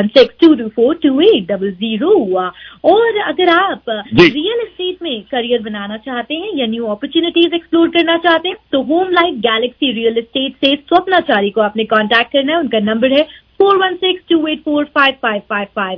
416-224-2800। और अगर आप रियल एस्टेट में करियर बनाना चाहते हैं या न्यू अपॉर्चुनिटीज एक्सप्लोर करना चाहते हैं, तो home life galaxy real estate से स्वप्नाचारी को आपने कांटेक्ट करना है। उनका नंबर है 416-284-5555,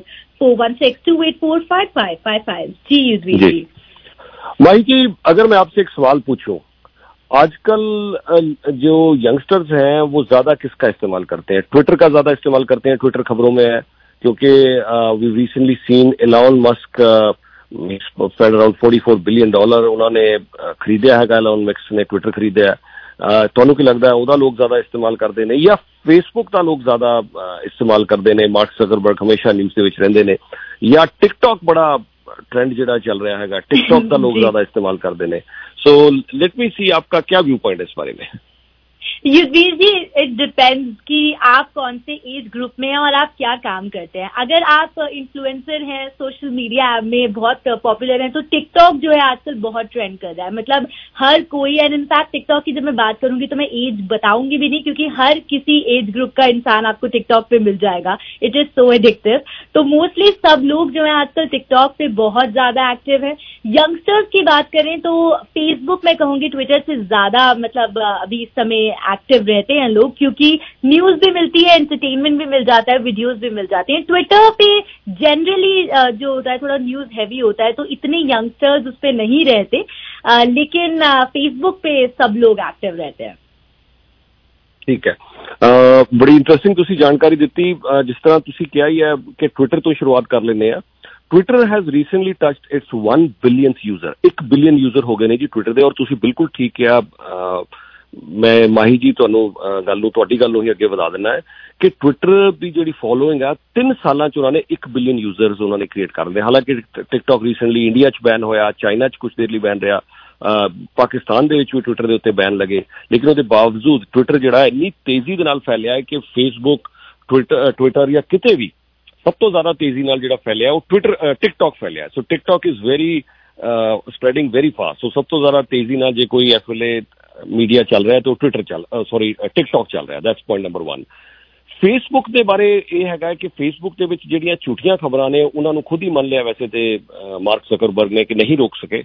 416-284-5555। जी माही जी, अगर मैं आपसे एक सवाल पूछूं, आजकल जो यंगस्टर्स हैं वो ज्यादा किसका इस्तेमाल करते हैं? ट्विटर का ज्यादा इस्तेमाल करते हैं, ट्विटर खबरों में है, क्योंकि we recently seen Elon Musk spend around $44 billion उन्होंने खरीदा है, एलॉन मस्क ने ट्विटर खरीदा है। ਤੁਹਾਨੂੰ ਕੀ ਲੱਗਦਾ ਉਹਦਾ ਲੋਕ ਜ਼ਿਆਦਾ ਇਸਤੇਮਾਲ ਕਰਦੇ ਨੇ ਜਾਂ ਫੇਸਬੁੱਕ ਦਾ ਲੋਕ ਜ਼ਿਆਦਾ ਇਸਤੇਮਾਲ ਕਰਦੇ ਨੇ? ਮਾਰਕ ਜ਼ਕਰਬਰਗ ਹਮੇਸ਼ਾ ਨਿਊਜ਼ ਦੇ ਵਿੱਚ ਰਹਿੰਦੇ ਨੇ, ਜਾਂ ਟਿਕਟੌਕ ਬੜਾ ट्रेंड ਜਿਹੜਾ ਚੱਲ ਰਿਹਾ ਹੈਗਾ, टिकटॉक ਦਾ ਲੋਕ ਜ਼ਿਆਦਾ इस्तेमाल करते हैं? सो लेट मी सी आपका क्या व्यू पॉइंट है इस बारे में? युद्धवीर जी, इट डिपेंड्स कि आप कौन से एज ग्रुप में हैं और आप क्या काम करते हैं। अगर आप इन्फ्लुएंसर हैं, सोशल मीडिया में बहुत पॉपुलर हैं, तो टिकटॉक जो है आजकल बहुत ट्रेंड कर रहा है। मतलब हर कोई, एंड इनफैक्ट टिकटॉक की जब मैं बात करूंगी तो मैं एज बताऊंगी भी नहीं, क्योंकि हर किसी एज ग्रुप का इंसान आपको टिकटॉक पे मिल जाएगा। It is so addictive. तो मोस्टली सब लोग जो है आजकल टिकटॉक पे बहुत ज्यादा एक्टिव है। यंगस्टर्स की बात करें तो फेसबुक मैं कहूंगी ट्विटर से ज्यादा मतलब अभी इस समय एक्टिव रहते हैं लोग, क्योंकि न्यूज भी मिलती है, एंटरटेनमेंट भी मिल जाता है, वीडियोस भी मिल जाते हैं। ट्विटर पे जनरली जो होता है थोड़ा न्यूज हैवी होता है, तो इतने यंगस्टर्स उस पे नहीं रहते, लेकिन फेसबुक पे सब लोग एक्टिव रहते हैं। ठीक है, बड़ी इंटरेस्टिंग तुसी जानकारी दी। जिस तरह तुसी किया ही है कि ट्विटर तो शुरुआत कर लेने हैं। Twitter has recently touched its 1 billion user, 1 billion user हो गए ने जी ट्विटर दे। और तुसी बिल्कुल ठीक किया, मैं माही जी ਤੁਹਾਡੀ ਗੱਲ ਨੂੰ ਹੀ ਅੱਗੇ ਵਧਾ ਦੇਣਾ ਹੈ ਕਿ ਟਵਿੱਟਰ ਦੀ ਜਿਹੜੀ ਫੋਲੋਇੰਗ ਆ 3 ਸਾਲਾਂ ਚ ਉਹਨਾਂ ਨੇ 1 ਬਿਲੀਅਨ ਯੂਜ਼ਰਸ ਉਹਨਾਂ ਨੇ ਕ੍ਰੀਏਟ ਕਰ ਲਏ। ਹਾਲਾਂਕਿ ਟਿਕਟੌਕ ਰੀਸੈਂਟਲੀ ਇੰਡੀਆ ਚ ਬੈਨ ਹੋਇਆ, ਚਾਈਨਾ ਚ ਕੁਝ ਦੇਰ ਲਈ ਬੈਨ ਰਿਹਾ, ਪਾਕਿਸਤਾਨ ਦੇ ਵਿੱਚ ਵੀ ਟਵਿੱਟਰ ਦੇ ਉੱਤੇ ਬੈਨ ਲੱਗੇ, ਲੇਕਿਨ ਉਹਦੇ ਬਾਵਜੂਦ ਟਵਿੱਟਰ ਜਿਹੜਾ ਇੰਨੀ ਤੇਜ਼ੀ ਦੇ ਨਾਲ ਫੈਲਿਆ ਹੈ ਕਿ ਫੇਸਬੁੱਕ, ਟਵਿੱਟਰ ਜਾਂ ਕਿਤੇ ਵੀ ਸਭ ਤੋਂ ਜ਼ਿਆਦਾ ਤੇਜ਼ੀ ਨਾਲ ਜਿਹੜਾ ਫੈਲਿਆ ਉਹ ਟਿਕਟੌਕ ਫੈਲਿਆ। ਸੋ TikTok is very spreading very fast. So ਸਭ ਤੋਂ ਜ਼ਿਆਦਾ ਤੇਜ਼ੀ ਨਾਲ ਜੇ ਕੋਈ ਇਸ ਵੇਲੇ मीडिया चल रहा है तो टिकटॉक चल रहा है। That's point number 1। फेसबुक के बारे यह है कि फेसबुक के विच जिहड़ियां झूठियां खबरां ने उन्होंने खुद ही मान लिया वैसे तो मार्क जकरबर्ग ने कि नहीं रोक सके।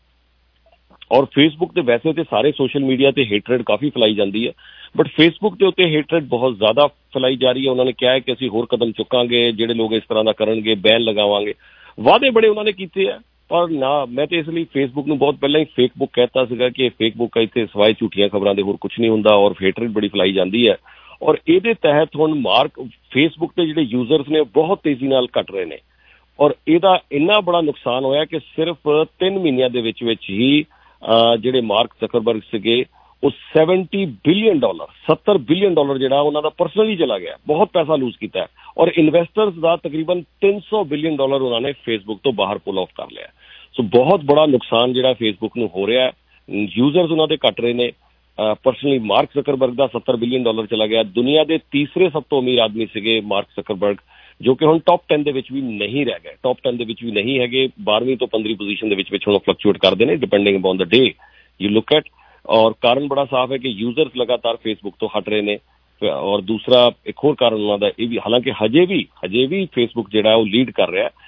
और फेसबुक के वैसे तो सारे सोशल मीडिया ते हेटरेड काफ़ी फैलाई जाती है, बट फेसबुक के उत्ते हेटरेड बहुत ज़्यादा फैलाई जा रही है। उन्होंने कहा है कि असीं होर कदम चुकांगे, जिहड़े लोग इस तरह का करनगे बैन लगावांगे। वादे बड़े उन्होंने कीते हैं, पर ना मैं तो इसलिए फेसबुक में बहुत पहले ही फेक बुक कहता सीगा कि फेक बुक इत्थे सवाए झूठियां खबरां दे होर कुछ नहीं हुंदा और हेटरेड बड़ी फैलाई जाती है। और इहदे तहत हुण मार्क फेसबुक के जिहड़े यूजर्स ने बहुत तेजी नाल घट रहे ने और इहदा इन्ना बड़ा नुकसान होया कि सिर्फ 3 महीनों दे विच ही जिहड़े मार्क जकरबर्ग सीगे वो $70 बिलियन $70 बिलियन जिहड़ा उन्हां दा पर्सनली चला गया, बहुत पैसा लूज किया है। और इन्वेस्टर्स का तकरीबन $300 बिलियन उन्होंने फेसबुक तो बाहर पुल ऑफ कर लिया। सो बहुत बड़ा नुकसान जिहड़ा फेसबुक नूं हो रहा है, यूजर्स उन्होंने घट रहे ने। पर्सनली मार्क जकरबर्ग का $70 बिलियन चला गया। दुनिया के तीसरे सब तो अमीर आदमी सीगे मार्क जकरबर्ग, जो कि हुण टॉप 10 दे विच भी नहीं रह गए, टॉप 10 दे विच भी नहीं है, 12वीं तो 15वीं पोजीशन दे विच हुण फ्लक्चुएट करते हैं depending upon the day you look at. और कारण बड़ा साफ है कि यूजर्स लगातार फेसबुक तो हट रहे ने। और दूसरा एक और कारण उन्होंने ये भी, हालांकि हजे भी फेसबुक जिहड़ा वो लीड कर रहा है,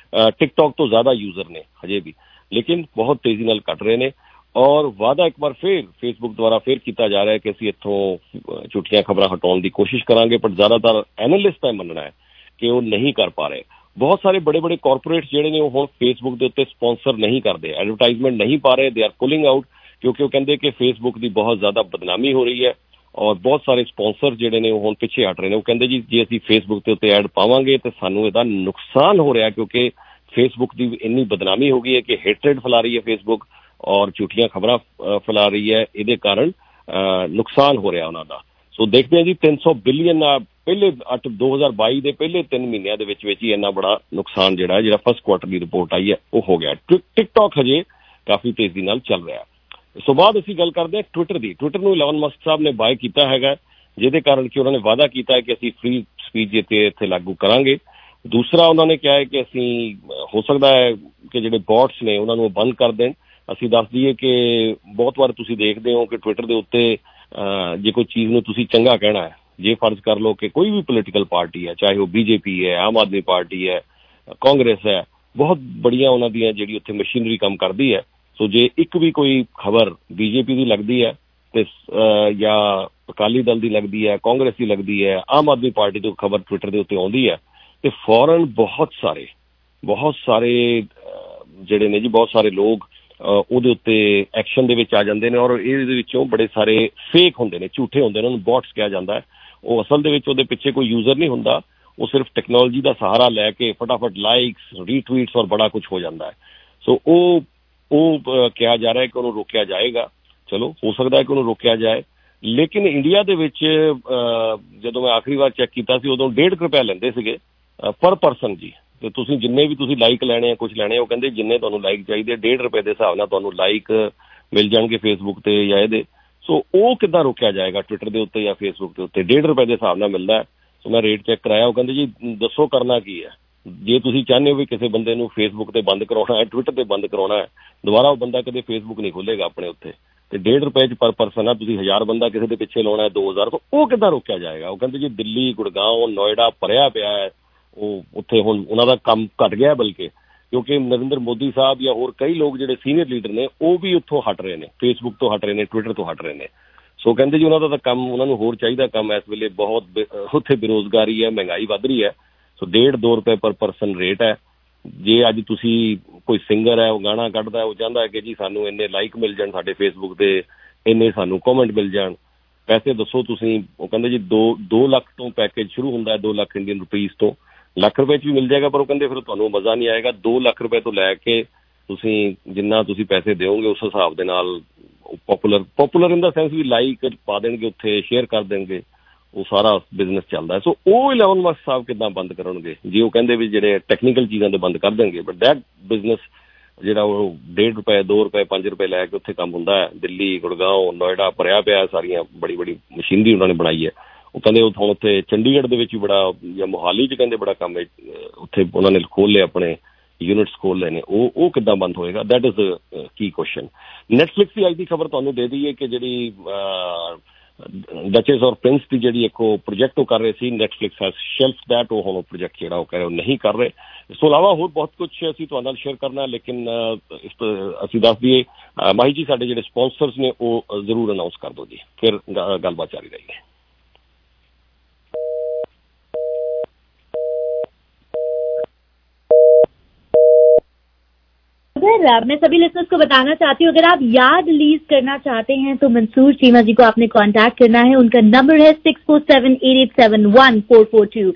टिकटॉक तो ज़्यादा यूज़र ने हजे भी, लेकिन बहुत तेज़ी नाल घट रहे ने। और वादा एक बार फिर फेसबुक द्वारा फिर किया जा रहा है कि असीं इत्थों झूठियां खबरां हटाउण की कोशिश करांगे, पर ज़्यादातर एनालिस्ट का मनना है कि वो नहीं कर पा रहे। बहुत सारे बड़े बड़े कॉरपोरेट्स जिहड़े ने हुण फेसबुक के उत्ते स्पॉन्सर नहीं करते, एडवरटाइजमेंट नहीं पा रहे, दे आर पुलिंग आउट, क्योंकि वो कहते कि फेसबुक की बहुत ज़्यादा बदनामी हो रही है और बहुत सारे स्पॉन्सर जिहड़े ने हुण पिछे हट रहे हैं। वो कहते जी जे असीं फेसबुक के उत्ते ऐड पावांगे तो सानूं इहदा नुकसान हो रहा है, क्योंकि फेसबुक की इन्नी बदनामी हो गई है कि हेट्रेड फैला रही है फेसबुक और झूठियां खबरां फैला रही है, इहदे कारण नुकसान हो रहा उन्हां दा। सो देखते हैं जी 300 बिलियन पहले 2022 के पहले 3 महीनों के ही इन्ना बड़ा नुकसान जिहड़ा फर्स्ट क्वार्टर की रिपोर्ट आई है वो हो गया। टिकटॉक हजे काफ़ी तेजी नाल चल रहा है। इस तो बाद असीं गल करते हैं ट्विटर की। ट्विटर नूं इलॉन मस्क साहब ने बाय किया है, जिहदे कारण कि उन्होंने वादा किया है कि असीं फ्री स्पीच इत्थे लागू करांगे। दूसरा उन्होंने कहा है कि असीं हो सकता है कि जिहड़े बॉट्स ने उन्होंने बंद कर दें। असीं दस दईए कि बहुत बार तुसीं देखते हो कि ट्विटर के उत्ते जे कोई चीज़ नूं तुसीं चंगा कहना है, जे फर्ज कर लो कि कोई भी पोलिटिकल पार्टी है, चाहे वो बीजेपी है, आम आदमी पार्टी है, कांग्रेस है, बहुत बड़िया उन्हां दी जिहड़ी उत्थे मशीनरी काम करती है। सो जे एक भी कोई खबर बीजेपी की लगती है ते या अकाली दल की लगती है, कांग्रेस की लगती है, आम आदमी पार्टी तो खबर ट्विटर के उत्ते आउंदी है तो फौरन बहुत सारे जिहड़े ने जी बहुत सारे लोग ਉਹਦੇ ਉੱਤੇ ਐਕਸ਼ਨ ਦੇ ਵਿੱਚ ਆ ਜਾਂਦੇ ਨੇ। ਔਰ ਇਹਦੇ ਵਿੱਚੋਂ ਬੜੇ ਸਾਰੇ ਫੇਕ ਹੁੰਦੇ ਨੇ, ਝੂਠੇ ਹੁੰਦੇ ਨੇ, ਉਹਨੂੰ ਬੌਟਸ ਕਿਹਾ ਜਾਂਦਾ ਹੈ। ਉਹ ਅਸਲ ਦੇ ਵਿੱਚ ਉਹਦੇ ਪਿੱਛੇ ਕੋਈ ਯੂਜ਼ਰ ਨਹੀਂ ਹੁੰਦਾ, ਉਹ ਸਿਰਫ ਟੈਕਨੋਲੋਜੀ ਦਾ ਸਹਾਰਾ ਲੈ ਕੇ ਫਟਾਫਟ ਲਾਈਕਸ, ਰੀਟਵੀਟਸ ਔਰ ਬੜਾ ਕੁਝ ਹੋ ਜਾਂਦਾ ਹੈ। ਸੋ ਉਹ ਕਿਹਾ ਜਾ ਰਿਹਾ ਹੈ ਕਿ ਉਹਨੂੰ ਰੋਕਿਆ ਜਾਏਗਾ। ਚਲੋ ਹੋ ਸਕਦਾ ਹੈ ਕਿ ਉਹਨੂੰ ਰੋਕਿਆ ਜਾਏ, ਲੇਕਿਨ ਇੰਡੀਆ ਦੇ ਵਿੱਚ ਜਦੋਂ ਮੈਂ ਆਖਰੀ ਵਾਰ ਚੈੱਕ ਕੀਤਾ ਸੀ ਉਦੋਂ 1.5 ਰੁਪਏ ਲੈਂਦੇ ਸੀਗੇ ਪਰ ਪਰਸਨ ਜੀ। ਤੇ ਤੁਸੀਂ ਜਿੰਨੇ ਵੀ ਤੁਸੀਂ ਲਾਈਕ ਲੈਣੇ ਆ, ਕੁਝ ਲੈਣੇ, ਉਹ ਕਹਿੰਦੇ ਜਿੰਨੇ ਤੁਹਾਨੂੰ ਲਾਈਕ ਚਾਹੀਦੇ 1.5 ਰੁਪਏ ਦੇ ਹਿਸਾਬ ਨਾਲ ਤੁਹਾਨੂੰ ਲਾਈਕ ਮਿਲ ਜਾਣਗੇ ਫੇਸਬੁੱਕ ਤੇ ਜਾਂ ਇਹਦੇ। ਸੋ ਉਹ ਕਿੱਦਾਂ ਰੋਕਿਆ ਜਾਏਗਾ ਟਵਿੱਟਰ ਦੇ ਉੱਤੇ ਜਾਂ ਫੇਸਬੁੱਕ ਦੇ ਉੱਤੇ 1.5 ਰੁਪਏ ਦੇ ਹਿਸਾਬ ਨਾਲ ਮਿਲਦਾ। ਸੋ ਮੈਂ ਰੇਟ ਚੈੱਕ ਕਰਾਇਆ, ਉਹ ਕਹਿੰਦੇ ਜੀ ਦੱਸੋ ਕਰਨਾ ਕੀ ਹੈ। ਜੇ ਤੁਸੀਂ ਚਾਹੁੰਦੇ ਹੋ ਵੀ ਕਿਸੇ ਬੰਦੇ ਨੂੰ ਫੇਸਬੁੱਕ ਤੇ ਬੰਦ ਕਰਾਉਣਾ ਹੈ, ਟਵਿੱਟਰ ਤੇ ਬੰਦ ਕਰਾਉਣਾ ਹੈ, ਦੁਬਾਰਾ ਉਹ ਬੰਦਾ ਕਦੇ ਫੇਸਬੁੱਕ ਨਹੀਂ ਖੋਲੇਗਾ ਆਪਣੇ ਉੱਤੇ। ਤੇ 1.5 ਰੁਪਏ 'ਚ ਪਰ ਪਰਸਨ ਆ, ਤੁਸੀਂ 1000 ਬੰਦਾ ਕਿਸੇ ਦੇ ਪਿੱਛੇ ਲਾਉਣਾ ਹੈ 2000, ਤੋਂ ਉਹ ਕਿੱਦਾਂ ਰੋਕਿਆ ਜਾਏਗਾ। ਉਹ ਕਹਿੰਦੇ ਜੀ ਦਿੱਲੀ, ਗੁੜਗਾਉਂ, ਨੋਇਡਾ ਭਰਿਆ ਪਿਆ ਹੈ, ਉਹ ਉੱਥੇ ਹੁਣ ਉਹਨਾਂ ਦਾ ਕੰਮ ਘਟ ਗਿਆ ਬਲਕਿ, ਕਿਉਂਕਿ ਨਰਿੰਦਰ ਮੋਦੀ ਸਾਹਿਬ ਜਾਂ ਹੋਰ ਕਈ ਲੋਕ ਜਿਹੜੇ ਸੀਨੀਅਰ ਲੀਡਰ ਨੇ ਉਹ ਵੀ ਉੱਥੋਂ ਹਟ ਰਹੇ ਨੇ, ਫੇਸਬੁੱਕ ਤੋਂ ਹਟ ਰਹੇ ਨੇ, ਟਵਿੱਟਰ ਤੋਂ ਹਟ ਰਹੇ ਨੇ। ਸੋ ਕਹਿੰਦੇ ਜੀ ਉਹਨਾਂ ਦਾ ਤਾਂ ਕੰਮ, ਉਹਨਾਂ ਨੂੰ ਹੋਰ ਚਾਹੀਦਾ ਕੰਮ ਇਸ ਵੇਲੇ, ਬਹੁਤ ਉੱਥੇ ਬੇਰੁਜ਼ਗਾਰੀ ਹੈ, ਮਹਿੰਗਾਈ ਵੱਧ ਰਹੀ ਹੈ। ਸੋ 1.5-2 ਰੁਪਏ ਪਰ ਪਰਸਨ ਰੇਟ ਹੈ। ਜੇ ਅੱਜ ਤੁਸੀਂ ਕੋਈ ਸਿੰਗਰ ਹੈ, ਉਹ ਗਾਣਾ ਕੱਢਦਾ, ਉਹ ਚਾਹੁੰਦਾ ਹੈ ਕਿ ਜੀ ਸਾਨੂੰ ਇੰਨੇ ਲਾਈਕ ਮਿਲ ਜਾਣ ਸਾਡੇ ਫੇਸਬੁੱਕ ਤੇ, ਇੰਨੇ ਸਾਨੂੰ ਕਮੈਂਟ ਮਿਲ ਜਾਣ, ਪੈਸੇ ਦੱਸੋ ਤੁਸੀਂ। ਉਹ ਕਹਿੰਦੇ ਜੀ 2 ਲੱਖ ਤੋਂ ਪੈਕੇਜ ਸ਼ੁਰੂ ਹੁੰਦਾ ਹੈ, 2 ਲੱਖ ਇੰਡੀਅਨ ਰੁਪੀਜ਼ ਤੋਂ। ਲੱਖ ਰੁਪਏ 'ਚ ਵੀ ਮਿਲ ਜਾਏਗਾ, ਪਰ ਉਹ ਕਹਿੰਦੇ ਫਿਰ ਤੁਹਾਨੂੰ ਮਜ਼ਾ ਨਹੀਂ ਆਏਗਾ। 2 ਲੱਖ ਰੁਪਏ ਤੋਂ ਲੈ ਕੇ ਤੁਸੀਂ ਜਿੰਨਾ ਤੁਸੀਂ ਪੈਸੇ ਦਿਓਗੇ ਉਸ ਹਿਸਾਬ ਦੇ ਨਾਲ ਪੋਪੂਲਰ ਇਨ ਦਾ ਸੈਂਸ ਵੀ ਲਾਈਕ ਪਾ ਦੇਣਗੇ ਉੱਥੇ, ਸ਼ੇਅਰ ਕਰ ਦੇਣਗੇ, ਉਹ ਸਾਰਾ ਬਿਜ਼ਨਸ ਚੱਲਦਾ। ਸੋ ਉਹ ਇਲੌਨ ਮਸਕ ਸਾਹਿਬ ਕਿੱਦਾਂ ਬੰਦ ਕਰਨਗੇ ਜੇ ਉਹ ਕਹਿੰਦੇ ਵੀ ਜਿਹੜੇ ਟੈਕਨੀਕਲ ਚੀਜ਼ਾਂ ਤੇ ਬੰਦ ਕਰ ਦੇਣਗੇ, ਬਟ ਦੈਟ ਬਿਜ਼ਨਸ ਜਿਹੜਾ ਉਹ 1.5 ਰੁਪਏ, 2 ਰੁਪਏ, 5 ਰੁਪਏ ਲੈ ਕੇ ਉੱਥੇ ਕੰਮ ਹੁੰਦਾ ਹੈ। ਦਿੱਲੀ, ਗੁੜਗਾਉਂ, ਨੋਇਡਾ ਭਰਿਆ ਪਿਆ, ਸਾਰੀਆਂ ਬੜੀ ਮਸ਼ੀਨਰੀ ਉਹਨਾਂ ਨੇ ਬਣਾਈ ਹੈ। ਉਹ ਕਹਿੰਦੇ ਹੁਣ ਉੱਥੇ ਚੰਡੀਗੜ੍ਹ ਦੇ ਵਿੱਚ ਵੀ ਬੜਾ, ਜਾਂ ਮੋਹਾਲੀ 'ਚ ਕਹਿੰਦੇ ਬੜਾ ਕੰਮ ਹੈ, ਉੱਥੇ ਉਹਨਾਂ ਨੇ ਖੋਲ੍ਹ ਲਏ, ਆਪਣੇ ਯੂਨਿਟਸ ਖੋਲ੍ਹ ਲਏ ਨੇ। ਉਹ ਕਿੱਦਾਂ ਬੰਦ ਹੋਏਗਾ, ਦੈਟ ਇਜ਼ ਕੀ ਕੁਐਸਚਨ। ਨੈਟਫਲਿਕਸ ਦੀ ਅੱਜ ਦੀ ਖਬਰ ਤੁਹਾਨੂੰ ਦੇ ਦਈਏ ਕਿ ਜਿਹੜੀ ਡਚੈਸ ਔਰ ਪ੍ਰਿੰਸ ਦੀ ਜਿਹੜੀ ਇੱਕ ਉਹ ਪ੍ਰੋਜੈਕਟ ਉਹ ਕਰ ਰਹੇ ਸੀ, ਨੈਟਫਲਿਕਸ ਹੈਜ਼ ਸ਼ੈਲਫ ਦੈਟ। ਉਹ ਹੁਣ ਉਹ ਪ੍ਰੋਜੈਕਟ ਜਿਹੜਾ ਉਹ ਕਹਿ ਰਹੇ ਉਹ ਨਹੀਂ ਕਰ ਰਹੇ। ਇਸ ਤੋਂ ਇਲਾਵਾ ਹੋਰ ਬਹੁਤ ਕੁਝ ਅਸੀਂ ਤੁਹਾਡੇ ਨਾਲ ਸ਼ੇਅਰ ਕਰਨਾ, ਲੇਕਿਨ ਅਸੀਂ ਦੱਸ ਦਈਏ ਮਾਹੀ ਜੀ ਸਾਡੇ ਜਿਹੜੇ ਸਪਾਂਸਰਸ ਨੇ ਉਹ ਜ਼ਰੂਰ ਅਨਾਊਂਸ ਕਰ ਦਿਓ ਜੀ, ਫਿਰ ਗੱਲਬਾਤ ਜਾਰੀ ਰਹੇਗੀ। अगर मैं सभी लिसनर्स को बताना चाहती हूँ, अगर आप याद रिलीज करना चाहते हैं तो मंसूर चीमा जी को आपने कांटेक्ट करना है। उनका नंबर है 6478871442,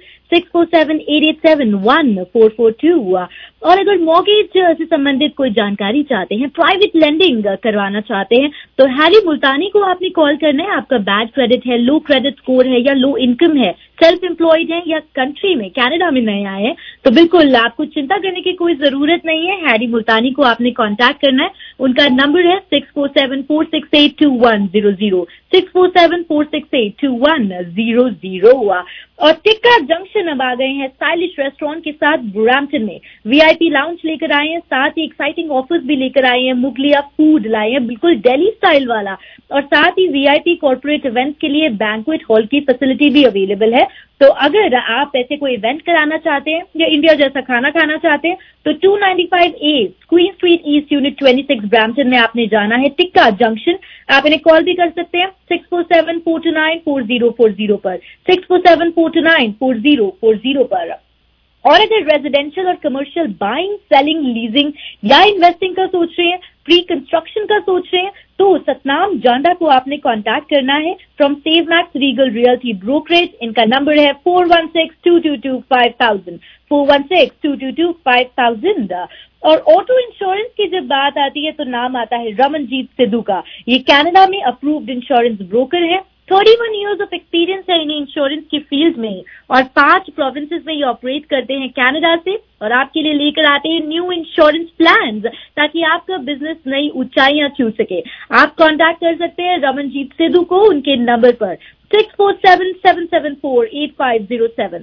6478871442। और अगर मॉर्गेज से संबंधित कोई जानकारी चाहते हैं, प्राइवेट लेंडिंग करवाना चाहते हैं, तो हैरी मुल्तानी को आपने कॉल करना है। आपका बैड क्रेडिट है, लो क्रेडिट स्कोर है या लो इनकम है, सेल्फ एम्प्लॉयड है या कंट्री में कनाडा में नए आए हैं, तो बिल्कुल आपको चिंता करने की कोई जरूरत नहीं है। हैरी मुल्तानी को आपने कांटेक्ट करना है। उनका नंबर है 6474682100, 6474682100। और टिक्का जंक्शन अब आ गए हैं स्टाइलिश रेस्टोरेंट के साथ ब्रैम्पटन में। वीआईपी लाउंज लेकर आए हैं, साथ ही एक्साइटिंग ऑफर्स भी लेकर आए हैं। मुगलिया फूड लाए हैं, बिल्कुल दिल्ली स्टाइल वाला, और साथ ही वीआईपी कॉर्पोरेट इवेंट्स के लिए बैंक्वेट हॉल की फैसिलिटी भी अवेलेबल है। तो अगर आप ऐसे कोई इवेंट कराना चाहते हैं या इंडिया जैसा खाना खाना चाहते हैं तो 295A Queen street east unit 26 Brampton में आपने जाना है, टिक्का जंक्शन। आप इन्हें कॉल भी कर सकते हैं 647-429-4040 पर, 647-429-4040 पर। और अगर रेजिडेंशियल और कमर्शियल बाइंग, सेलिंग, लीजिंग या इन्वेस्टिंग का सोच रहे हैं, प्री कंस्ट्रक्शन का सोच रहे हैं, तो सतनाम जांडा को आपने कांटेक्ट करना है from SaveMax Regal Realty brokerage. इनका नंबर है 416-222-5000, 416-222-5000। और ऑटो इंश्योरेंस की जब बात आती है तो नाम आता है रमनजीत सिद्धू का। ये कनाडा में अप्रूव्ड इंश्योरेंस ब्रोकर है, 31 इयर्स ऑफ एक्सपीरियंस है इन्हें इंश्योरेंस की फील्ड में, और 5 प्रोविंसेस में ये ऑपरेट करते हैं कनाडा से, और आपके लिए लेकर आते हैं न्यू इंश्योरेंस प्लान्स ताकि आपका बिजनेस नई ऊंचाइयां छू सके। आप कांटेक्ट कर सकते हैं रमनजीत सिद्धू को उनके नंबर पर 647-774-8507,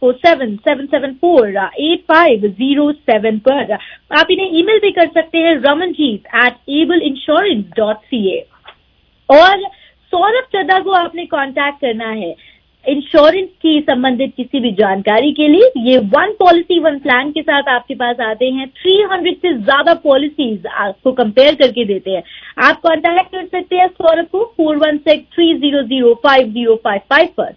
647-774-8507 पर। आप इन्हें ईमेल भी कर सकते हैं ramanjeet@ableinsurance.ca। और सौरभ चड्ढा को आपने कांटेक्ट करना है इंश्योरेंस की संबंधित किसी भी जानकारी के लिए। ये 1 पॉलिसी 1 प्लान के साथ आपके पास आते हैं, 300 से ज्यादा पॉलिसीज आपको कंपेयर करके देते हैं। आप कांटेक्ट कर सकते हैं सौरभ को 416-300-5055 पर,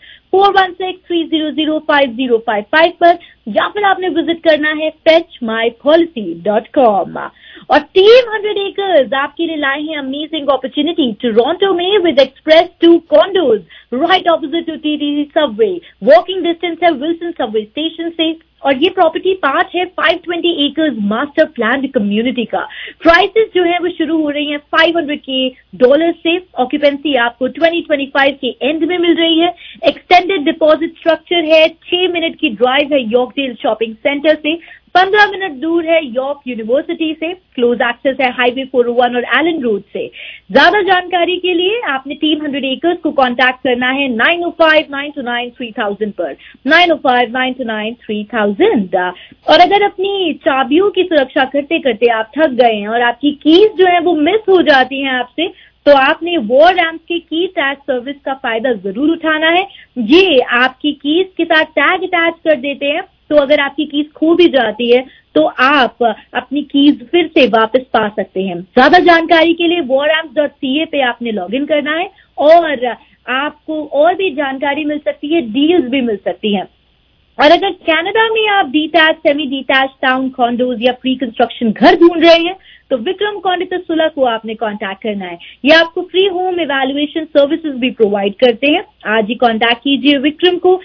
416-300-5055 पर, या फिर आपने विजिट करना है fetchmypolicy.com। और टीम 100 एकर्स आपके लिए लाए हैं अमेजिंग अपॉर्चुनिटी टोरंटो में with Express 2 condos right opposite to TTC subway, walking distance है विल्सन सबवे स्टेशन से। और ये प्रॉपर्टी पार्ट है 520 एकर्स मास्टर प्लान कम्युनिटी का। प्राइसेस जो है वो शुरू हो रही हैं $500K से। ऑक्यूपेंसी आपको 2025 के एंड में मिल रही है। एक्सटेंडेड डिपॉजिट स्ट्रक्चर है, 6 मिनट की ड्राइव है यॉर्कडेल शॉपिंग सेंटर से, 15 मिनट दूर है यॉर्क यूनिवर्सिटी से, क्लोज एक्सेस है हाईवे 401 और एलन रोड से। ज्यादा जानकारी के लिए आपने टीम 100 एकर्स को कांटेक्ट करना है 905-929-3000 पर, 905-929-3000। और अगर अपनी चाबियों की सुरक्षा करते करते आप थक गए हैं और आपकी कीज जो है वो मिस हो जाती हैं आपसे, तो आपने वॉर रैम्प की की टैग सर्विस का फायदा जरूर उठाना है। ये आपकी कीज के साथ टैग अटैच कर देते हैं, तो अगर आपकी कीज खो भी जाती है तो आप अपनी कीज फिर से वापस पा सकते हैं। ज्यादा जानकारी के लिए warramps.ca पे आपने लॉगिन करना है, और आपको और भी जानकारी मिल सकती है, डील्स भी मिल सकती हैं। और अगर कनाडा में आप detach, semi detach town condos या प्री कंस्ट्रक्शन घर ढूंढ रहे हैं तो विक्रम कॉन्डिटर सुलह को आपने कांटेक्ट करना है। ये आपको फ्री होम इवैल्यूएशन सर्विसेज भी प्रोवाइड करते हैं। आज ही कांटेक्ट कीजिए विक्रम को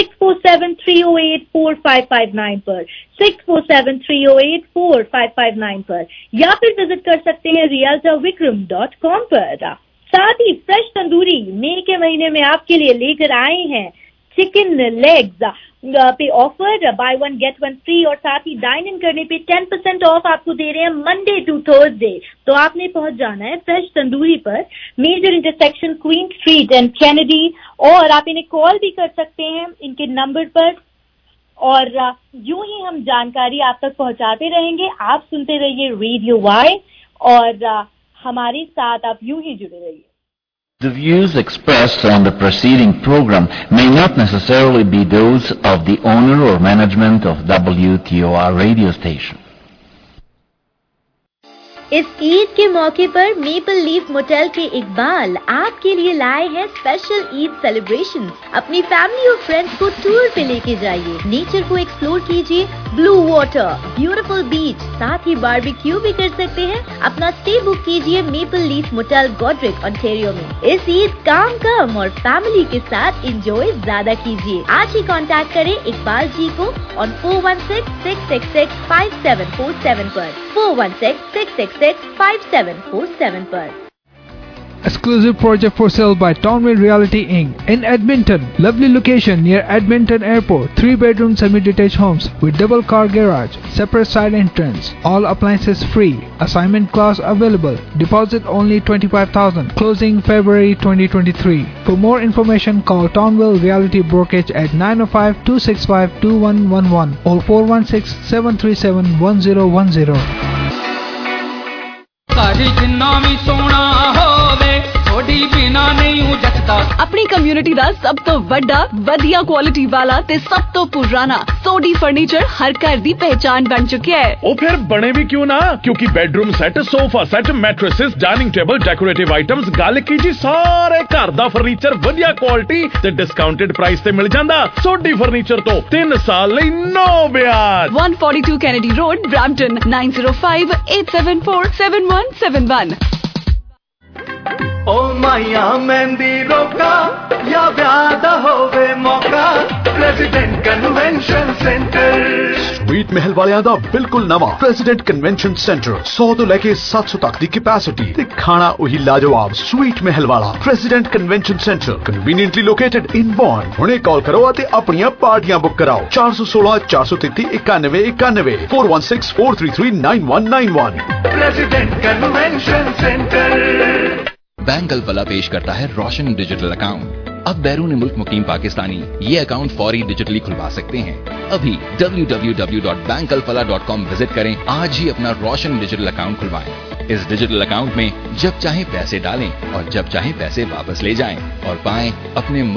647-308-4559 पर, 647-308-4559 पर, या फिर विजिट कर सकते हैं realtorvikram.com पर। साथ ही फ्रेश तंदूरी मई के महीने में आपके लिए लेकर आए हैं चिकन लेग्स पे ऑफर, बाय 1 गेट 1 फ्री, और साथ ही डाइन इन करने पे 10% ऑफ आपको दे रहे हैं मंडे टू थर्सडे। तो आपने पहुंच जाना है फ्रेश तंदूरी पर, major intersection Queen Street and Kennedy, और आप इन्हें कॉल भी कर सकते हैं इनके नंबर पर। और यूं ही हम जानकारी आप तक पहुंचाते रहेंगे। आप सुनते रहिए रेडियो वाई, और हमारे साथ आप यूं ही जुड़े रहिए। The views expressed on the preceding program may not necessarily be those of the owner or management of WTOR radio station. इस ईद के मौके पर मेपल लीफ मोटेल के इकबाल आपके लिए लाए हैं स्पेशल ईद सेलिब्रेशन। अपनी फैमिली और फ्रेंड्स को टूर पे लेके जाइए, नेचर को एक्सप्लोर कीजिए, ब्लू वाटर, ब्यूटीफुल बीच, साथ ही बारबेक्यू भी कर सकते हैं। अपना स्टे बुक कीजिए Maple Leaf Motel Goderich Ontario में। इस ईद काम कम और फैमिली के साथ एंजॉय ज्यादा कीजिए। आज ही कांटेक्ट करें इकबाल जी को ऑन 416-666-5747 पर, 416-666-5747 पर। Exclusive project for sale by Townwind Realty Inc. in Edmonton. Lovely location near Edmonton Airport. 3-bedroom semi-detached homes with double car garage, separate side entrance. All appliances free. Assignment clause available. Deposit only $25,000. Closing February 2023. For more information, call Townwind Realty Brokerage at 905-265-2111 or 416-737-1010. सोडी बिना नहीं हूं जचता। अपनी कम्युनिटी दा सब तो वड्डा वधिया क्वालिटी वाला ते सब तो पुराना सोडी फर्नीचर हर घर दी पहचान बन चुका है। ओ फिर बने भी क्यों ना, क्योंकि bedroom set, sofa set, mattresses, dining table, decorative items, गल की जी सारे घर दा फर्नीचर वधिया क्वालिटी ते डिस्काउंटेड प्राइस ते मिल जांदा। सोडी फर्नीचर तो 3 साल लई नो ब्याज। 142 कैनेडी रोड, ब्रैम्पटन 9058747171। ओ माया मेहंदी रोका या व्यादा होवे मौका, प्रेसिडेंट कन्वेंशन सेंटर। स्वीट महल वालियां दा बिल्कुल नवा प्रेसिडेंट कन्वेंशन सेंटर 100 तो लेके 700 तक दी कैपेसिटी ते खाना वही लाजवाब। स्वीट महल वाला President Convention Centre conveniently located in Bond. हुणे कॉल करो ते अपनियां पार्टियां बुक कराओ 416 433 91 91 416 433 9191। President Convention Centre. Bank Alfalah पेश करता है रोशन डिजिटल अकाउंट। अब बैरून मुल्क मुकीम पाकिस्तानी ये अकाउंट फौरी डिजिटली खुलवा सकते हैं। अभी www.bankalfalah.com विजिट करें, आज ही अपना रोशन डिजिटल अकाउंट खुलवाएं। इस डिजिटल अकाउंट में जब चाहे पैसे डालें और जब चाहे पैसे वापस ले जाएं और पाएं अपने